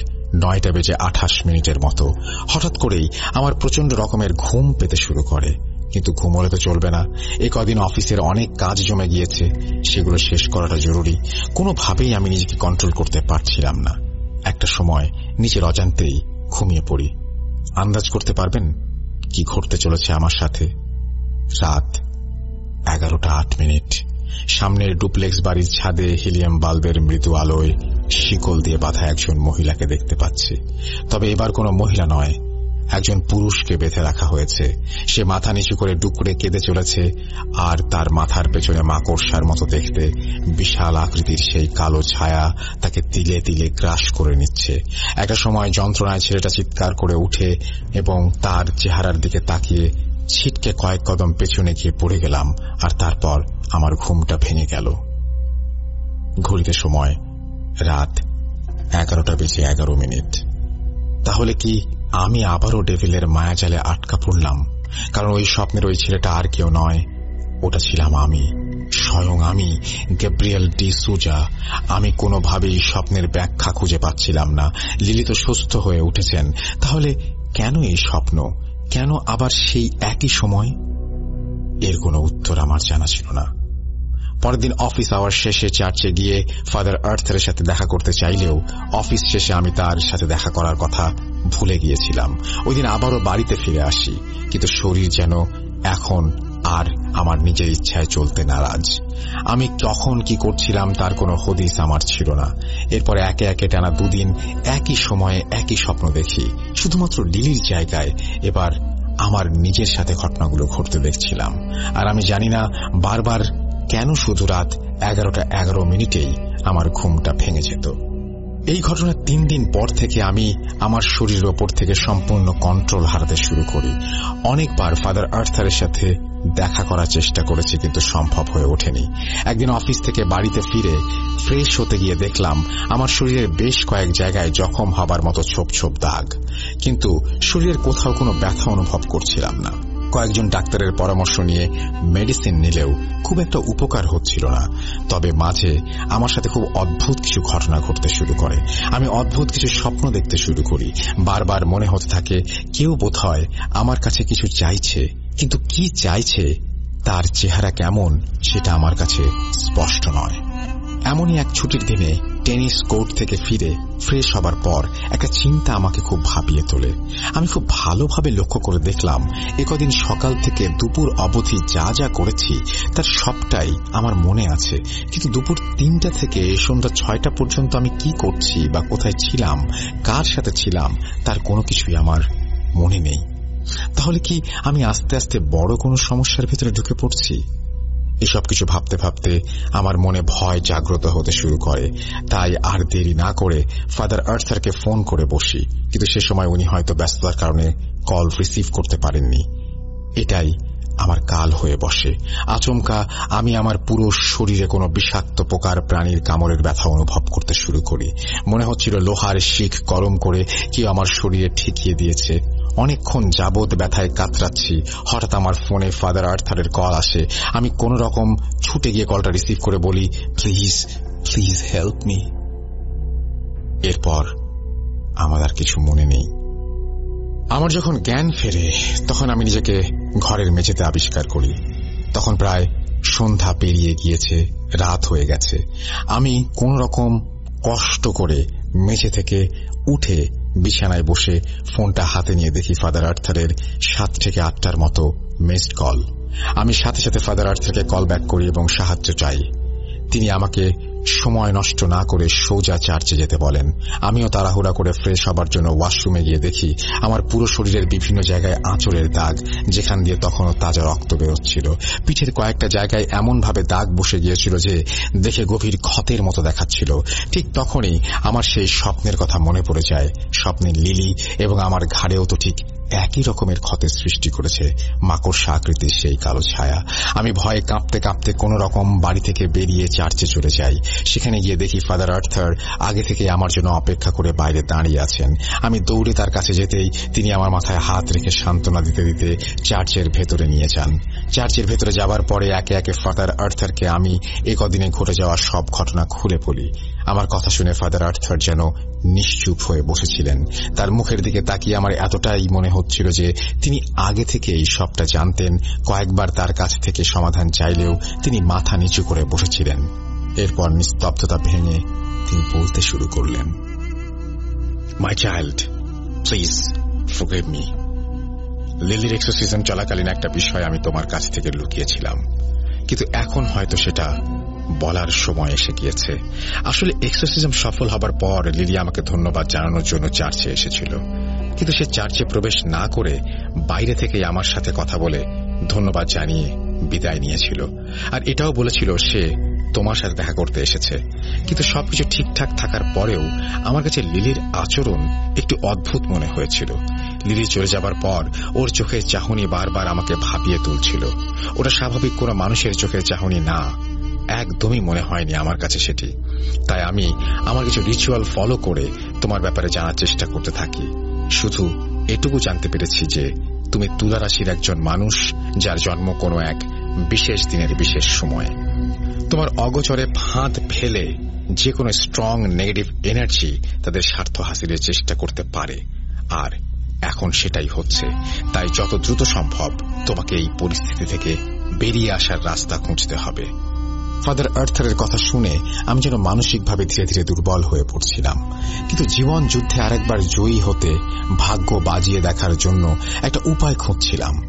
9:28 মতো। হঠাৎ করেই আমার প্রচন্ড রকমের ঘুম পেতে শুরু করে। কিন্তু ঘুমোলে তো চলবে না। এই কদিন অফিসের অনেক কাজ জমে গিয়েছে, সেগুলো শেষ করাটা জরুরি। কোনোভাবেই আমি নিজেকে কন্ট্রোল করতে পারছিলাম না। একটা সময় নিজের অজান্তেই ঘুমিয়ে পড়ি। আন্দাজ করতে পারবেন কি ঘটতে চলেছে আমার সাথে? রাত 11:08। সামনের ডুপ্লেক্স বাড়ির ছাদে হিলিয়াম বাল্বের মৃদু আলোয় শিকল দিয়ে বাঁধা একজন মহিলাকে দেখতে পাচ্ছি। তবে এবার কোনো মহিলা নয়, একজন পুরুষকে বেঁধে রাখা হয়েছে। সে মাথা নিচু করে ডুকরে কেঁদে চলেছে, আর তার মাথার পেছনে মাকড়সার মতো দেখতে বিশাল আকৃতির সেই কালো ছায়া তাকে তিলে তিলে গ্রাস করে নিচ্ছে। একটা সময় যন্ত্রণায় ছেলেটা চিৎকার করে উঠে এবং তার চেহারার দিকে তাকিয়ে ছিটকে কয়েক কদম পেছনে গিয়ে পড়ে গেলাম। আর তারপর আমার ঘুমটা ভেঙে গেল। ঘড়িতে সময় রাত 11:11। তাহলে কি আমি আবারও ডেভিলের মায়াজালে আটকা পড়লাম? কারণ ওই স্বপ্নের ওই ছেলেটা আর কেউ নয়, ওটা ছিলাম আমি, স্বয়ং আমি, গ্যাব্রিয়েল ডি সুজা। আমি কোনোভাবেই স্বপ্নের ব্যাখ্যা খুঁজে পাচ্ছিলাম না। লিলি তো সুস্থ হয়ে উঠেছেন, তাহলে কেন এই স্বপ্ন? কেন আবার সেই একই সময়? এর কোনো উত্তর আমার জানা ছিল না। পরের দিন অফিস আওয়ার শেষে চার্চে গিয়ে ফাদার আর্থারের সাথে দেখা করতে চাইলেও অফিস শেষে আমি তার সাথে দেখা করার কথা ভুলে গিয়েছিলাম। ওই দিন আবারও বাড়িতে ফিরে আসি, কিন্তু শরীর যেন এখন আর আমার নিজের ইচ্ছায় চলতে নারাজ। আমি কখন কি করছিলাম তার কোনো হদিস আমার ছিল না। এরপরে একে একে টানা 2 দিন একই সময়ে একই স্বপ্ন দেখি, শুধুমাত্র লিলির জায়গায় এবার আমার নিজের সাথে ঘটনাগুলো ঘটতে দেখছিলাম। আর আমি জানি না বারবার কেন শুধু রাত 11:11 আমার ঘুমটা ভেঙে যেত। এই ঘটনার 3 দিন পর থেকে আমি আমার শরীরের ওপর থেকে সম্পূর্ণ কন্ট্রোল হারাতে শুরু করি। অনেকবার ফাদার আর্থারের সাথে দেখা করার চেষ্টা করেছি, কিন্তু সম্ভব হয়ে ওঠেনি। একদিন অফিস থেকে বাড়িতে ফিরে ফ্রেশ হতে গিয়ে দেখলাম আমার শরীরের বেশ কয়েক জায়গায় জখম হবার মতো ছোপ ছোপ দাগ, কিন্তু শরীরের কোথাও কোনো ব্যথা অনুভব করছিলাম না। কয়েকজন ডাক্তারের পরামর্শ নিয়ে মেডিসিন নিলেও খুব একটা উপকার হচ্ছিল না। তবে মাঝে আমার সাথে খুব অদ্ভুত কিছু ঘটনা ঘটতে শুরু করে। আমি অদ্ভুত কিছু স্বপ্ন দেখতে শুরু করি। বারবার মনে হতে থাকে কেউ বোধহয় আমার কাছে কিছু চাইছে, কিন্তু কি চাইছে, তার চেহারা কেমন সেটা আমার কাছে স্পষ্ট নয়। এমনই এক ছুটির দিনে টেনিস কোর্ট থেকে ফিরে ফ্রেশ হবার পর একটা চিন্তা আমাকে খুব ভাবিয়ে তোলে। আমি খুব ভালোভাবে লক্ষ্য করে দেখলাম একদিন সকাল থেকে দুপুর অবধি যা যা করেছি তার সবটাই আমার মনে আছে, কিন্তু দুপুর 3টা থেকে সন্ধ্যা 6টা পর্যন্ত আমি কি করছি বা কোথায় ছিলাম, কার সাথে ছিলাম, তার কোনো কিছুই আমার মনে নেই। তাহলে কি আমি আস্তে আস্তে বড় কোনো সমস্যার ভেতরে ঢুকে পড়ছি? এসব কিছু ভাবতে ভাবতে আমার মনে ভয় জাগ্রত হতে শুরু করে। তাই আর দেরি না করে ফাদার আর্থারকে ফোন করে বসি, কিন্তু সে সময় উনি হয়তো ব্যস্ততার কারণে কল রিসিভ করতে পারেননি। এটাই আমার কাল হয়ে বসে। আচমকা আমি আমার পুরো শরীরে কোনো বিষাক্ত পোকার প্রাণীর কামড়ের ব্যথা অনুভব করতে শুরু করি। মনে হচ্ছিল লোহার শিখ গরম করে কেউ আমার শরীরে ঠেকিয়ে দিয়েছে। অনেকক্ষণ যাবৎ ব্যথায় কাতরাচ্ছি। হঠাৎ আমার ফোনে ফাদার আর্থারের কল আসে। আমি কোন রকম ছুটে গিয়ে কলটা রিসিভ করে বলি, প্লিজ প্লিজ হেল্প মি। এরপর আমার আর কিছু মনে নেই। আমার যখন জ্ঞান ফেরে তখন আমি নিজেকে ঘরের মেঝেতে আবিষ্কার করি। তখন প্রায় সন্ধ্যা পেরিয়ে গিয়েছে, রাত হয়ে গেছে। আমি কোন রকম কষ্ট করে মেঝে থেকে উঠে বিছানায় বসে ফোনটা হাতে নিয়ে দেখি ফাদার আর্থারের 7 থেকে 8টার মতো মিসড কল। আমি সাথে সাথে ফাদার আর্থারকে কল ব্যাক করি এবং সাহায্য চাই। তিনি আমাকে সময় নষ্ট না করে সোজা চার্চে যেতে বলেন। আমিও তাড়াহুড়া করে ফ্রেশ হবার জন্য ওয়াশরুমে গিয়ে দেখি আমার পুরো শরীরের বিভিন্ন জায়গায় আঁচড়ের দাগ, যেখান দিয়ে তখনও তাজা রক্ত বেরোচ্ছিল। পিঠের কয়েকটা জায়গায় এমনভাবে দাগ বসে গিয়েছিল যে দেখে গভীর ক্ষতের মতো দেখাচ্ছিল। ঠিক তখনই আমার সেই স্বপ্নের কথা মনে পড়ে যায়। স্বপ্নের লিলি এবং আমার ঘাড়েও তো ঠিক একই রকমের ক্ষতের সৃষ্টি করেছে মাকড়সা আকৃতির সেই কালো ছায়া। আমি ভয়ে কাঁপতে কাঁপতে কোন রকম বাড়ি থেকে বেরিয়ে চার্চে চলে যাই। সেখানে গিয়ে দেখি ফাদার আর্থার আগে থেকে আমার জন্য অপেক্ষা করে বাইরে দাঁড়িয়ে আছেন। আমি দৌড়ে তার কাছে যেতেই তিনি আমার মাথায় হাত রেখে সান্ত্বনা দিতে দিতে চার্চের ভেতরে নিয়ে যান। চার্চের ভেতরে যাবার পরে একে একে ফাদার আর্থারকে আমি একদিনে ঘটে যাওয়া সব ঘটনা খুলে বলি। আমার কথা শুনে ফাদার আর্থার যেন নিশ্চুপ হয়ে বসেছিলেন। তার মুখের দিকে তাকিয়ে আমার এতটাই মনে হচ্ছিল যে তিনি আগে থেকেই সবটা জানতেন। কয়েকবার তার কাছ থেকে সমাধান চাইলেও তিনি মাথা নিচু করে বসেছিলেন। এরপর নিস্তব্ধতা ভেঙে তিনি বলতে শুরু করলেন, my child, please forgive me. লিলির এক্সোসিজম চলাকালীন একটা বিষয় আমি তোমার কাছ থেকে লুকিয়েছিলাম, কিন্তু এখন হয়তো সেটা বলার সময় এসে গিয়েছে। আসলে এক্সোসিজম সফল হবার পর লিলি আমাকে ধন্যবাদ জানানোর জন্য চার্চে এসেছিল, কিন্তু সে চার্চে প্রবেশ না করে বাইরে থেকেই আমার সাথে কথা বলে ধন্যবাদ জানিয়ে বিদায় নিয়েছিল। আর এটাও বলেছিল সে তোমার সাথে দেখা করতে এসেছে। কিন্তু সবকিছু ঠিকঠাক থাকার পরেও আমার কাছে লিলির আচরণ একটু অদ্ভুত মনে হয়েছিল। লিলি চলে যাবার পর ওর চোখের চাহনি বারবার আমাকে ভাবিয়ে তুলছিল। ওটা স্বাভাবিক কোনো মানুষের চোখের চাহনি না, একদমই মনে হয়নি আমার কাছে সেটি। তাই আমি আমার কিছু রিচুয়াল ফলো করে তোমার ব্যাপারে জানার চেষ্টা করতে থাকি। শুধু এটুকু জানতে পেরেছি যে তুমি তুলা রাশির একজন মানুষ, যার জন্ম কোনো এক বিশেষ দিনের বিশেষ সময়ে। তোমার অগোচরে ফাঁদ ফেলে যে কোনো স্ট্রং নেগেটিভ এনার্জি তাদের স্বার্থ হাসিলের চেষ্টা করতে পারে, আর এখন সেটাই হচ্ছে। তাই যত দ্রুত সম্ভব তোমাকে এই পরিস্থিতি থেকে বেরিয়ে আসার রাস্তা খুঁজতে হবে। ফাদার আর্থারের কথা শুনে আমি যেন মানসিকভাবে ধীরে ধীরে দুর্বল হয়ে পড়ছিলাম। কিন্তু জীবন যুদ্ধে আরেকবার জয়ী হতে ভাগ্য বাজিয়ে দেখার জন্য একটা উপায় খুঁজছিলাম। তাই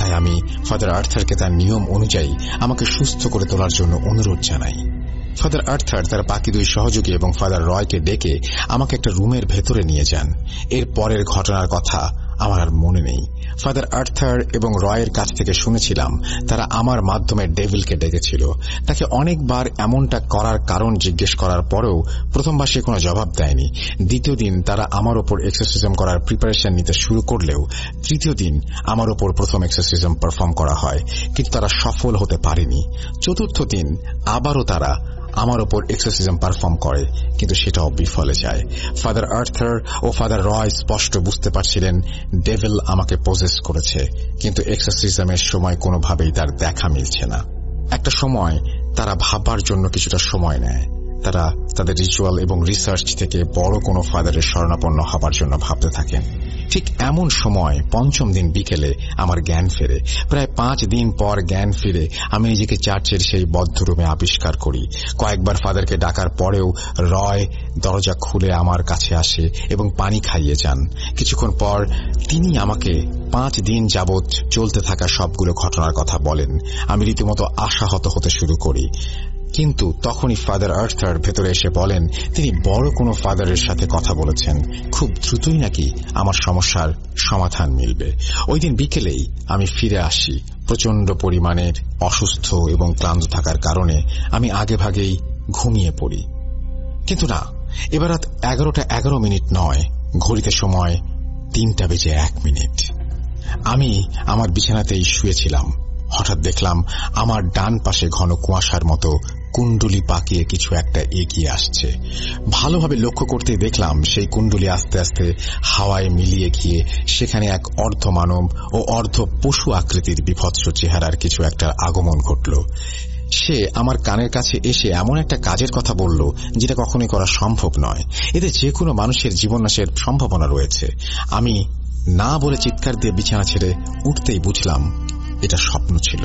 তাই আমি ফাদার আর্থারকে তার নিয়ম অনুযায়ী আমাকে সুস্থ করে তোলার জন্য অনুরোধ জানাই। ফাদার আর্থার তার বাকি দুই সহযোগী এবং ফাদার রয়কে ডেকে আমাকে একটা রুমের ভেতরে নিয়ে যান। এর পরের ঘটনার কথা আমার আর মনে নেই। ফাদার আর্থার এবং রয়ের কাছ থেকে শুনেছিলাম তারা আমার মাধ্যমে ডেভিলকে ডেকেছিল। তাকে অনেকবার এমনটা করার কারণ জিজ্ঞেস করার পরেও প্রথমবার সে কোনো জবাব দেয়নি। দ্বিতীয় দিন তারা আমার ওপর এক্সরসিজম করার প্রিপারেশন নিতে শুরু করলেও তৃতীয় দিন আমার ওপর প্রথম এক্সরসিজম পারফর্ম করা হয়, কিন্তু তারা সফল হতে পারেনি। চতুর্থ দিন আবারও তারা আমার ওপর এক্সরসিজম পারফর্ম করে, কিন্তু সেটাও বিফলে যায়। ফাদার আর্থার ও ফাদার রয় স্পষ্ট বুঝতে পারছিলেন ডেভিল আমাকে পজেস করেছে, কিন্তু এক্সরসিজমের সময় কোনোভাবেই তার দেখা মিলছে না। একটা সময় তারা ভাবার জন্য কিছুটা সময় নেয়। তারা তাদের রিচুয়াল এবং রিসার্চ থেকে বড় কোনো ফাদারের শরণাপন্ন হবার জন্য ভাবতে থাকেন। ঠিক এমন সময় পঞ্চম দিন বিকেলে আমার জ্ঞান ফেরে। প্রায় 5 দিন পর জ্ঞান ফিরে আমি নিজেকে চার্চের সেই বদ্ধ রুমে আবিষ্কার করি। কয়েকবার ফাদারকে ডাকার পরেও রয় দরজা খুলে আমার কাছে আসে এবং পানি খাইয়ে যান। কিছুক্ষণ পর তিনি আমাকে 5 দিন যাবৎ চলতে থাকা সবগুলো ঘটনার কথা বলেন। আমি রীতিমতো আশাহত হতে শুরু করি, কিন্তু তখনই ফাদার আর্থার ভেতরে এসে বলেন তিনি বড় কোনো ফাদারের সাথে কথা বলেছেন, খুব দ্রুতই নাকি আমার সমস্যার সমাধান মিলবে। ওই দিন বিকেলেই আমি ফিরে আসি। প্রচন্ড পরিমাণের অসুস্থ এবং ক্লান্ত থাকার কারণে আমি আগেভাগেই ঘুমিয়ে পড়ি। কিন্তু না, এবার রাত 11:11 নয়, ঘড়িতে সময় 3:01। আমি আমার বিছানাতেই শুয়েছিলাম। হঠাৎ দেখলাম আমার ডান পাশে ঘন কুয়াশার মতো কুণ্ডলি পাকিয়ে কিছু একটা এগিয়ে আসছে। ভালোভাবে লক্ষ্য করতে দেখলাম সেই কুণ্ডলি আস্তে আস্তে হাওয়ায় মিলিয়ে গিয়ে সেখানে এক অর্ধ মানব ও অর্ধ পশু আকৃতির বিভৎস চেহারার কিছু একটা আগমন ঘটল। সে আমার কানের কাছে এসে এমন একটা কাজের কথা বলল যেটা কখনোই করা সম্ভব নয়। এতে যে কোনো মানুষের জীবননাশের সম্ভাবনা রয়েছে। আমি না বলে চিৎকার দিয়ে বিছানা ছেড়ে উঠতেই বুঝলাম এটা স্বপ্ন ছিল।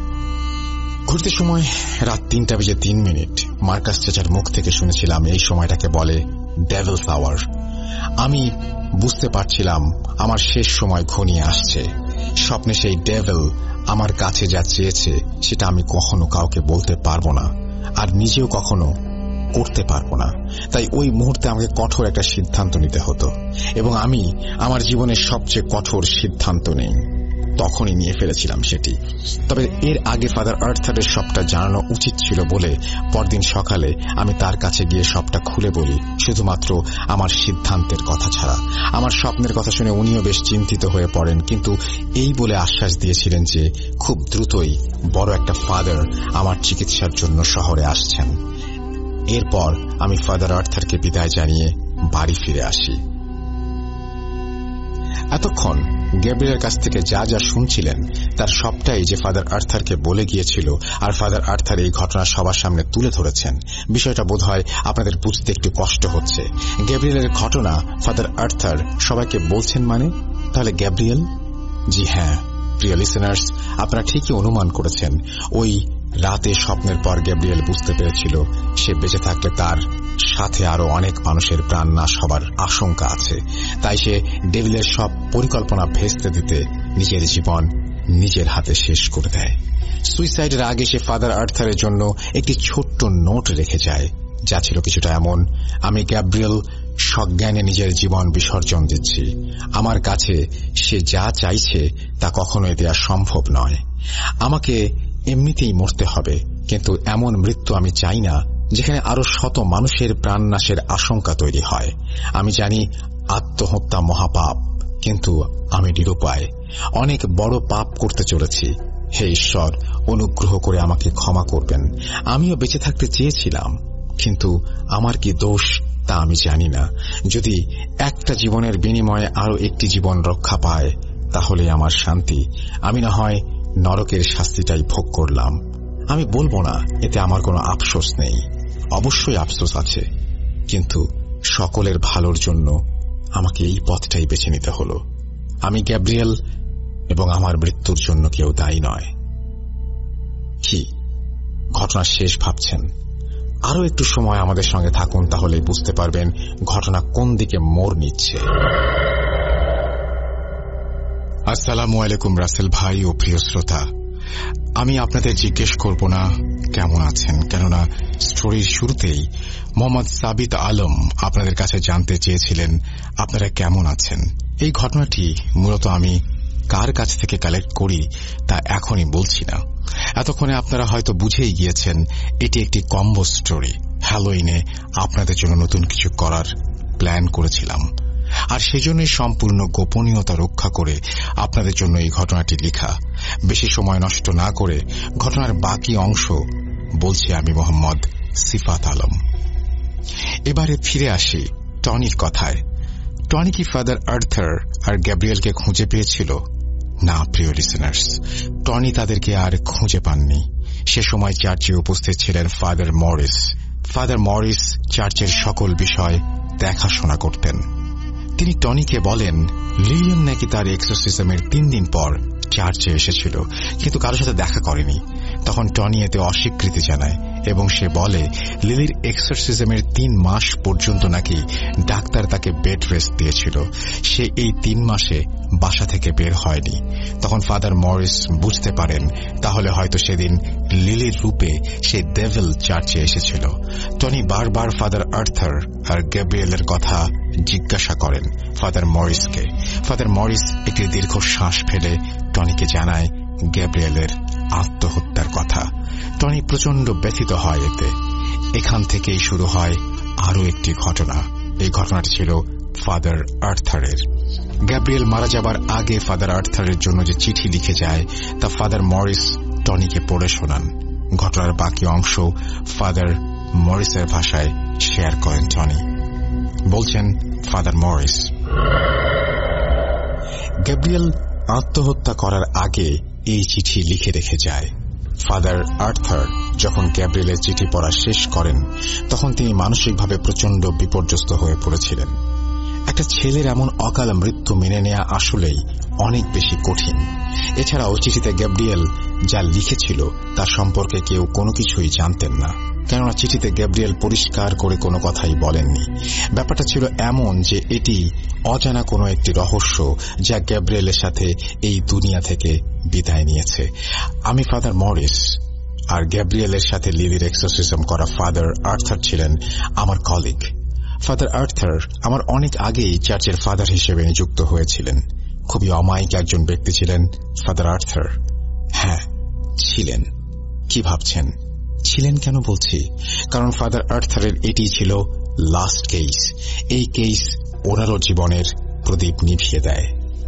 ঘুরতে সময় রাত 3:03। মার্কাস চাচার মুখ থেকে শুনেছিলাম এই সময়টাকে বলে ডেভিলস আওয়ার। আমি বুঝতে পারছিলাম আমার শেষ সময় ঘনিয়ে আসছে। স্বপ্নে সেই ডেভিল আমার কাছে যা চেয়েছে সেটা আমি কখনো কাউকে বলতে পারবো না, আর নিজেও কখনো করতে পারবো না। তাই ওই মুহূর্তে আমাকে কঠোর একটা সিদ্ধান্ত নিতে হতো, এবং আমি আমার জীবনের সবচেয়ে কঠোর সিদ্ধান্ত নেই। তখনই নিয়ে ফেলেছিলাম সেটি। তবে এর আগে ফাদার আর্থারের সবটা জানানো উচিত ছিল বলে পরদিন সকালে আমি তার কাছে গিয়ে সবটা খুলে বলি, শুধুমাত্র আমার সিদ্ধান্তের কথা ছাড়া। আমার স্বপ্নের কথা শুনে উনিও বেশ চিন্তিত হয়ে পড়েন, কিন্তু এই বলে আশ্বাস দিয়েছিলেন যে খুব দ্রুতই বড় একটা ফাদার আমার চিকিৎসার জন্য শহরে আসছেন। এরপর আমি ফাদার আর্থারকে বিদায় জানিয়ে বাড়ি ফিরে আসি। এতক্ষণ গ্যাব্রিয়েলের কাছ থেকে যা যা শুনছিলেন তার সবটাই যে ফাদার আর্থারকে বলে গিয়েছিল, আর ফাদার আর্থার এই ঘটনা সবার সামনে তুলে ধরেছেন। বিষয়টা বোধহয় আপনাদের বুঝতে একটু কষ্ট হচ্ছে। গ্যাব্রিয়েলের ঘটনা ফাদার আর্থার সবাইকে বলছেন মানে? তাহলে গ্যাব্রিয়েল? জি হ্যাঁ, প্রিয় লিসেনার্স, আপনারা ঠিকই অনুমান করেছেন। ওই রাতে স্বপ্নের পর গ্যাব্রিয়েল বুঝতে পেরেছিল সে বেঁচে থাকলে তার সাথে আরো অনেক মানুষের প্রাণ নাশ হবার আশঙ্কা আছে। তাই সে ডেভিলের সব পরিকল্পনা ভেস্তে দিতে নিজের জীবন নিজের হাতে শেষ করে দেয়। সুইসাইডের আগে সে ফাদার আর্থারের জন্য একটি ছোট্ট নোট রেখে যায়, যা ছিল কিছুটা এমন: আমি গ্যাব্রিয়েল সজ্ঞানে নিজের জীবন বিসর্জন দিচ্ছি। আমার কাছে সে যা চাইছে তা কখনোই দেওয়া সম্ভব নয়। আমাকে এমনিতেই মরতে হবে, কিন্তু এমন মৃত্যু আমি চাই না যেখানে আরো শত মানুষের প্রাণনাশের আশঙ্কা তৈরি হয়। আমি জানি আত্মহত্যা মহাপাপ, কিন্তু আমি নিরুপায়। অনেক বড় পাপ করতে চলেছি। হে ঈশ্বর, অনুগ্রহ করে আমাকে ক্ষমা করবেন। আমিও বেঁচে থাকতে চেয়েছিলাম, কিন্তু আমার কি দোষ তা আমি জানি না। যদি একটা জীবনের বিনিময়ে আরো একটি জীবন রক্ষা পায় তাহলে আমার শান্তি। আমি না হয় নরকের শাস্তিটাই ভোগ করলাম। আমি বলবো না এতে আমার কোনো আফসোস নেই, অবশ্যই আফসোস আছে, কিন্তু সকলের ভালোর জন্য আমাকে এই পথটাই বেছে নিতে হলো। আমি গ্যাব্রিয়েল, এবং আমার মৃত্যুর জন্য কেউ দায়ী নয়। কি ঘটনা শেষ ভাবছেন? আরো একটু সময় আমাদের সঙ্গে থাকুন, তাহলেই বুঝতে পারবেন ঘটনা কোন দিকে মোড় নিচ্ছে। আসসালামু আলাইকুম রাসেল ভাই ও প্রিয় শ্রোতা। আমি আপনাদের জিজ্ঞেস করব না কেমন আছেন, কেননা স্টোরির শুরুতেই মোহাম্মদ সাবিত আলম আপনাদের কাছে জানতে চেয়েছিলেন আপনারা কেমন আছেন। এই ঘটনাটি মূলত আমি কার কাছ থেকে কালেক্ট করি তা এখনই বলছি না। এতক্ষণে আপনারা হয়তো বুঝেই গিয়েছেন এটি একটি কম্বো স্টোরি। হ্যালোইনে আপনাদের জন্য নতুন কিছু করার প্ল্যান করেছিলাম, আর সেজন্যই সম্পূর্ণ গোপনীয়তা রক্ষা করে আপনাদের জন্য এই ঘটনাটি লেখা। বেশি সময় নষ্ট না করে ঘটনার বাকি অংশ বলছি আমি, মোহাম্মদ সিফাত আলম। এবারে ফিরে আসি টনির কথায়। টনি কি ফাদার আর্থার আর গ্যাব্রিয়েলকে খুঁজে পেয়েছিল? না প্রিয় লিসেনার্স, টনি তাদেরকে আর খুঁজে পাননি। সে সময় চার্চে উপস্থিত ছিলেন ফাদার মরিস। ফাদার মরিস চার্চের সকল বিষয় দেখাশোনা করতেন। তিনি টনিকে বলেন লিলিয়ান নাকি তার এক্সোরসিজমের 3 দিন পর চার্চে এসেছিল, কিন্তু কারোর সাথে দেখা করেনি। তখন টনি এতে অস্বীকৃতি জানায় এবং সে বলে লিলির এক্সোরসিজমের 3 মাস পর্যন্ত নাকি ডাক্তার তাকে বেড রেস্ট দিয়েছিল। সে এই 3 মাসে বাসা থেকে বের হয়নি। তখন ফাদার মরিস বুঝতে পারেন তাহলে হয়তো সেদিন লিলির রূপে সে ডেভিল চার্চে এসেছিল। টনি বারবার ফাদার আর্থার আর গ্যাব্রিয়েলের কথা জিজ্ঞাসা করেন ফাদার মরিসকে। ফাদার মরিস একটি দীর্ঘ শ্বাস ফেলে টনিকে জানায় গ্যাব্রিয়েলের আত্মহত্যার কথা। টনি প্রচন্ড ব্যথিত হয় এতে। এখান থেকেই শুরু হয় আরও একটি ঘটনা। এই ঘটনাটি ছিল ফাদার আর্থারের। গ্যাব্রিয়েল মারা যাবার আগে ফাদার আর্থারের জন্য যে চিঠি লিখে যায় তা ফাদার মরিস টনিকে পড়ে শোনান। ঘটনার বাকি অংশ ফাদার মরিসের ভাষায় শেয়ার করেন টনি। বলছেন ফাদার মরিস, গ্যাব্রিয়েল আত্মহত্যা করার আগে এই চিঠি লিখে রেখে যায়। ফাদার আর্থার যখন গ্যাব্রিয়েলের চিঠি পড়া শেষ করেন তখন তিনি মানসিকভাবে প্রচন্ড বিপর্যস্ত হয়ে পড়েছিলেন। একটা ছেলের এমন অকাল মৃত্যু মেনে নেওয়া আসলেই অনেক বেশি কঠিন। এছাড়াও চিঠিতে গ্যাব্রিয়েল যা লিখেছিল তার সম্পর্কে কেউ কোনো কিছুই জানতেন না, কেননা চিঠিতে গ্যাব্রিয়েল পরিষ্কার করে কোনো কথাই বলেননি। ব্যাপারটা ছিল এমন যে এটি অজানা কোনো একটি রহস্য যা গ্যাব্রিয়েলের সাথে এই দুনিয়া থেকে বিদায় নিয়েছে। আমি ফাদার মরিস আর গ্যাব্রিয়েলের সাথে লিলির এক্সোরসিজম করা ফাদার আর্থার ছিলেন আমার কলিগ। ফাদার আর্থার আমার অনেক আগেই চার্চের ফাদার হিসেবে নিযুক্ত হয়েছিলেন। খুবই অমায়িক একজন ব্যক্তি ছিলেন ফাদার আর্থার। হ্যাঁ, ছিলেন। কি ভাবছেন ছিলেন কেন বলছি? কারণ ফাদার আর্থারের এটি ছিল লাস্ট কেস। এই কেস ওনারও জীবনের প্রদীপ নিভিয়ে দেয়,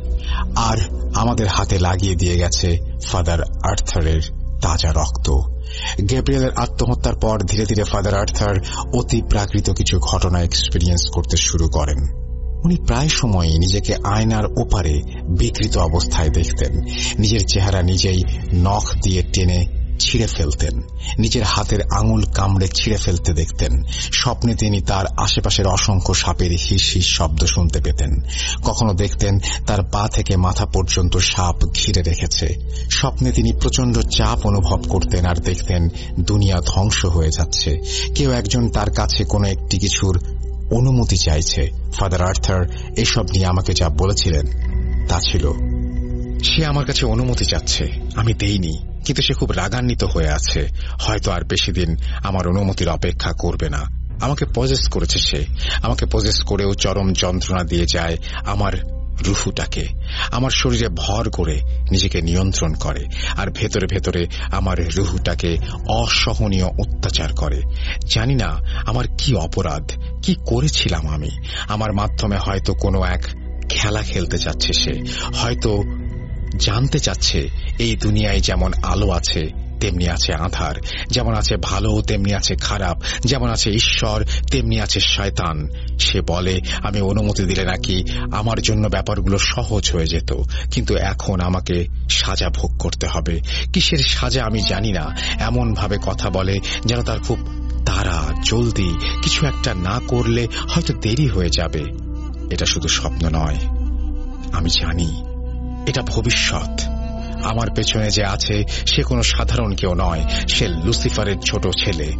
আর আমাদের হাতে লাগিয়ে দিয়ে গেছে ফাদার আর্থারের তাজা রক্ত। গ্যাব্রিয়েলের আত্মহত্যার পর ধীরে ধীরে ফাদার আর্থার অতি প্রাকৃত কিছু ঘটনা এক্সপেরিয়েন্স করতে শুরু করেন। উনি প্রায় সময়ই নিজেকে আয়নার ওপারে বিকৃত অবস্থায় দেখতেন। নিজের চেহারা নিজেই নখ দিয়ে টেনে ছিঁড়ে ফেলতেন, নিজের হাতের আঙুল কামড়ে ছিঁড়ে ফেলতে দেখতেন। স্বপ্নে তিনি তার আশেপাশের অসংখ্য সাপের হিস হিস শব্দ শুনতে পেতেন। কখনো দেখতেন তার পা থেকে মাথা পর্যন্ত সাপ ঘিরে রেখেছে। স্বপ্নে তিনি প্রচন্ড চাপ অনুভব করতেন আর দেখতেন দুনিয়া ধ্বংস হয়ে যাচ্ছে। কেউ একজন তার কাছে কোনো একটি কিছুর অনুমতি চাইছে। ফাদার আর্থার এসব নিয়ে আমাকে যা বলেছিলেন তা ছিল, সে আমার কাছে অনুমতি চাচ্ছে, আমি দেইনি, কিন্তু সে খুব রাগান্বিত হয়ে আছে। হয়তো আর বেশি দিন আমার অনুমতির অপেক্ষা করবে না। আমাকে পজেস করেছে সে। আমাকে পজেস করেও চরম যন্ত্রণা দিয়ে যায় আমার রুহুটাকে। আমার শরীরে ভর করে নিজেকে নিয়ন্ত্রণ করে, আর ভেতরে ভেতরে আমার রুহুটাকে অসহনীয় অত্যাচার করে। জানি না আমার কি অপরাধ, কি করেছিলাম আমি। আমার মাধ্যমে হয়তো কোনো এক খেলা খেলতে চাচ্ছে সে। হয়তো জানতে চাচ্ছে এই দুনিয়ায় যেমন আলো আছে তেমনি আছে আঁধার, যেমন আছে ভালো তেমনি আছে খারাপ, যেমন আছে ঈশ্বর তেমনি আছে শয়তান। সে বলে আমি অনুমতি দিলে নাকি আমার জন্য ব্যাপারগুলো সহজ হয়ে যেত, কিন্তু এখন আমাকে সাজা ভোগ করতে হবে। কিসের সাজা আমি জানি না। এমন ভাবে কথা বলে যেন তার খুব তাড়া, জলদি কিছু একটা না করলে হয়তো দেরি হয়ে যাবে। এটা শুধু স্বপ্ন নয়, আমি জানি এটা ভবিষ্যৎ। আমার পেছনে যে আছে সে কোনো সাধারণ কেউ নয়, সে লুসিফারের ছোট ছেলে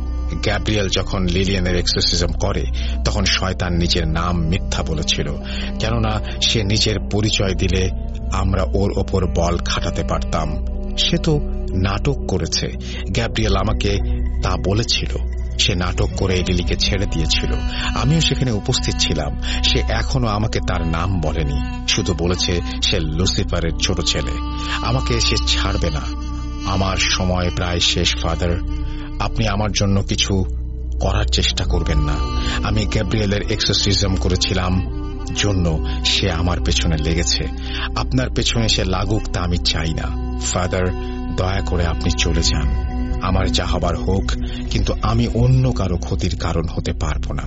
গ্যাব্রিয়েল যখন লিলিয়ানের এক্সোরসিজম করে তখন শয়তান নিজের নাম মিথ্যা বলেছিল, কেননা সে নিজের পরিচয় দিলে আমরা ওর ওপর বল খাটাতে পারতাম। সে তো নাটক করেছে, গ্যাব্রিয়েল আমাকে তা বলেছিল। সে নাটক করে লিলিকে ছেড়ে দিয়েছিল, আমিও সেখানে উপস্থিত ছিলাম। সে এখনো আমাকে তার নাম বলেনি, শুধু বলেছে সে লুসিফারের ছোট ছেলে। আমাকে সে ছাড়বে না। আমার সময় প্রায় শেষ ফাদার, আপনি আমার জন্য কিছু করার চেষ্টা করবেন না। আমি গ্যাব্রিয়েলের এক্সোরসিজম করেছিলাম জন্য সে আমার পেছনে লেগেছে, আপনার পেছনে সে লাগুক তা আমি চাই না। ফাদার, দয়া করে আপনি চলে যান। আমার যা হবার হোক, কিন্তু আমি অন্য কারো ক্ষতির কারণ হতে পারব না।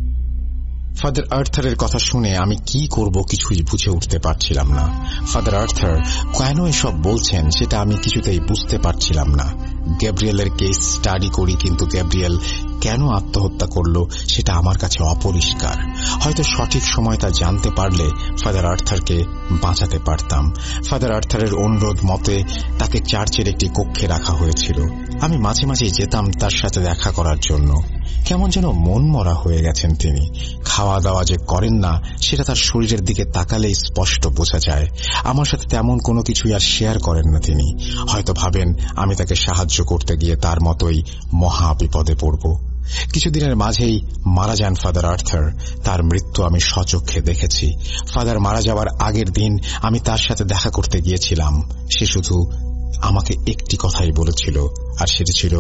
ফাদার আর্থারের কথা শুনে আমি কি করব কিছুই বুঝে উঠতে পারছিলাম না। ফাদার আর্থার কেন এসব বলছেন সেটা আমি কিছুতেই বুঝতে পারছিলাম না। গ্যাব্রিয়েলের কেস স্টাডি করি, কিন্তু গ্যাব্রিয়েল কেন আত্মহত্যা করল সেটা আমার কাছে অপরিষ্কার। হয়তো সঠিক সময় তা জানতে পারলে ফাদার আর্থারকে বাঁচাতে পারতাম। ফাদার আর্থারের অনুরোধ মতে তাকে চার্চের একটি কক্ষে রাখা হয়েছিল। আমি মাঝে মাঝে যেতাম তার সাথে দেখা করার জন্য। কেমন যেন মন মরা হয়ে গেছেন তিনি। খাওয়া দাওয়া যে করেন না সেটা তার শরীরের দিকে তাকালেই স্পষ্ট বোঝা যায়। আমার সাথে তেমন কোনো কিছুই আর শেয়ার করেন না তিনি। হয়তো ভাবেন আমি তাকে সাহায্য করতে গিয়ে তার মতোই মহা বিপদে পড়ব। কিছুদিনের মাঝেই মারা যান ফাদার আর্থার। তার মৃত্যু আমি স্বচক্ষে দেখেছি। ফাদার মারা যাওয়ার আগের দিন আমি তার সাথে দেখা করতে গিয়েছিলাম। সে শুধু আমাকে একটি কথাই বলেছিল, আর সেটা ছিল,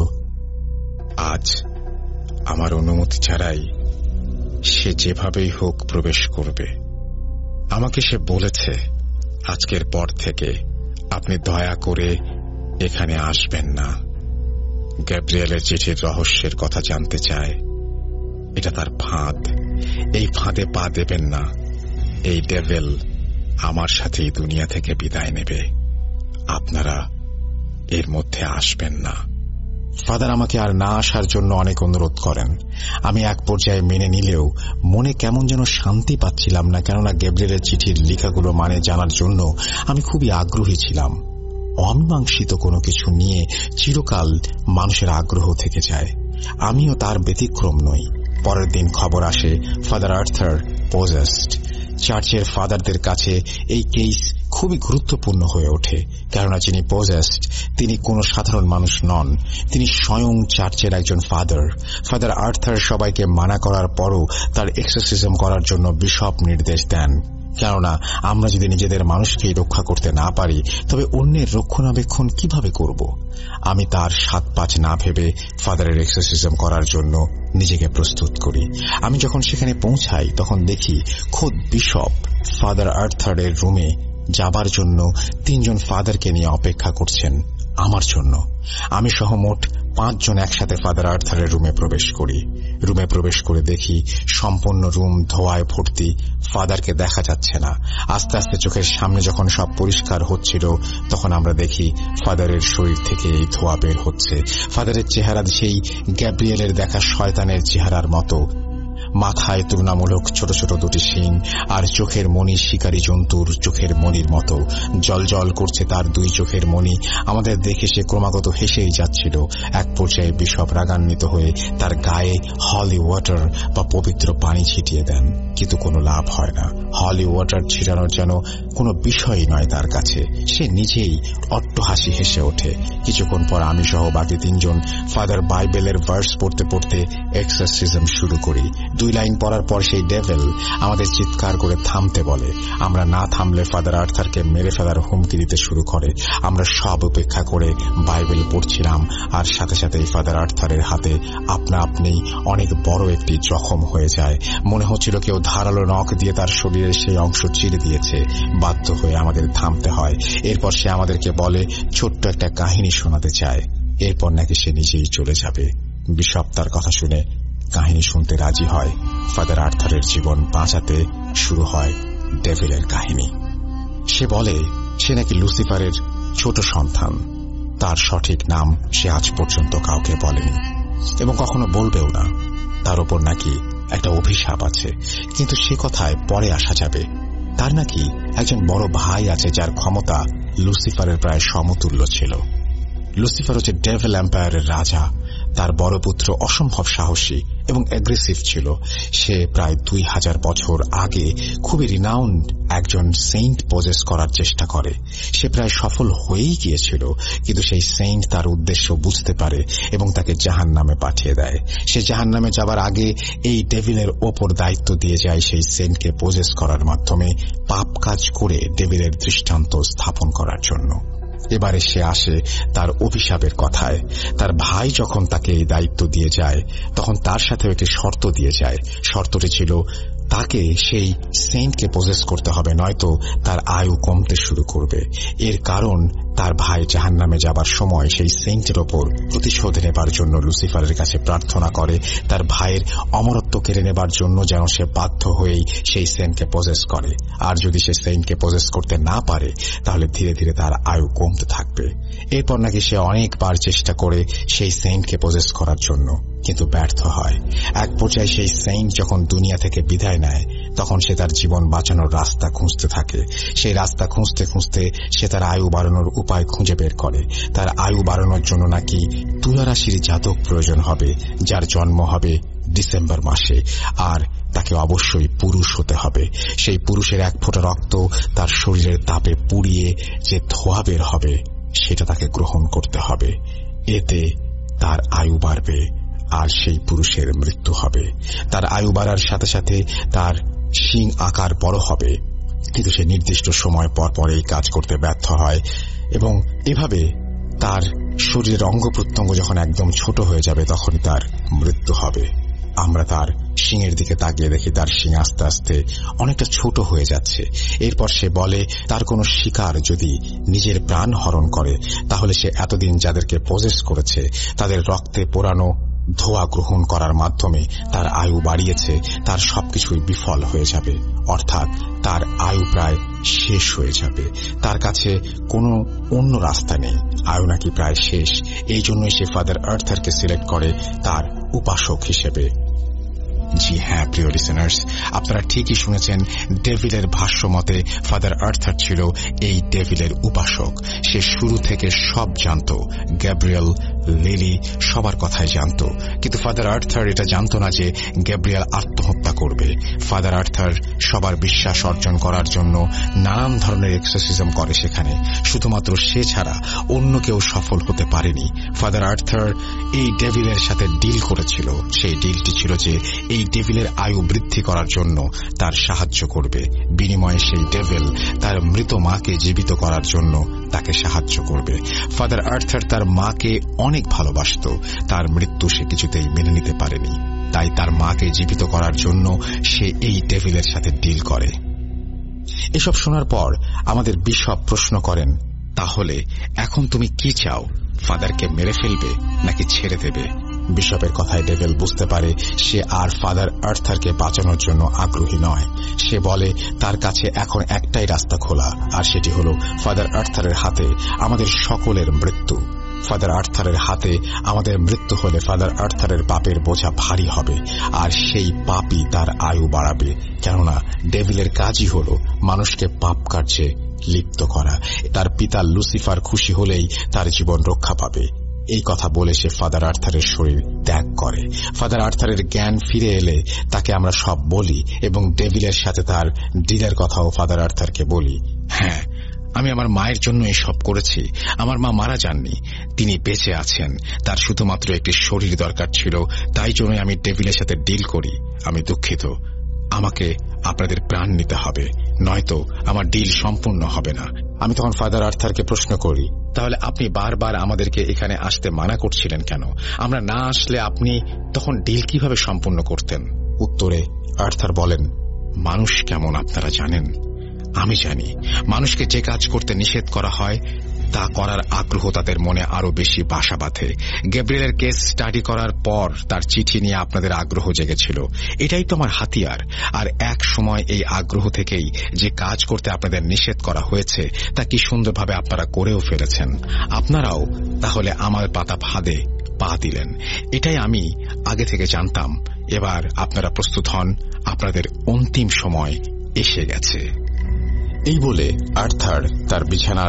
আজ আমার অনুমতি ছাড়াই সে যেভাবেই হোক প্রবেশ করবে। আমাকে সে বলেছে, আজকের পর থেকে আপনি দয়া করে এখানে আসবেন না। গ্যাব্রিয়েলের চিঠির রহস্যের কথা জানতে চায়। এটা তার ফাঁদ, এই ফাঁদে পা দেবেন না। এই ডেভিল আমার সাথেই দুনিয়া থেকে বিদায় নেবে, আপনারা এর মধ্যে আসবেন না। ফাদার আমাকে আর না আসার জন্য অনেক অনুরোধ করেন। আমি এক পর্যায়ে মেনে নিলেও মনে কেমন যেন শান্তি পাচ্ছিলাম না, কেননা গ্যাব্রিয়েলের চিঠির লেখাগুলো মানে জানার জন্য আমি খুবই আগ্রহী ছিলাম। অমীমাংসিত কোনো কিছু নিয়ে চিরকাল মানুষের আগ্রহ থেকে যায়। আমিও তার ব্যতিক্রম নই। পরের দিন খবর আসে ফাদার আর্থার পজেসড। চার্চের ফাদারদের কাছে এই কেস খুবই গুরুত্বপূর্ণ হয়ে ওঠে, কেননা যিনি পজেসড তিনি কোনো সাধারণ মানুষ নন। তিনি স্বয়ং চার্চের একজন ফাদার। ফাদার আর্থার সবাইকে মানা করার পরও তার এক্সোরসিজম করার জন্য বিশপ নির্দেশ দেন, কেননা আমরা যদি নিজেদের মানুষকেই রক্ষা করতে না পারি তবে অন্যের রক্ষণাবেক্ষণ কিভাবে করব। আমি তার ৭-৫ না ভেবে ফাদারের এক্সোরসিজম করার জন্য নিজেকে প্রস্তুত করি। আমি যখন সেখানে পৌঁছাই তখন দেখি খোদ বিশপ ফাদার আর্থারের রুমে যাবার জন্য ৩ জন ফাদারকে নিয়ে অপেক্ষা করছেন আমার জন্য। আমি সহ মোট ৫ জন একসাথে ফাদার আর্থারের রুমে প্রবেশ করি। রুমে প্রবেশ করে দেখি সম্পূর্ণ রুম ধোঁয়ায় ভর্তি। ফাদারকে দেখা যাচ্ছে না। আস্তে আস্তে চোখের সামনে যখন সব পরিষ্কার হচ্ছিল তখন আমরা দেখি ফাদারের শরীর থেকে এই ধোঁয়া বের হচ্ছে। ফাদারের চেহারা সেই গ্যাব্রিয়েলের দেখা শয়তানের চেহারার মতো। মাথায় তুলনামূলক ছোট ছোট 2টি শিং, আর চোখের মণি শিকারী জন্তুর চোখের মণির মতো। জলজল করছে তার 2 চোখের মণি। আমাদের দেখে সে ক্রমাগত হেসেই যাচ্ছিল। এক পর্যায়ে বিশপ রাগান্বিত হয়ে তার গায়ে হলি ওয়াটার বা পবিত্র পানি ছিটিয়ে দেন, কিন্তু কোনো লাভ হয় না। হলি ওয়াটার ছিটানোর যেন কোনো বিষয়ই নয় তার কাছে। সে নিজেই অট্টহাসি হেসে ওঠে। কিছুক্ষণ পর আমি সহ বাকি 3 জন ফাদার বাইবেলের ভার্স পড়তে পড়তে এক্সোরসিজম শুরু করি। 2 লাইন পড়ার পর সেই ডেভিল আমাদের চিৎকার করে থামতে বলে। আমরা না থামলে ফাদার আর্থারকে মেরে ফেলার হুমকি দিতে শুরু করে। আমরা সব উপেক্ষা করে বাইবেল পড়ছিলাম, আর সাথে সাথেই ফাদার আর্থারের হাতে আপনা আপনি অনেক বড় একটি জখম হয়ে যায়। মনে হচ্ছিল কেউ ধারালো নখ দিয়ে তার শরীরের সেই অংশ চিরে দিয়েছে। বাধ্য হয়ে আমাদের থামতে হয়। এরপর সে আমাদেরকে বলে ছোট্ট একটা কাহিনী শোনাতে চায়। এরপর নাকি সে নিজেই চলে যাবে। বিশপ তার কথা শুনে কাহিনী শুনতে রাজি হয়। ফাদার আর্থারের জীবন বাঁচাতে শুরু হয় ডেভিলের কাহিনী। সে বলে সে নাকি লুসিফারের ছোট সন্তান। তার সঠিক নাম সে আজ পর্যন্ত কাউকে বলেনি এবং কখনো বলবেও না। তার উপর নাকি একটা অভিশাপ আছে, কিন্তু সে কথায় পরে আসা যাবে। তার নাকি একজন বড় ভাই আছে যার ক্ষমতা লুসিফারের প্রায় সমতুল্য ছিল। লুসিফার হচ্ছে ডেভিল এম্পায়ারের রাজা। তার বড় পুত্র অসম্ভব সাহসী এবং অ্যাগ্রেসিভ ছিল। সে প্রায় 2000 বছর আগে খুবই রিনাউন্ড একজন সেইন্ট পজেস করার চেষ্টা করে। সে প্রায় সফল হয়েই গিয়েছিল, কিন্তু সেই সেইন্ট তার উদ্দেশ্য বুঝতে পারে এবং তাকে জাহান্নামে পাঠিয়ে দেয়। সে জাহান্নামে যাবার আগে এই ডেভিলের ওপর দায়িত্ব দিয়ে যায় সেই সেইন্টকে পজেস করার মাধ্যমে পাপ কাজ করে ডেভিলের দৃষ্টান্ত স্থাপন করার জন্য। এবারে সে আসে তার অভিশাপের কথায়। তার ভাই যখন তাকে এই দায়িত্ব দিয়ে যায়, তখন তার সাথে একটি শর্ত দিয়ে যায়। শর্তটি ছিল তাকে সেই সেইন্টকে পজেস করতে হবে, নয়তো তার আয়ু কমতে শুরু করবে। এর কারণ তার ভাই জাহান্নামে যাবার সময় সেই সেইন্টের ওপর প্রতিশোধ নেবার জন্য লুসিফারের কাছে প্রার্থনা করে তার ভাইয়ের অমরত্ব কেড়ে নেবার জন্য, যেন সে বাধ্য হয়েই সেই সেইন্টকে পজেস করে। আর যদি সে সেইন্টকে পজেস করতে না পারে, তাহলে ধীরে ধীরে তার আয়ু কমতে থাকবে। এরপর নাকি সে অনেকবার চেষ্টা করে সেই সেইন্টকে পজেস করার জন্য, কিন্তু ব্যর্থ হয়। এক পর্যায়ে সেই সেইন্ট যখন দুনিয়া থেকে বিদায় নেয়, তখন সে তার জীবন বাঁচানোর রাস্তা খুঁজতে থাকে। সেই রাস্তা খুঁজতে খুঁজতে সে তার আয়ু বাড়ানোর উপায় খুঁজে বের করে। তার আয়ু বাড়ানোর জন্য নাকি তুলা রাশির জাতক প্রয়োজন হবে, যার জন্ম হবে ডিসেম্বর মাসে, আর তাকে অবশ্যই পুরুষ হতে হবে। সেই পুরুষের এক ফোঁটা রক্ত তার শরীরের তাপে পুড়িয়ে যে ধোঁয়া বের হবে, সেটা তাকে গ্রহণ করতে হবে। এতে তার আয়ু বাড়বে আর সেই পুরুষের মৃত্যু হবে। তার আয়ু বাড়ার সাথে সাথে তার শিং আকার বড় হবে, কিন্তু সে নির্দিষ্ট সময় পর পর এই কাজ করতে ব্যর্থ হয় এবং এভাবে তার শরীরের অঙ্গ প্রত্যঙ্গ যখন একদম ছোট হয়ে যাবে, তখনই তার মৃত্যু হবে। আমরা তার শিংয়ের দিকে তাকিয়ে দেখি তার শিং আস্তে আস্তে অনেকটা ছোট হয়ে যাচ্ছে। এরপর সে বলে তার কোনো শিকার যদি নিজের প্রাণ হরণ করে, তাহলে সে এতদিন যাদেরকে পজেস করেছে তাদের রক্তে পোড়ানো ধোঁয়া গ্রহণ করার মাধ্যমে তার আয়ু বাড়িয়েছে, তার সবকিছুই বিফল হয়ে যাবে। অর্থাৎ তার আয়ু প্রায় শেষ হয়ে যাবে। তার কাছে কোনো অন্য রাস্তা নেই, আয়ু নাকি প্রায় শেষ। এই জন্যই সে ফাদার আর্থারকে সিলেক্ট করে তার উপাসক হিসেবে। জি হ্যাঁ প্রিয় লিসেনার্স, আপনারা ঠিকই শুনেছেন। ডেভিলের ভাষ্য মতে ফাদার আর্থার ছিল এই ডেভিলের উপাসক। সে শুরু থেকে সব জানত, গ্যাব্রিয়েল, লিলি সবার কথাই জানত, কিন্তু ফাদার আর্থার এটা জানত না যে গ্যাব্রিয়েল আত্মহত্যা করবে। ফাদার আর্থার সবার বিশ্বাস অর্জন করার জন্য নানান ধরনের এক্সোসিজম করে সেখানে। শুধুমাত্র সে ছাড়া অন্য কেউ সফল হতে পারেনি। ফাদার আর্থার এই ডেভিলের সাথে ডিল করেছিল। সেই ডিলটি ছিল যে এই ডেভিলের আয়ু বৃদ্ধি করার জন্য তার সাহায্য করবে। বিনিময়ে সেই ডেভিল তার মৃত মাকে জীবিত করার জন্য তাকে সাহায্য করবে। ফাদার আর্থার তার মাকে অনেক ভালোবাসত। তার মৃত্যু সে কিছুতেই মেনে নিতে পারেনি, তাই তার মাকে জীবিত করার জন্য সে এই ডেভিলের সাথে ডিল করে। এসব শোনার পর আমাদের বিশপ প্রশ্ন করেন, তাহলে এখন তুমি কি চাও? ফাদারকে মেরে ফেলবে নাকি ছেড়ে দেবে? বিশপের কথায় ডেভিল বুঝতে পারে সে আর ফাদার আর্থারকে বাঁচানোর জন্য আগ্রহী নয়। সে বলে তার কাছে এখন একটাই রাস্তা খোলা, আর সেটি হল ফাদার আর্থারের হাতে আমাদের সকলের মৃত্যু। ফাদার আর্থারের হাতে আমাদের মৃত্যু হলে ফাদার আর্থারের পাপের বোঝা ভারী হবে, আর সেই পাপই তার আয়ু বাড়াবে। কেননা ডেভিলের কাজই হল মানুষকে পাপ কার্যে লিপ্ত করা। তার পিতা লুসিফার খুশি হলেই তার জীবন রক্ষা পাবে। এই কথা বলে সে ফাদার আর্থারের শরীর ত্যাগ করে। ফাদার আর্থারের জ্ঞান ফিরে এলে তাকে আমরা সব বলি এবং ডেভিলের সাথে তার ডিলের কথাও ফাদার আর্থারকে বলি। হ্যাঁ, আমি আমার মায়ের জন্য এসব করেছি। আমার মা মারা যাননি, তিনি বেঁচে আছেন। তার শুধুমাত্র একটি শরীর দরকার ছিল, তাই জন্য আমি ডেভিলের সাথে ডিল করি। আমি দুঃখিত, আমাকে আপনাদের প্রাণ নিতে হবে, নয়তো আমার ডিল সম্পূর্ণ হবে না। আমি তখন ফাদার আর্থারকে প্রশ্ন করি, তাহলে আপনি বারবার আমাদেরকে এখানে আসতে মানা করছিলেন কেন? আমরা না আসলে আপনি তখন ডিল কিভাবে সম্পূর্ণ করতেন? উত্তরে আর্থার বলেন, মানুষ কেমন আপনারা জানেন? আমি জানি। মানুষকে যে কাজ করতে নিষেধ করা হয় তা করার আগ্রহ তাদের মনে আরো বেশি বাসা বাঁধে। গ্যাব্রিয়েলের কেস স্টাডি করার পর তার চিঠি নিয়ে আপনাদের আগ্রহ জেগেছিল। এটাই তো আমার হাতিয়ার। আর এক সময় এই আগ্রহ থেকেই যে কাজ করতে আপনাদের নিষেধ করা হয়েছে তা কি সুন্দরভাবে আপনারা করেও ফেলেছেন। আপনারাও তাহলে আমার পাতা ফাঁদে পা দিলেন। এটাই আমি আগে থেকে জানতাম। এবার আপনারা প্রস্তুত হন, আপনাদের অন্তিম সময় এসে গেছে। এই বলে আর্থার তার বিছানার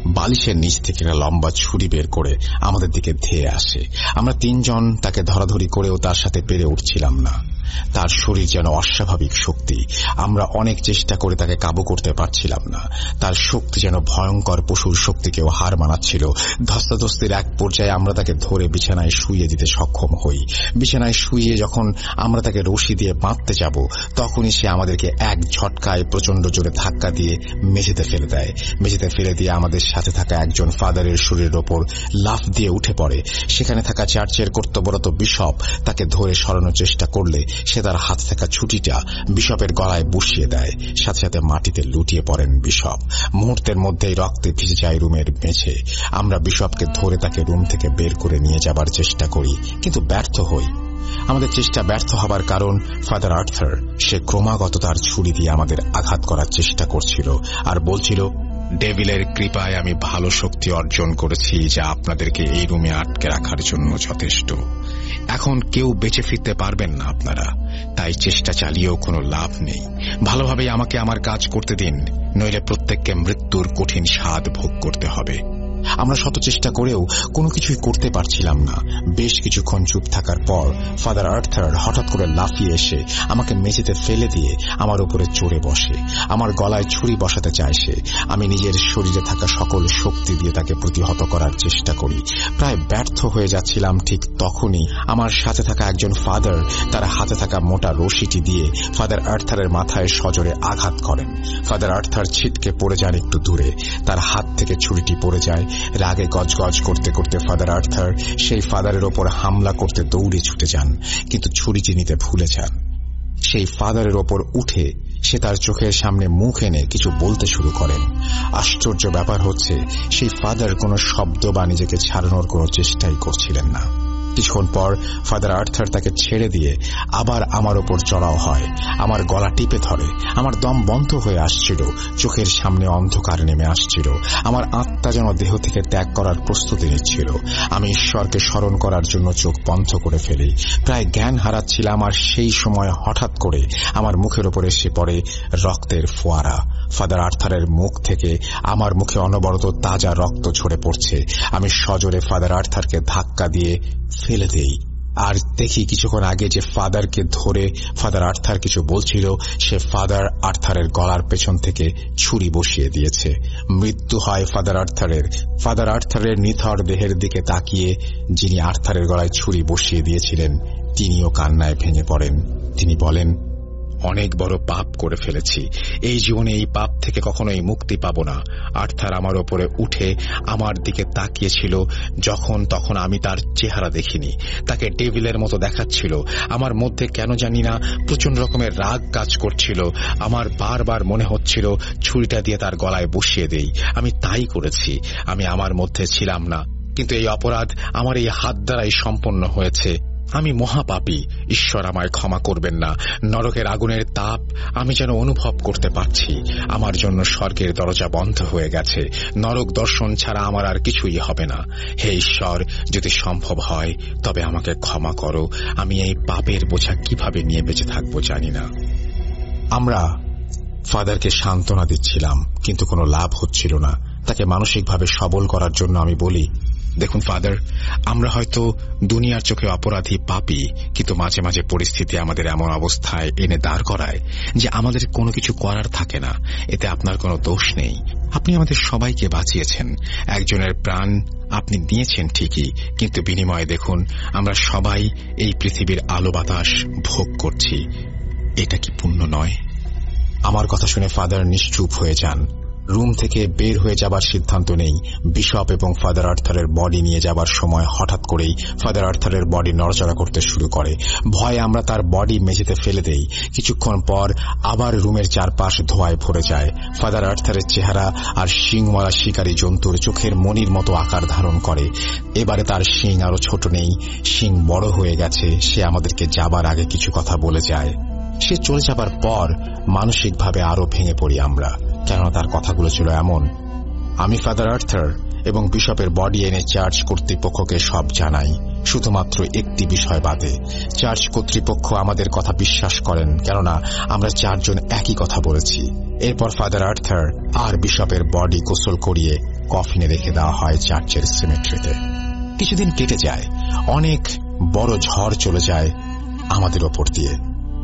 বালিশের নিচ থেকে একটা লম্বা ছুরি বের করে আমাদের দিকে ধেয়ে আসে। আমরা তিনজন তাকে ধরাধরি করেও তার সাথে পেরে উঠছিলাম না। তার শরীর যেন অস্বাভাবিক শক্তি। আমরা অনেক চেষ্টা করে তাকে কাবু করতে পারছিলাম না। তার শক্তি যেন ভয়ঙ্কর পশুর শক্তিকেও হার মানাচ্ছিল। ধস্তাধস্তির এক পর্যায়ে আমরা তাকে ধরে বিছানায় শুইয়ে দিতে সক্ষম হই। বিছানায় শুইয়ে যখন আমরা তাকে রশি দিয়ে বাঁধতে যাব, তখনই সে আমাদেরকে এক ঝটকায় প্রচন্ড জোরে ধাক্কা দিয়ে মেঝেতে ফেলে দেয়। মেঝেতে ফেলে দিয়ে আমাদের সাথে থাকা একজন ফাদারের শরীরের ওপর লাফ দিয়ে উঠে পড়ে। সেখানে থাকা চার্চের কর্তব্যরত বিশপ তাকে ধরে সরানোর চেষ্টা করলে সে তার হাত থাকা ছুটিটা বিশপের গলায় বসিয়ে দেয়। সাথে সাথে মাটিতে লুটিয়ে পড়েন বিশপ। মুহূর্তের মধ্যেই রক্তে ভিজে যায় রুমের মেঝে। আমরা বিশপকে ধরে তাকে রুম থেকে বের করে নিয়ে যাবার চেষ্টা করি, কিন্তু ব্যর্থ হই। আমাদের চেষ্টা ব্যর্থ হবার কারণ ফাদার আর্থার সে ক্রমাগত তার ছুরি দিয়ে আমাদের আঘাত করার চেষ্টা করছিল আর বলছিল, ডেভিলের কৃপায় আমি ভালো শক্তি অর্জন করেছি, যা আপনাদেরকে এই রুমে আটকে রাখার জন্য যথেষ্ট। এখন কেউ বেঁচে ফিরতে পারবেন না আপনারা, তাই চেষ্টা চালিয়েও কোনো লাভ নেই। ভালোভাবেই আমাকে আমার কাজ করতে দিন, নইলে প্রত্যেককে মৃত্যুর কঠিন স্বাদ ভোগ করতে হবে। আমরা শত চেষ্টা করেও কোনো কিছুই করতে পারছিলাম না। বেশ কিছুক্ষণ চুপ থাকার পর ফাদার আর্থার হঠাৎ করে লাফিয়ে এসে আমাকে মেঝেতে ফেলে দিয়ে আমার উপরে চড়ে বসে। আমার গলায় ছুরি বসাতে চায় সে। আমি নিজের শরীরে থাকা সকল শক্তি দিয়ে তাকে প্রতিহত করার চেষ্টা করি। প্রায় ব্যর্থ হয়ে যাচ্ছিলাম। ঠিক তখনই আমার সাথে থাকা একজন ফাদার তার হাতে থাকা মোটা রশিটি দিয়ে ফাদার আর্থারের মাথায় সজোরে আঘাত করেন। ফাদার আর্থার ছিটকে পড়ে যান একটু দূরে। তার হাত থেকে ছুরিটি পড়ে যায়। রাগে গজগজ করতে করতে ফাদার আর্থার সেই ফাদারের ওপর হামলা করতে দৌড়ে ছুটে যান, কিন্তু ছুরিটি নিতে ভুলে যান। সেই ফাদারের ওপর উঠে সে তার চোখের সামনে মুখ এনে কিছু বলতে শুরু করেন। আশ্চর্য ব্যাপার হচ্ছে, সেই ফাদার কোনো শব্দ বা নিজেকে ছাড়ানোর কোনো চেষ্টাই করছিলেন না। কিছুক্ষণ পর ফাদার আর্থার তাকে ছেড়ে দিয়ে আবার আমার ওপর চড়াও হয়। আমার গলা টিপে ধরে। আমার দম বন্ধ হয়ে আসছিল। চোখের সামনে অন্ধকার নেমে আসছিল। আমার আত্মা যেন দেহ থেকে ত্যাগ করার প্রস্তুতি নিচ্ছিল। আমি ঈশ্বরকে স্মরণ করার জন্য চোখ বন্ধ করে ফেলি। প্রায় জ্ঞান হারাচ্ছিলাম, আর সেই সময় হঠাৎ করে আমার মুখের ওপর এসে পড়ে রক্তের ফোয়ারা। ফাদার আর্থারের মুখ থেকে আমার মুখে অনবরত তাজা রক্ত ঝরে পড়ছে। আমি সজোরে ফাদার আর্থারকে ধাক্কা দিয়ে ফেলে দেই, আর দেখি কিছুক্ষণ আগে যে ফাদারকে ধরে ফাদার আর্থার কিছু বলছিল, সে ফাদার আর্থারের গলার পেছন থেকে ছুরি বসিয়ে দিয়েছে। মৃত্যু হয় ফাদার আর্থারের। ফাদার আর্থারের নিথর দেহের দিকে তাকিয়ে যিনি আর্থারের গলায় ছুরি বসিয়ে দিয়েছিলেন তিনিও কান্নায় ভেঙে পড়েন। তিনি বলেন, অনেক বড় পাপ করে ফেলেছি। এই জীবনে এই পাপ থেকে কখনোই মুক্তি পাব না। আর্থার আমার ওপরে উঠে আমার দিকে তাকিয়েছিল। যখন তখন আমি তার চেহারা দেখিনি। তাকে ডেভিলের মতো দেখাচ্ছিল। আমার মধ্যে কেন জানি না প্রচন্ড রকমের রাগ কাজ করছিল। আমার বারবার মনে হচ্ছিল ছুরিটা দিয়ে তার গলায় বসিয়ে দেই। আমি তাই করেছি। আমি আমার মধ্যে ছিলাম না, কিন্তু এই অপরাধ আমার এই হাত দ্বারাই সম্পন্ন হয়েছে। আমি মহাপাপী। ঈশ্বর আমায় ক্ষমা করবেন না। নরকের আগুনের তাপ আমি যেন অনুভব করতে পারছি। আমার জন্য স্বর্গের দরজা বন্ধ হয়ে গেছে। নরক দর্শন ছাড়া আমার আর কিছুই হবে না। হে ঈশ্বর, যদি সম্ভব হয় তবে আমাকে ক্ষমা করো। আমি এই পাপের বোঝা কিভাবে নিয়ে বেঁচে থাকবো জানি না। আমরা ফাদারকে সান্ত্বনা দিচ্ছিলাম, কিন্তু কোনো লাভ হচ্ছিল না। তাকে মানসিকভাবে সবল করার জন্য আমি বলি, দেখুন ফাদার, আমরা হয়তো দুনিয়ার চোখে অপরাধী, পাপী, কিন্তু মাঝে মাঝে পরিস্থিতি আমাদের এমন অবস্থায় এনে দাঁড় করায় যে আমাদের কোনো কিছু করার থাকে না। এতে আপনার কোনো দোষ নেই। আপনি আমাদের সবাইকে বাঁচিয়েছেন। একজনের প্রাণ আপনি নিয়েছেন ঠিকই, কিন্তু বিনিময়ে দেখুন আমরা সবাই এই পৃথিবীর আলো বাতাস ভোগ করছি। এটা কি পুণ্য নয়? আমার কথা শুনে ফাদার নিশ্চুপ হয়ে যান। রুম থেকে বের হয়ে যাবার সিদ্ধান্ত নেই। বিশপ এবং ফাদার আর্থারের বডি নিয়ে যাবার সময় হঠাৎ করেই ফাদার আর্থারের বডি নড়াচড়া করতে শুরু করে। ভয়ে আমরা তার বডি মেঝেতে ফেলে দেই। কিছুক্ষণ পর আবার রুমের চারপাশ ধোঁয়ায় ভরে যায়। ফাদার আর্থারের চেহারা আর শিংওয়ালা শিকারী জন্তুর চোখের মনির মতো আকার ধারণ করে। এবারে তার শিং আরো ছোট নেই, শিং বড় হয়ে গেছে। সে আমাদেরকে যাবার আগে কিছু কথা বলে যায়। সে চলে যাবার পর মানসিকভাবে আরো ভেঙে পড়ি আমরা, কেননা তার কথাগুলো ছিল এমন। আমি ফাদার আর্থার এবং বিশপের বডি এনে চার্চ কর্তৃপক্ষকে সব জানাই, শুধুমাত্র একটি বিষয় বাদে। চার্চ কর্তৃপক্ষ আমাদের কথা বিশ্বাস করেন, কেননা আমরা চারজন একই কথা বলেছি। এরপর ফাদার আর্থার আর বিশপের বডি গোসল করিয়ে কফিনে রেখে দেওয়া হয় চার্চের সিমেট্রিতে। কিছুদিন কেটে যায়, অনেক বড় ঝড় চলে যায় আমাদের ওপর দিয়ে।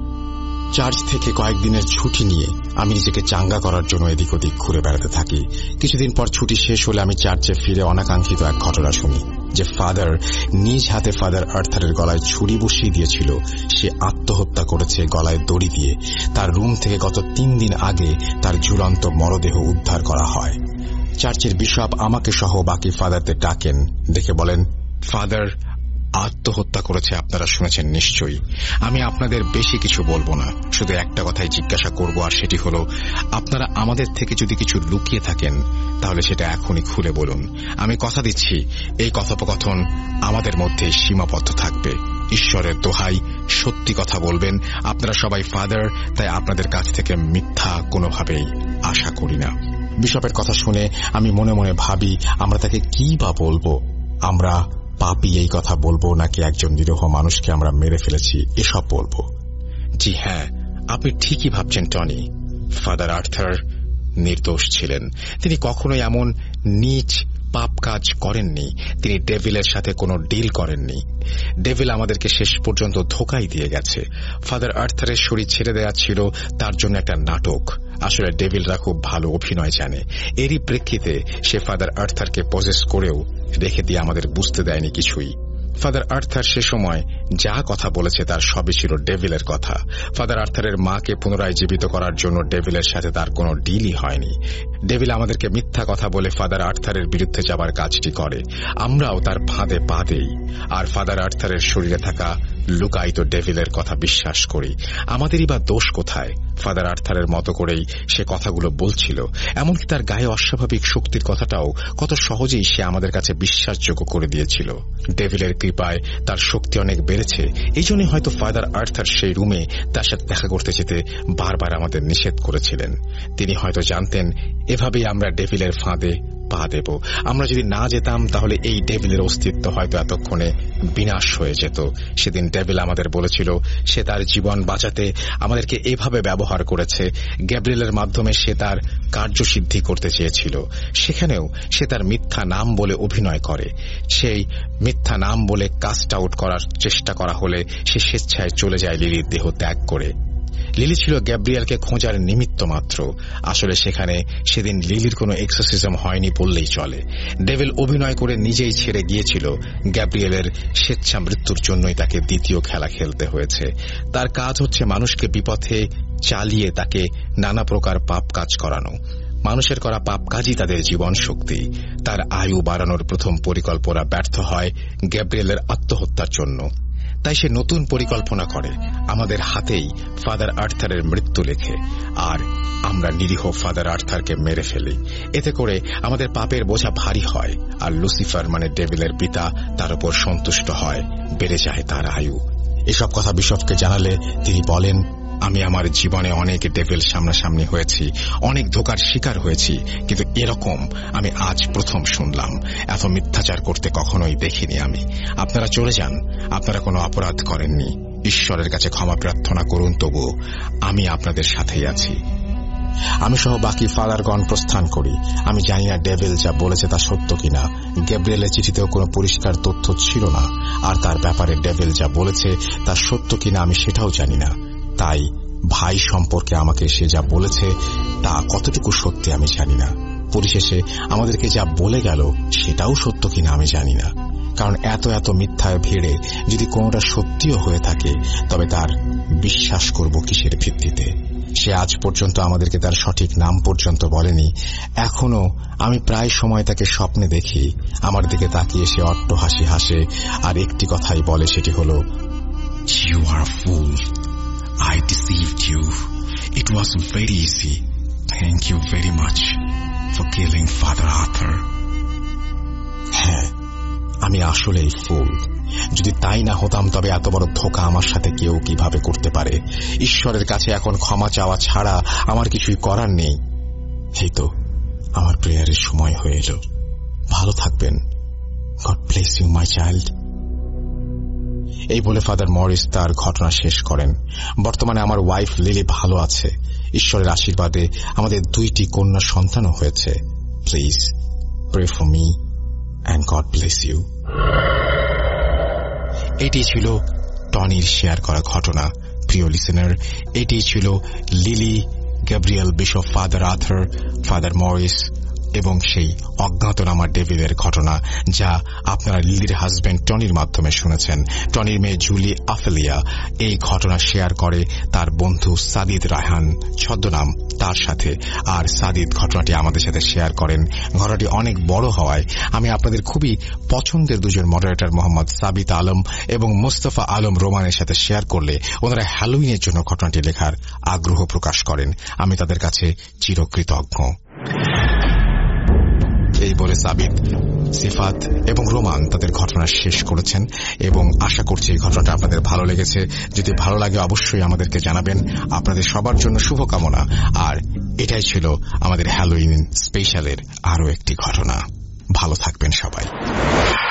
চার্চ থেকে কয়েকদিনের ছুটি নিয়ে আমি নিজেকে চাঙ্গা করার জন্য এদিক ওদিক ঘুরে বেড়াতে থাকি। কিছুদিন পর ছুটি শেষ হলে আমি চার্চে ফিরে অনাকাঙ্ক্ষিত এক ঘটনা শুনি যে ফাদার নিজ হাতে ফাদার আর্থারের গলায় ছুরি বসিয়ে দিয়েছিল। সে আত্মহত্যা করেছে গলায় দড়ি দিয়ে। তার রুম থেকে গত 3 দিন আগে তার ঝুলন্ত মরদেহ উদ্ধার করা হয়। চার্চের বিশপ আমাকে সহ বাকি ফাদারদের ডাকেন, দেখে বলেন, ফাদার আত্মহত্যা করেছে। আপনারা শুনেছেন নিশ্চয়ই। আমি আপনাদের বেশি কিছু বলবো না, শুধু একটা কথাই জিজ্ঞাসা করব, আর সেটি হলো, আপনারা আমাদের থেকে যদি কিছু লুকিয়ে থাকেন তাহলে সেটা এখনই খুলে বলুন। আমি কথা দিচ্ছি এই কথোপকথন আমাদের মধ্যে সীমাবদ্ধ থাকবে। ঈশ্বরের দোহাই, সত্যি কথা বলবেন। আপনারা সবাই ফাদার, তাই আপনাদের কাছ থেকে মিথ্যা কোনোভাবেই আশা করি না। বিশপের কথা শুনে আমি মনে মনে ভাবি, আমরা তাকে কি বা বলবো? আমরা পাপী এই কথা বলবো, নাকি একজন নিরীহ মানুষকে আমরা মেরে ফেলেছি এসব বলবো? জি হ্যাঁ, আপনি ঠিকই ভাবছেন টনি। ফাদার আর্থার নির্দোষ ছিলেন। তিনি কখনোই এমন নীচ পাপ কাজ করেননি। তিনি ডেভিলের সাথে কোনো ডিল করেননি। ডেভিল আমাদেরকে শেষ পর্যন্ত ধোঁকাই দিয়ে গেছে। ফাদার আর্থারের শরীর ছেড়ে দেওয়া ছিল তার জন্য একটা নাটক। আসলে ডেভিলরা খুব ভালো অভিনয় জানে। এরই প্রেক্ষিতে সে ফাদার আর্থারকে পজেস করেও রেখে দিয়ে আমাদের বুঝতে দেয়নি কিছুই। ফাদার আর্থার সে সময় যা কথা বলেছে তার সবই ছিল ডেভিলের কথা। ফাদার আর্থারের মাকে পুনরায় জীবিত করার জন্য ডেভিলের সাথে তার কোনো ডিলই হয়নি। ডেভিল আমাদেরকে মিথ্যা কথা বলে ফাদার আর্থারের বিরুদ্ধে যাবার কাজটি করে। আমরাও তার ফাঁদে পা দেই, আর ফাদার আর্থারের শরীরে থাকা লুকায়িত ডেভিলের কথা বিশ্বাস করি। আমাদেরই বা দোষ কোথায়? ফাদার আর্থারের মতো করেই সে কথাগুলো বলছিল। এমনকি তার গায়ে অস্বাভাবিক শক্তির কথাটাও কত সহজেই সে আমাদের কাছে বিশ্বাসযোগ্য করে দিয়েছিল। ডেভিলের কৃপায় তার শক্তি অনেক বেড়েছে। এই জন্যই হয়তো ফাদার আর্থার সেই রুমে তার সাথে দেখা করতে যেতে বারবার আমাদের নিষেধ করেছিলেন। তিনি হয়তো জানতেন এভাবেই আমরা ডেভিলের ফাঁদে পা দেব। আমরা যদি না যেতাম তাহলে এই ডেভিলের অস্তিত্ব হয়তো এতক্ষণে বিনাশ হয়ে যেত। সেদিন ডেভিল আমাদের বলেছিল সে তার জীবন বাঁচাতে আমাদেরকে এভাবে ব্যবহার করেছে। গ্যাব্রিয়েলের মাধ্যমে সে তার কার্যসিদ্ধি করতে চেয়েছিল। সেখানেও সে তার মিথ্যা নাম বলে অভিনয় করে। সেই মিথ্যা নাম বলে কাস্ট আউট করার চেষ্টা করা হলে সে স্বেচ্ছায় চলে যায় লিলির দেহ ত্যাগ করে। লিলি ছিল গ্যাব্রিয়েলকে খোঁজার নিমিত্ত মাত্র। আসলে সেখানে সেদিন লিলির কোনো এক্সোসিজম হয়নি বললেই চলে। ডেভিল অভিনয় করে নিজেই ছেড়ে গিয়েছিল। গ্যাব্রিয়েলের স্বেচ্ছা মৃত্যুর জন্যই তাকে দ্বিতীয় খেলা খেলতে হয়েছে। তার কাজ হচ্ছে মানুষকে বিপথে চালিয়ে তাকে নানা প্রকার পাপ কাজ করানো। মানুষের করা পাপ কাজই তাদের জীবন শক্তি। তার আয়ু বাড়ানোর প্রথম পরিকল্পনা ব্যর্থ হয় গ্যাব্রিয়েলের আত্মহত্যার জন্য। তাই সে নতুন পরিকল্পনা করে আমাদের হাতেই ফাদার আর্থারের মৃত্যু লেখে, আর আমরা নিরীহ ফাদার আর্থারকে মেরে ফেলি। এতে করে আমাদের পাপের বোঝা ভারী হয়, আর লুসিফার মানে ডেভিলের পিতা তার উপর সন্তুষ্ট হয়, বেড়ে যায় তার আয়ু। এসব কথা বিশপকে জানালে তিনি বলেন, আমি আমার জীবনে অনেক ডেভিল সামনাসামনি হয়েছি, অনেক ধোঁকার শিকার হয়েছি, কিন্তু এরকম আমি আজ প্রথম শুনলাম। এত মিথ্যাচার করতে কখনোই দেখিনি আমি। আপনারা চলে যান, আপনারা কোনো অপরাধ করেননি। ঈশ্বরের কাছে ক্ষমা প্রার্থনা করুন, তবুও আমি আপনাদের সাথেই আছি। আমি সহ বাকি ফাদারগণ প্রস্থান করি। আমি জানি না ডেভিল যা বলেছে তা সত্য কিনা। গ্যাব্রিয়েলের চিঠিতেও কোনো পরিষ্কার তথ্য ছিল না, আর তার ব্যাপারে ডেভিল যা বলেছে তা সত্য কিনা আমি সেটাও জানি না। তাই ভাই সম্পর্কে আমাকে সে যা বলেছে তা কতটুকু সত্যি আমি জানি না। পরিশেষে আমাদেরকে যা বলে গেল সেটাও সত্য কিনা আমি জানি না। কারণ এত এত মিথ্যায় ভিড়ে যদি কোনোটা সত্যিও হয়ে থাকে, তবে তার বিশ্বাস করব কিসের ভিত্তিতে? সে আজ পর্যন্ত আমাদেরকে তার সঠিক নাম পর্যন্ত বলেনি। এখনো আমি প্রায় সময় তাকে স্বপ্নে দেখি। আমার দিকে তাকিয়ে সে অট্ট হাসি হাসে, আর একটি কথাই বলে, সেটি হল, You are a fool. I deceived you. It was very easy. Thank you very much for killing Father Arthur. হ্যাঁ, আমি আসলেই ফুল। যদি তাই না হতাম তবে এত বড় ধোঁকা আমার সাথে কেউ কিভাবে করতে পারে? ঈশ্বরের কাছে এখন ক্ষমা চাওয়া ছাড়া আমার কিছুই করার নেই। এই তো আমার প্রেয়ারের সময় হয়ে এলো। ভালো থাকবেন। God bless you my child. এই বলে ফাদার মরিস তার ঘটনা শেষ করেন। বর্তমানে আমার ওয়াইফ লিলি ভালো আছে। ঈশ্বরের আশীর্বাদে আমাদের 2টি কন্যা সন্তানও হয়েছে। Please Pray for me and God bless you. এটি ছিল টনির শেয়ার করা ঘটনা। প্রিয় লিসেনার, এটি ছিল Lily, Gabriel bishop, father Arthur, father Maurice এবং সেই অজ্ঞাতনামা ডেভিডের ঘটনা, যা আপনারা লিলির হাজব্যান্ড টনির মাধ্যমে শুনেছেন। টনির মেয়ে জুলি আফেলিয়া এই ঘটনা শেয়ার করে তার বন্ধু সাদিদ রায়হান ছদ্মনাম তার সাথে, আর সাদিদ ঘটনাটি আমাদের সাথে শেয়ার করেন। ঘটনাটি অনেক বড় হওয়ায় আমি আপনাদের খুবই পছন্দের দুজন মডারেটর মোহাম্মদ সাবিত আলম এবং মুস্তফা আলম রোমানের সাথে শেয়ার করলে ওনারা হ্যালোউইনের জন্য ঘটনাটি লেখার আগ্রহ প্রকাশ করেন। আমি তাদের কাছে চিরকৃতজ্ঞ। এই বলে সাবিত, সিফাত এবং রোমান তাদের ঘটনা শেষ করেছেন এবং আশা করছি এই ঘটনাটা আপনাদের ভালো লেগেছে। যদি ভালো লাগে অবশ্যই আমাদেরকে জানাবেন। আপনাদের সবার জন্য শুভকামনা। আর এটাই ছিল আমাদের হ্যালোউইন স্পেশালের আরো একটি ঘটনা। ভালো থাকবেন সবাই।